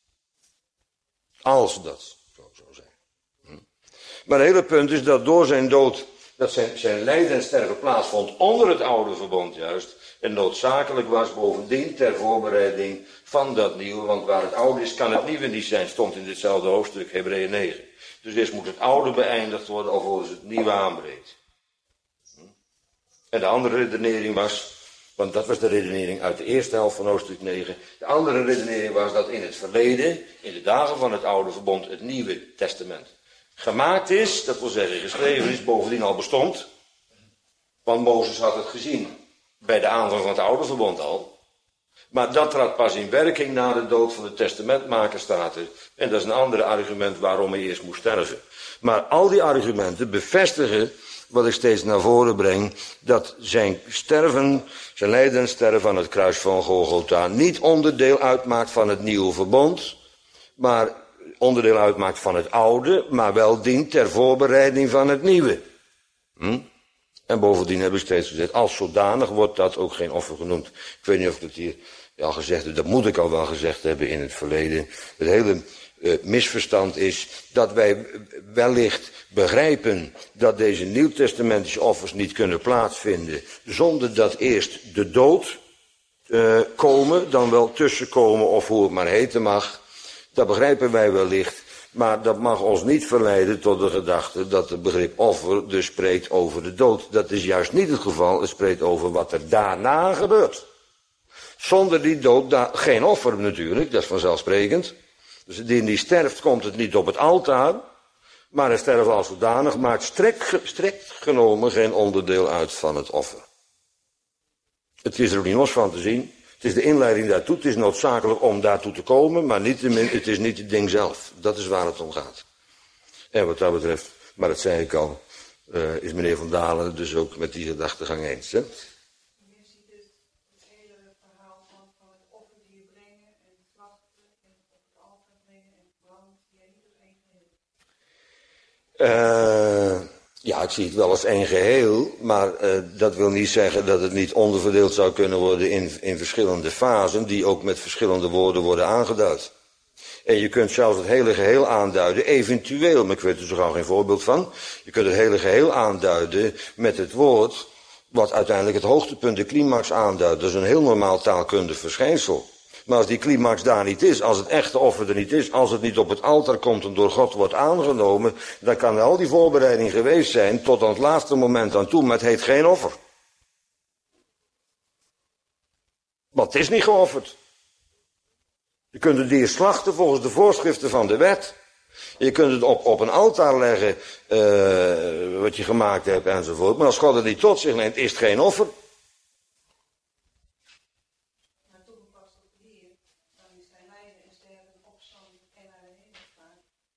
Speaker 1: Als dat zou zijn. Maar het hele punt is dat door zijn dood, dat zijn lijden en sterven plaatsvond onder het oude verbond juist, en noodzakelijk was bovendien ter voorbereiding van dat nieuwe, want waar het oude is kan het nieuwe niet zijn, stond in ditzelfde hoofdstuk, Hebreeën 9. Dus eerst moet het oude beëindigd worden, alvorens het nieuwe aanbreekt. En de andere redenering was, want dat was de redenering uit de eerste helft van hoofdstuk 9. De andere redenering was dat in het verleden, in de dagen van het oude verbond, het nieuwe testament gemaakt is, dat wil zeggen geschreven is, bovendien al bestond. Want Mozes had het gezien bij de aanvang van het oude verbond al. Maar dat trad pas in werking na de dood van de testamentmaker, staat er. En dat is een ander argument waarom hij eerst moest sterven. Maar al die argumenten bevestigen wat ik steeds naar voren breng, dat zijn sterven, zijn lijden en sterven aan het kruis van Golgotha niet onderdeel uitmaakt van het nieuwe verbond, maar onderdeel uitmaakt van het oude, maar wel dient ter voorbereiding van het nieuwe. En bovendien heb ik steeds gezegd, als zodanig wordt dat ook geen offer genoemd. Ik weet niet of ik dat hier al gezegd heb, dat moet ik al wel gezegd hebben in het verleden. Het hele misverstand is dat wij wellicht begrijpen dat deze nieuwtestamentische offers niet kunnen plaatsvinden zonder dat eerst de dood komen, dan wel tussenkomen of hoe het maar heten mag. Dat begrijpen wij wellicht. Maar dat mag ons niet verleiden tot de gedachte dat het begrip offer dus spreekt over de dood. Dat is juist niet het geval, het spreekt over wat er daarna gebeurt. Zonder die dood geen offer natuurlijk, dat is vanzelfsprekend. Dus die sterft komt het niet op het altaar, maar hij sterft als zodanig, maakt strikt genomen geen onderdeel uit van het offer. Het is er ook niet los van te zien. Het is de inleiding daartoe, het is noodzakelijk om daartoe te komen, maar het is niet het ding zelf. Dat is waar het om gaat. En wat dat betreft, maar dat zei ik al, is meneer Van Dalen dus ook met die gedachtegang eens. Hè?
Speaker 3: Je ziet dus het hele verhaal van het offer die je brengen en slachten en op het altaar brengen en brand, die je niet als één geheel.
Speaker 1: Ja, ik zie het wel als één geheel, maar dat wil niet zeggen dat het niet onderverdeeld zou kunnen worden in verschillende fasen, die ook met verschillende woorden worden aangeduid. En je kunt zelfs het hele geheel aanduiden, eventueel, maar ik weet er zo gauw geen voorbeeld van. Je kunt het hele geheel aanduiden met het woord, wat uiteindelijk het hoogtepunt, de climax aanduidt. Dat is een heel normaal taalkundig verschijnsel. Maar als die climax daar niet is, als het echte offer er niet is, als het niet op het altaar komt en door God wordt aangenomen, dan kan al die voorbereiding geweest zijn tot aan het laatste moment aan toe, maar het heet geen offer. Want het is niet geofferd. Je kunt het dier slachten volgens de voorschriften van de wet. Je kunt het op een altaar leggen, wat je gemaakt hebt enzovoort. Maar als God het niet tot zich neemt, is het geen offer.
Speaker 3: Maar toegepast op de Heer, dan is zijn lijden en sterven, opstand en naar de hemel gaan.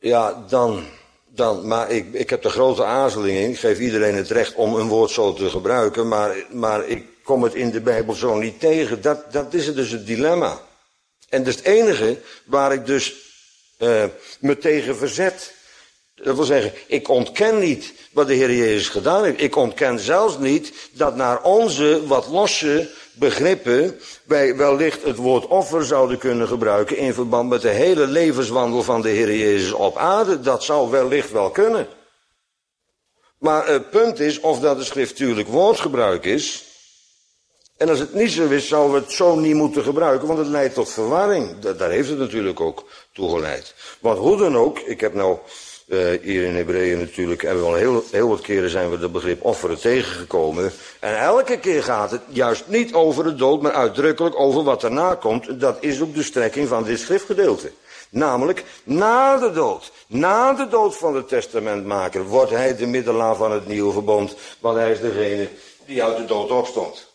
Speaker 1: Ja, dan. Maar ik heb de grote aarzeling in. Ik geef iedereen het recht om een woord zo te gebruiken. Maar ik kom het in de Bijbel zo niet tegen. Dat is dus het dilemma. En dat is het enige waar ik dus me tegen verzet. Dat wil zeggen, ik ontken niet wat de Heer Jezus gedaan heeft. Ik ontken zelfs niet dat naar onze wat losse begrippen wij wellicht het woord offer zouden kunnen gebruiken in verband met de hele levenswandel van de Heer Jezus op aarde. Dat zou wellicht wel kunnen. Maar het punt is of dat een schriftuurlijk woordgebruik is. En als het niet zo is, zouden we het zo niet moeten gebruiken, want het leidt tot verwarring. Daar heeft het natuurlijk ook toe geleid. Want hoe dan ook, ik heb nou hier in Hebreeën natuurlijk, en wel heel wat keren zijn we het begrip offeren tegengekomen. En elke keer gaat het juist niet over de dood, maar uitdrukkelijk over wat erna komt. Dat is ook de strekking van dit schriftgedeelte. Namelijk, na de dood van de testamentmaker, wordt hij de middelaar van het nieuwe verbond, want hij is degene die uit de dood opstond.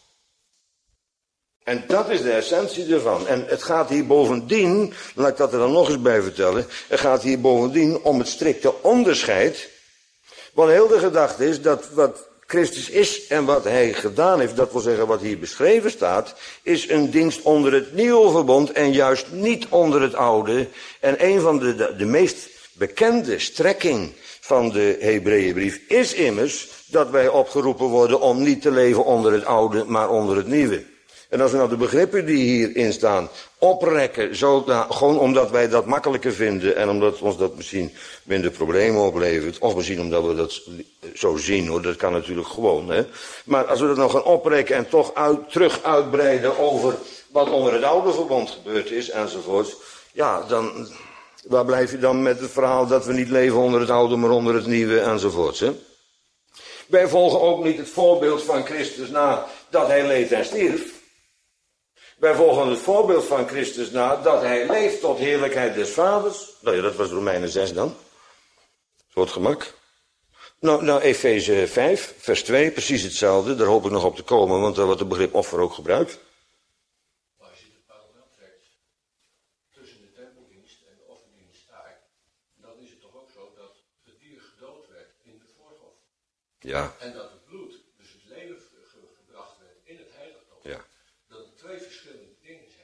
Speaker 1: En dat is de essentie ervan. En het gaat hier bovendien, laat ik dat er dan nog eens bij vertellen, het gaat hier bovendien om het strikte onderscheid. Want heel de gedachte is dat wat Christus is en wat hij gedaan heeft, dat wil zeggen wat hier beschreven staat, is een dienst onder het nieuwe verbond en juist niet onder het oude. En een van de meest bekende strekking van de Hebreeënbrief is immers dat wij opgeroepen worden om niet te leven onder het oude, maar onder het nieuwe. En als we nou de begrippen die hierin staan oprekken, gewoon omdat wij dat makkelijker vinden en omdat ons dat misschien minder problemen oplevert, of misschien omdat we dat zo zien hoor, dat kan natuurlijk gewoon. Hè. Maar als we dat nou gaan oprekken en toch terug uitbreiden over wat onder het oude verbond gebeurd is enzovoort, ja, dan, waar blijf je dan met het verhaal dat we niet leven onder het oude, maar onder het nieuwe enzovoort. Hè? Wij volgen ook niet het voorbeeld van Christus na dat hij leed en stierf. Wij volgen het voorbeeld van Christus na dat hij leeft tot heerlijkheid des Vaders. Nou ja, dat was Romeinen 6 dan. Voor het gemak. Nou, Efeze 5, vers 2, precies hetzelfde. Daar hoop ik nog op te komen, want daar wordt het begrip offer ook gebruikt.
Speaker 4: Maar als je de parallel trekt tussen de tempeldienst en de offerdienst daar, dan is het toch ook zo dat het dier gedood werd in de vooroffer.
Speaker 1: Ja.
Speaker 4: En dat het bloed, dus het leven gebracht werd in het heiligdom.
Speaker 1: Ja.
Speaker 4: Dat het twee verschillende dingen zijn.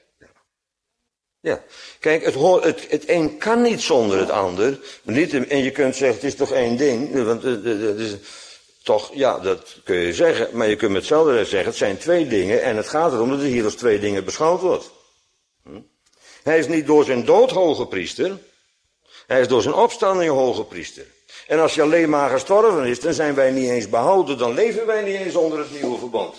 Speaker 1: Ja, kijk, het een kan niet zonder het ander. En je kunt zeggen, het is toch één ding. Want het is toch, ja, dat kun je zeggen. Maar je kunt met hetzelfde recht zeggen, het zijn twee dingen. En het gaat erom dat het hier als twee dingen beschouwd wordt. Hij is niet door zijn dood hoge priester. Hij is door zijn opstanding hoge priester. En als hij alleen maar gestorven is, dan zijn wij niet eens behouden. Dan leven wij niet eens onder het nieuwe verbond.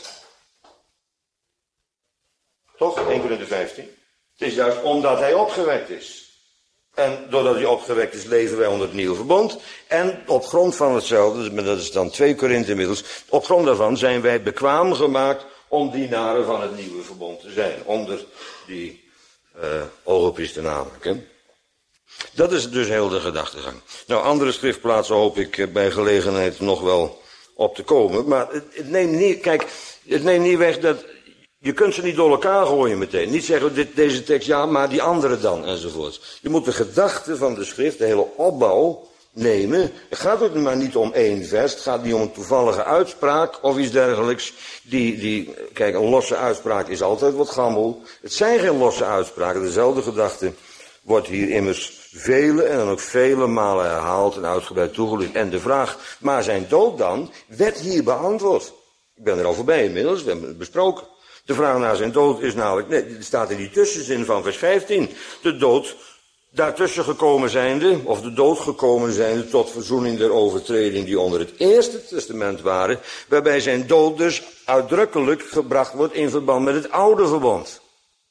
Speaker 1: Toch? 1 Korinthe 15. Het is juist omdat hij opgewekt is. En doordat hij opgewekt is, leven wij onder het nieuwe verbond. En op grond van hetzelfde, maar dat is dan 2 Korinthe inmiddels, op grond daarvan zijn wij bekwaam gemaakt om dienaren van het nieuwe verbond te zijn. Onder die hoge priester namelijk. Hè? Dat is dus heel de gedachtegang. Nou, andere schriftplaatsen hoop ik bij gelegenheid nog wel op te komen. Maar het neemt niet weg dat je kunt ze niet door elkaar gooien meteen. Niet zeggen deze tekst ja, maar die andere dan enzovoort. Je moet de gedachte van de schrift, de hele opbouw nemen. Het gaat ook maar niet om één vers. Het gaat niet om een toevallige uitspraak of iets dergelijks. Kijk, een losse uitspraak is altijd wat gammel. Het zijn geen losse uitspraken. Dezelfde gedachte wordt hier immers vele en dan ook vele malen herhaald en uitgebreid toegelicht. En de vraag, maar zijn dood dan, werd hier beantwoord. Ik ben er al voorbij inmiddels, we hebben het besproken. De vraag naar zijn dood is namelijk, nee, het staat in die tussenzin van vers 15. De dood daartussen gekomen zijnde, of de dood gekomen zijnde tot verzoening der overtreding die onder het eerste testament waren, waarbij zijn dood dus uitdrukkelijk gebracht wordt in verband met het oude verbond.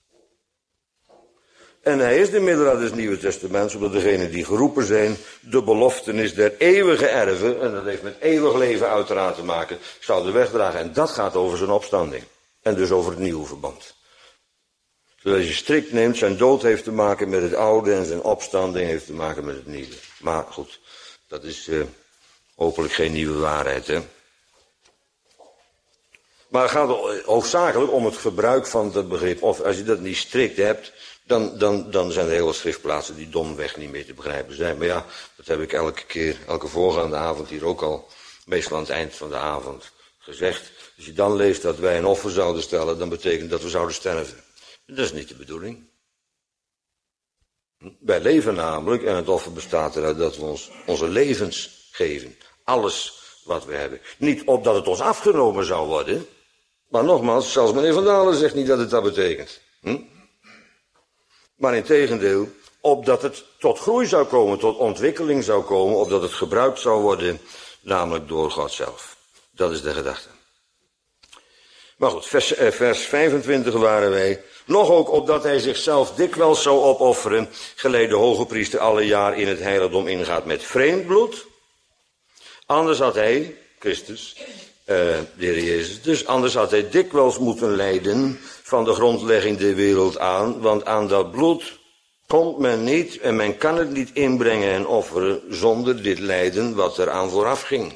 Speaker 1: En hij is de middelaar des Nieuwe Testaments, omdat degenen die geroepen zijn, de beloftenis der eeuwige erven, en dat heeft met eeuwig leven uiteraard te maken, zouden wegdragen. En dat gaat over zijn opstanding. En dus over het nieuwe verband. Zodat je strikt neemt, zijn dood heeft te maken met het oude en zijn opstanding heeft te maken met het nieuwe. Maar goed, dat is hopelijk geen nieuwe waarheid, hè. Maar het gaat hoofdzakelijk om het gebruik van dat begrip. Of als je dat niet strikt hebt, dan zijn er heel wat schriftplaatsen die domweg niet meer te begrijpen zijn. Maar ja, dat heb ik elke voorgaande avond hier ook al, meestal aan het eind van de avond, gezegd. Als je dan leest dat wij een offer zouden stellen, dan betekent dat we zouden sterven. Dat is niet de bedoeling. Wij leven namelijk, en het offer bestaat eruit dat we onze levens geven. Alles wat we hebben. Niet opdat het ons afgenomen zou worden. Maar nogmaals, zelfs meneer Van Dalen zegt niet dat het dat betekent. Maar integendeel, opdat het tot groei zou komen, tot ontwikkeling zou komen, opdat het gebruikt zou worden, namelijk door God zelf. Dat is de gedachte. Maar goed, vers 25 waren wij. Nog ook opdat hij zichzelf dikwijls zou opofferen, gelijk de hoge priester alle jaar in het heiligdom ingaat met vreemd bloed. Anders had hij, Christus, de Heer Jezus, dus anders had hij dikwijls moeten lijden van de grondlegging der wereld aan, want aan dat bloed komt men niet en men kan het niet inbrengen en offeren zonder dit lijden wat eraan vooraf ging.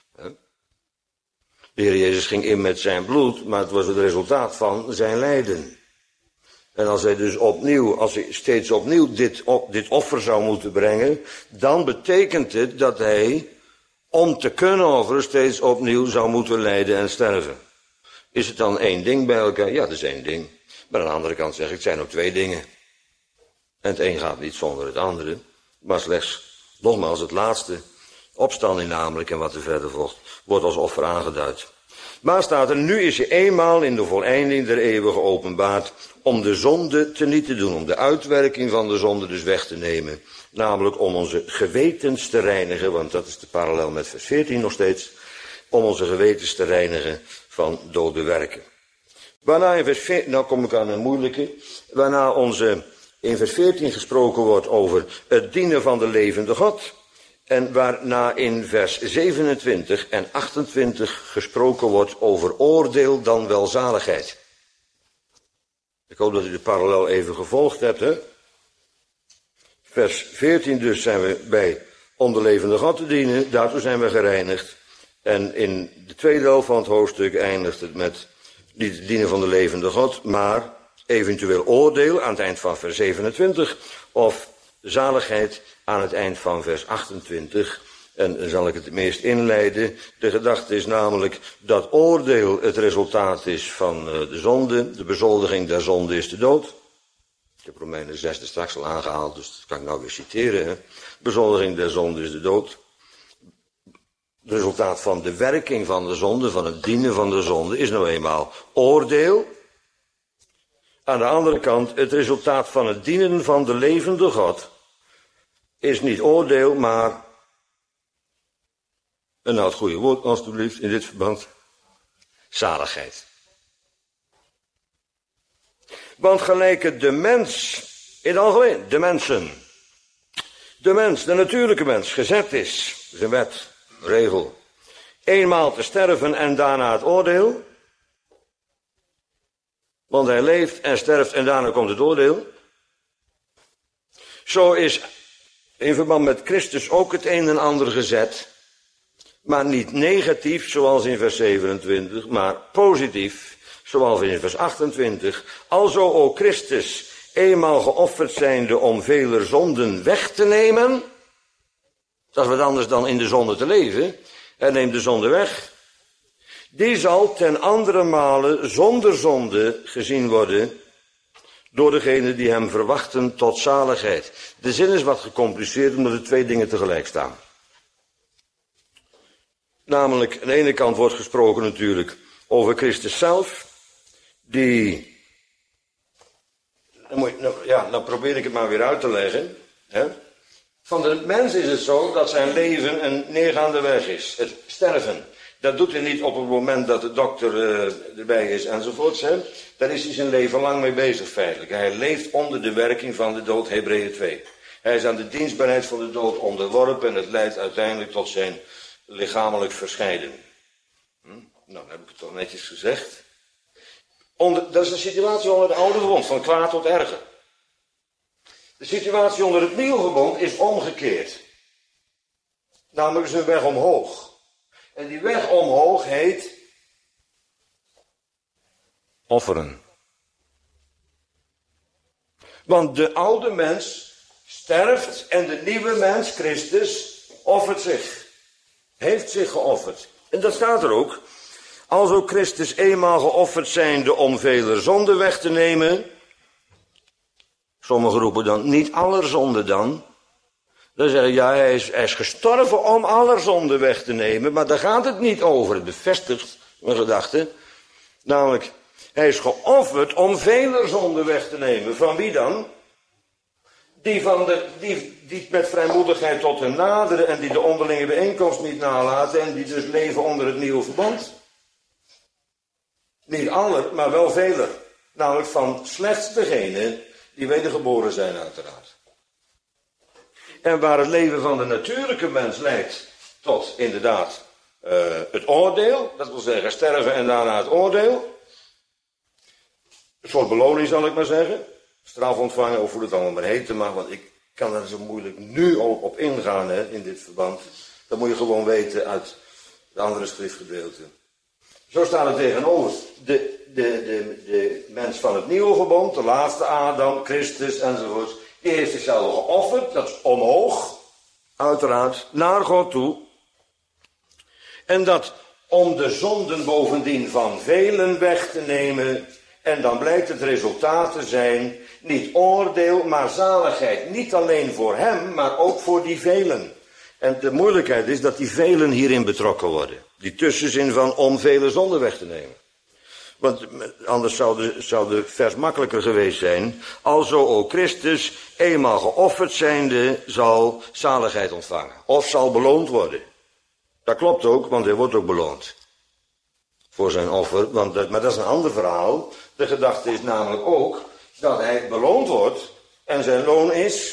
Speaker 1: De Heer Jezus ging in met zijn bloed, maar het was het resultaat van zijn lijden. En als hij dus steeds opnieuw dit offer zou moeten brengen, dan betekent het dat hij, om te kunnen offeren, steeds opnieuw zou moeten lijden en sterven. Is het dan één ding bij elkaar? Ja, dat is één ding. Maar aan de andere kant zeg ik, het zijn ook twee dingen. En het een gaat niet zonder het andere, maar slechts, nogmaals, het laatste, opstanding namelijk, en wat er verder volgt, wordt als offer aangeduid. Maar staat er, nu is je eenmaal in de voleinding der eeuwen geopenbaard, om de zonde teniet te doen, om de uitwerking van de zonde dus weg te nemen. Namelijk om onze gewetens te reinigen, want dat is de parallel met vers 14 nog steeds, om onze gewetens te reinigen van dode werken. Waarna in vers 14, nou kom ik aan een moeilijke, waarna in vers 14 gesproken wordt over het dienen van de levende God. En waarna in vers 27 en 28 gesproken wordt over oordeel dan welzaligheid. Ik hoop dat u de parallel even gevolgd hebt. Hè? Vers 14 dus zijn we bij om de levende God te dienen. Daartoe zijn we gereinigd. En in de tweede helft van het hoofdstuk eindigt het met niet het dienen van de levende God, maar eventueel oordeel aan het eind van vers 27 of zaligheid aan het eind van vers 28. En dan zal ik het meest inleiden. De gedachte is namelijk dat oordeel het resultaat is van de zonde. De bezoldiging der zonde is de dood. Ik heb Romeinen 6 straks al aangehaald, dus dat kan ik nou weer citeren. Hè. Bezoldiging der zonde is de dood. Het resultaat van de werking van de zonde, van het dienen van de zonde, is nou eenmaal oordeel. Aan de andere kant, het resultaat van het dienen van de levende God is niet oordeel, maar, en nou het goede woord alstublieft in dit verband, zaligheid. Want gelijk het de mens, in het algemeen, de mensen, de mens, de natuurlijke mens, gezet is, zijn wet, regel, eenmaal te sterven en daarna het oordeel. Want hij leeft en sterft en daarna komt het oordeel. Zo is in verband met Christus ook het een en ander gezet. Maar niet negatief zoals in vers 27, maar positief zoals in vers 28. Alzo ook Christus eenmaal geofferd zijnde om veler zonden weg te nemen. Dat is wat anders dan in de zonde te leven. Hij neemt de zonde weg. Die zal ten andere male zonder zonde gezien worden door degenen die hem verwachten tot zaligheid. De zin is wat gecompliceerd omdat er twee dingen tegelijk staan. Namelijk, aan de ene kant wordt gesproken natuurlijk over Christus zelf, die, nou probeer ik het maar weer uit te leggen. Hè? Van de mens is het zo dat zijn leven een neergaande weg is, het sterven. Dat doet hij niet op het moment dat de dokter erbij is enzovoorts. Hè. Daar is hij zijn leven lang mee bezig feitelijk. Hij leeft onder de werking van de dood, Hebreeën 2. Hij is aan de dienstbaarheid van de dood onderworpen en het leidt uiteindelijk tot zijn lichamelijk verscheiden. Nou, dan heb ik het toch netjes gezegd. Dat is de situatie onder het oude verbond, van kwaad tot erger. De situatie onder het nieuwe verbond is omgekeerd. Namelijk is een weg omhoog. En die weg omhoog heet offeren. Want de oude mens sterft en de nieuwe mens, Christus, offert zich. Heeft zich geofferd. En dat staat er ook. Als ook Christus eenmaal geofferd zijnde om vele zonden weg te nemen. Sommigen roepen dan, niet aller zonden dan. Dan zeggen ja, hij is gestorven om aller zonden weg te nemen. Maar daar gaat het niet over. Het bevestigt mijn gedachte. Namelijk, hij is geofferd om vele zonden weg te nemen. Van wie dan? Die met vrijmoedigheid tot hem naderen en die de onderlinge bijeenkomst niet nalaten en die dus leven onder het nieuwe verbond. Niet aller, maar wel veler. Namelijk van slechts degenen die wedergeboren zijn uiteraard. En waar het leven van de natuurlijke mens leidt tot inderdaad het oordeel, dat wil zeggen sterven en daarna het oordeel. Een soort beloning zal ik maar zeggen. Straf ontvangen, of hoe het allemaal maar heten mag, want ik kan er zo moeilijk nu op ingaan in dit verband. Dat moet je gewoon weten uit de andere schriftgedeelten. Zo staat het tegenover. De mens van het nieuwe verbond, de laatste Adam, Christus enzovoort, die heeft zichzelf geofferd, dat is omhoog, uiteraard, naar God toe. En dat om de zonden bovendien van velen weg te nemen. En dan blijkt het resultaat te zijn, niet oordeel, maar zaligheid. Niet alleen voor hem, maar ook voor die velen. En de moeilijkheid is dat die velen hierin betrokken worden. Die tussenzin van om vele zonden weg te nemen. Want anders zou de vers makkelijker geweest zijn. Alzo ook Christus, eenmaal geofferd zijnde, zal zaligheid ontvangen. Of zal beloond worden. Dat klopt ook, want hij wordt ook beloond. Voor zijn offer, maar dat is een ander verhaal. De gedachte is namelijk ook dat hij beloond wordt en zijn loon is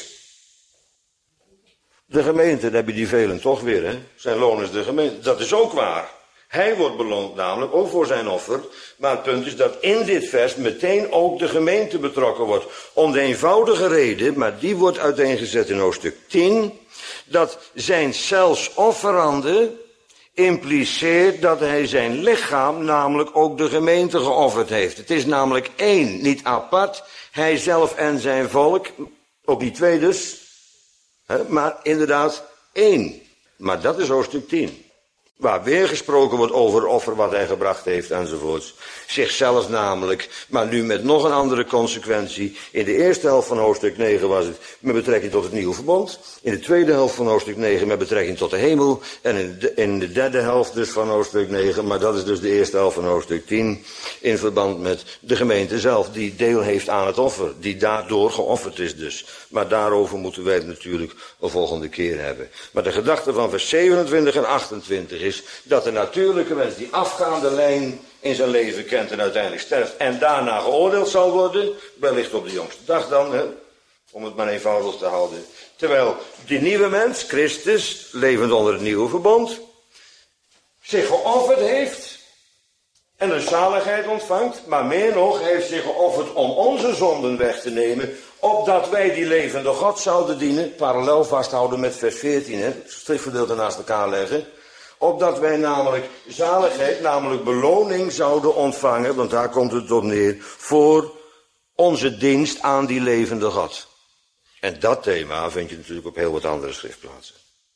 Speaker 1: de gemeente. Dan heb je die velen toch weer, hè? Zijn loon is de gemeente. Dat is ook waar. Hij wordt beloond namelijk ook voor zijn offer. Maar het punt is dat in dit vers meteen ook de gemeente betrokken wordt. Om de eenvoudige reden, maar die wordt uiteengezet in hoofdstuk 10, dat zijn zelfs offerande impliceert dat hij zijn lichaam, namelijk ook de gemeente, geofferd heeft. Het is namelijk één, niet apart. Hij zelf en zijn volk, ook niet twee dus, maar inderdaad één. Maar dat is hoofdstuk 10. Waar weer gesproken wordt over het offer wat hij gebracht heeft enzovoorts. Zichzelf namelijk, maar nu met nog een andere consequentie. In de eerste helft van hoofdstuk 9 was het met betrekking tot het nieuwe verbond. In de tweede helft van hoofdstuk 9 met betrekking tot de hemel. En in de derde helft dus van hoofdstuk 9, maar dat is dus de eerste helft van hoofdstuk 10. In verband met de gemeente zelf, die deel heeft aan het offer. Die daardoor geofferd is dus. Maar daarover moeten wij het natuurlijk een volgende keer hebben. Maar de gedachte van vers 27 en 28 is dat de natuurlijke mens die afgaande lijn in zijn leven kent en uiteindelijk sterft en daarna geoordeeld zal worden, wellicht op de jongste dag dan, om het maar eenvoudig te houden. Terwijl die nieuwe mens, Christus, levend onder het nieuwe verbond, zich geofferd heeft en een zaligheid ontvangt, maar meer nog, heeft zich geofferd om onze zonden weg te nemen, opdat wij die levende God zouden dienen, parallel vasthouden met vers 14, het schriftgedeelte naast elkaar leggen, opdat wij namelijk zaligheid, namelijk beloning zouden ontvangen, want daar komt het op neer, voor onze dienst aan die levende God. En dat thema vind je natuurlijk op heel wat andere schriftplaatsen.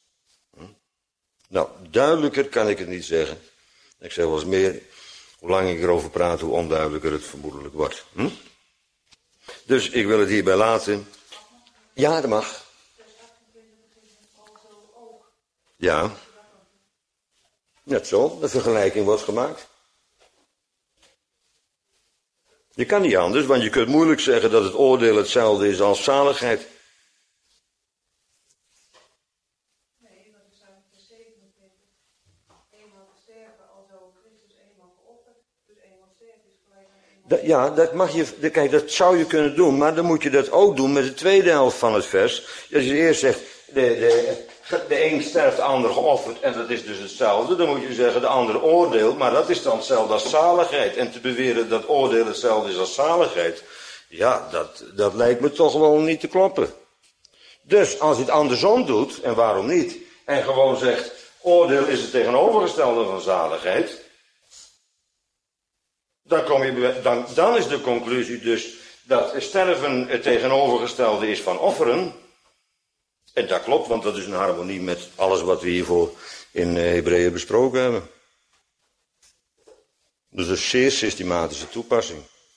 Speaker 1: Nou, duidelijker kan ik het niet zeggen. Ik zeg wel eens meer, hoe langer ik erover praat, hoe onduidelijker het vermoedelijk wordt. Dus ik wil het hierbij laten. Ja, dat mag. Ja. Net zo, de vergelijking wordt gemaakt. Je kan niet anders, want je kunt moeilijk zeggen dat het oordeel hetzelfde is als zaligheid.
Speaker 3: Nee, want er staat in vers 27. Eenmaal sterven, alzo Christus eenmaal geofferd. Dus eenmaal sterven is gelijk aan eenmaal.
Speaker 1: Ja, dat mag je, kijk, dat zou je kunnen doen, maar dan moet je dat ook doen met de tweede helft van het vers. Als je eerst zegt, de een sterft, de ander geofferd, en dat is dus hetzelfde. Dan moet je zeggen, de ander oordeel, maar dat is dan hetzelfde als zaligheid. En te beweren dat oordeel hetzelfde is als zaligheid, ja, dat lijkt me toch wel niet te kloppen. Dus als je het andersom doet, en waarom niet, en gewoon zegt, oordeel is het tegenovergestelde van zaligheid, Dan is de conclusie dus dat sterven het tegenovergestelde is van offeren. En dat klopt, want dat is in harmonie met alles wat we hiervoor in Hebreeën besproken hebben. Dus een zeer systematische toepassing.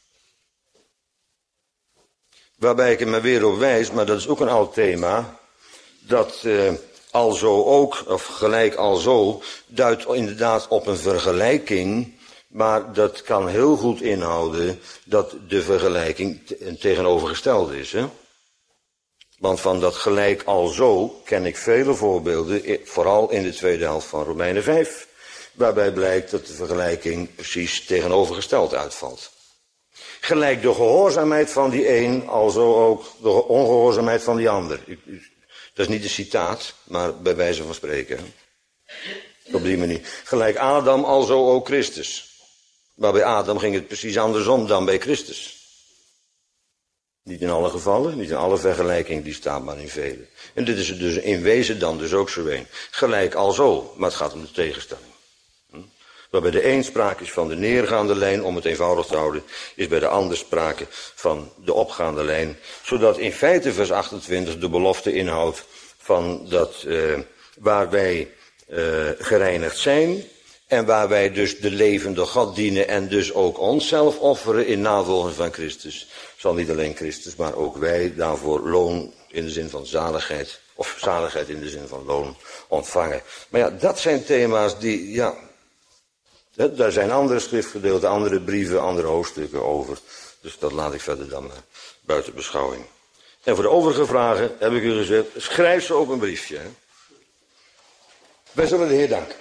Speaker 1: Waarbij ik er maar weer op wijs, maar dat is ook een oud thema, dat alzo ook, of gelijk alzo, duidt inderdaad op een vergelijking, maar dat kan heel goed inhouden dat de vergelijking een tegenovergestelde is. Hè? Want van dat gelijk alzo ken ik vele voorbeelden, vooral in de tweede helft van Romeinen 5, waarbij blijkt dat de vergelijking precies tegenovergesteld uitvalt. Gelijk de gehoorzaamheid van die een, alzo ook de ongehoorzaamheid van die ander. Dat is niet een citaat, maar bij wijze van spreken. Op die manier. Gelijk Adam, alzo ook Christus. Maar bij Adam ging het precies andersom dan bij Christus. Niet in alle gevallen, niet in alle vergelijkingen, die staat maar in vele. En dit is dus in wezen dan dus ook zo een. Gelijk alzo, maar het gaat om de tegenstelling. Waarbij de een sprake is van de neergaande lijn, om het eenvoudig te houden, is bij de ander sprake van de opgaande lijn. Zodat in feite vers 28 de belofte inhoudt van dat waar wij gereinigd zijn en waar wij dus de levende God dienen en dus ook onszelf offeren in navolging van Christus, zal niet alleen Christus, maar ook wij daarvoor loon in de zin van zaligheid, of zaligheid in de zin van loon ontvangen. Maar ja, dat zijn thema's die, ja, daar zijn andere schriftgedeelten, andere brieven, andere hoofdstukken over. Dus dat laat ik verder dan buiten beschouwing. En voor de overige vragen heb ik u gezegd, schrijf ze op een briefje. Hè. Wij zullen de Heer danken.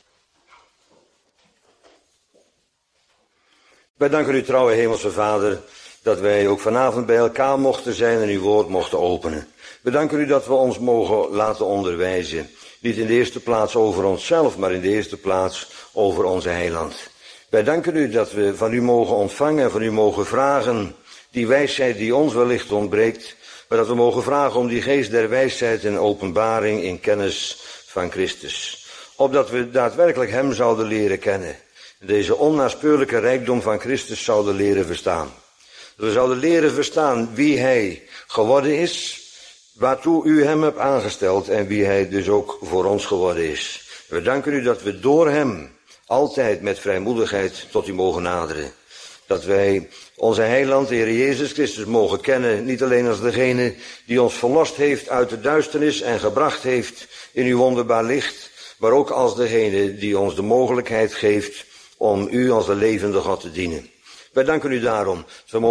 Speaker 1: Wij danken u, trouwe Hemelse Vader, dat wij ook vanavond bij elkaar mochten zijn en uw woord mochten openen. We danken u dat we ons mogen laten onderwijzen. Niet in de eerste plaats over onszelf, maar in de eerste plaats over onze heiland. Wij danken u dat we van u mogen ontvangen en van u mogen vragen die wijsheid die ons wellicht ontbreekt, maar dat we mogen vragen om die geest der wijsheid en openbaring in kennis van Christus. Opdat we daadwerkelijk hem zouden leren kennen. Deze onnaspeurlijke rijkdom van Christus zouden leren verstaan. We zouden leren verstaan wie hij geworden is, waartoe u hem hebt aangesteld en wie hij dus ook voor ons geworden is. We danken u dat we door hem altijd met vrijmoedigheid tot u mogen naderen. Dat wij onze heiland, de Heer Jezus Christus, mogen kennen, niet alleen als degene die ons verlost heeft uit de duisternis en gebracht heeft in uw wonderbaar licht, maar ook als degene die ons de mogelijkheid geeft om u als de levende God te dienen. Wij danken u daarom dat we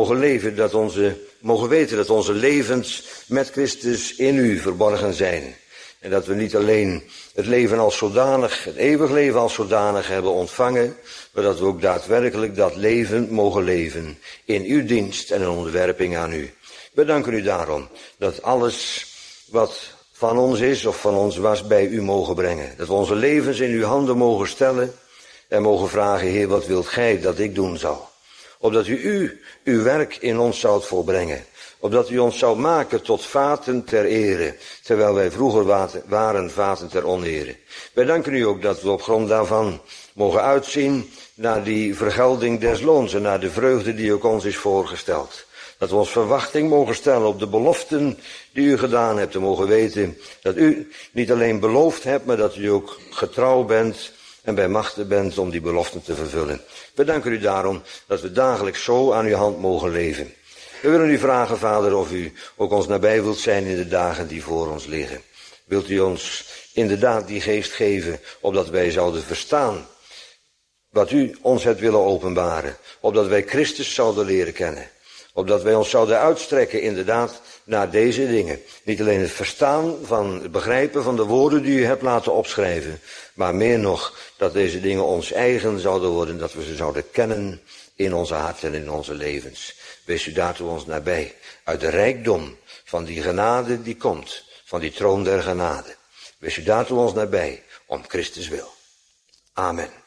Speaker 1: mogen weten dat onze levens met Christus in u verborgen zijn. En dat we niet alleen het leven als zodanig, het eeuwig leven als zodanig hebben ontvangen, maar dat we ook daadwerkelijk dat leven mogen leven in uw dienst en in onderwerping aan u. We danken u daarom dat alles wat van ons is of van ons was bij u mogen brengen. Dat we onze levens in uw handen mogen stellen en mogen vragen, Heer, wat wilt gij dat ik doen zal? Opdat u uw werk in ons zoudt volbrengen. Opdat u ons zou maken tot vaten ter ere, terwijl wij vroeger waren vaten ter onere. Wij danken u ook dat we op grond daarvan mogen uitzien naar die vergelding des loons en naar de vreugde die ook ons is voorgesteld. Dat we ons verwachting mogen stellen op de beloften die u gedaan hebt. En mogen weten dat u niet alleen beloofd hebt, maar dat u ook getrouw bent en bij machten bent om die beloften te vervullen. We danken u daarom dat we dagelijks zo aan uw hand mogen leven. We willen u vragen, Vader, of u ook ons nabij wilt zijn in de dagen die voor ons liggen. Wilt u ons inderdaad die geest geven, opdat wij zouden verstaan wat u ons hebt willen openbaren. Opdat wij Christus zouden leren kennen. Opdat wij ons zouden uitstrekken inderdaad naar deze dingen. Niet alleen het verstaan van het begrijpen van de woorden die u hebt laten opschrijven. Maar meer nog dat deze dingen ons eigen zouden worden. Dat we ze zouden kennen in onze harten en in onze levens. Wees u daartoe ons nabij. Uit de rijkdom van die genade die komt. Van die troon der genade. Wees u daartoe ons nabij. Om Christus wil. Amen.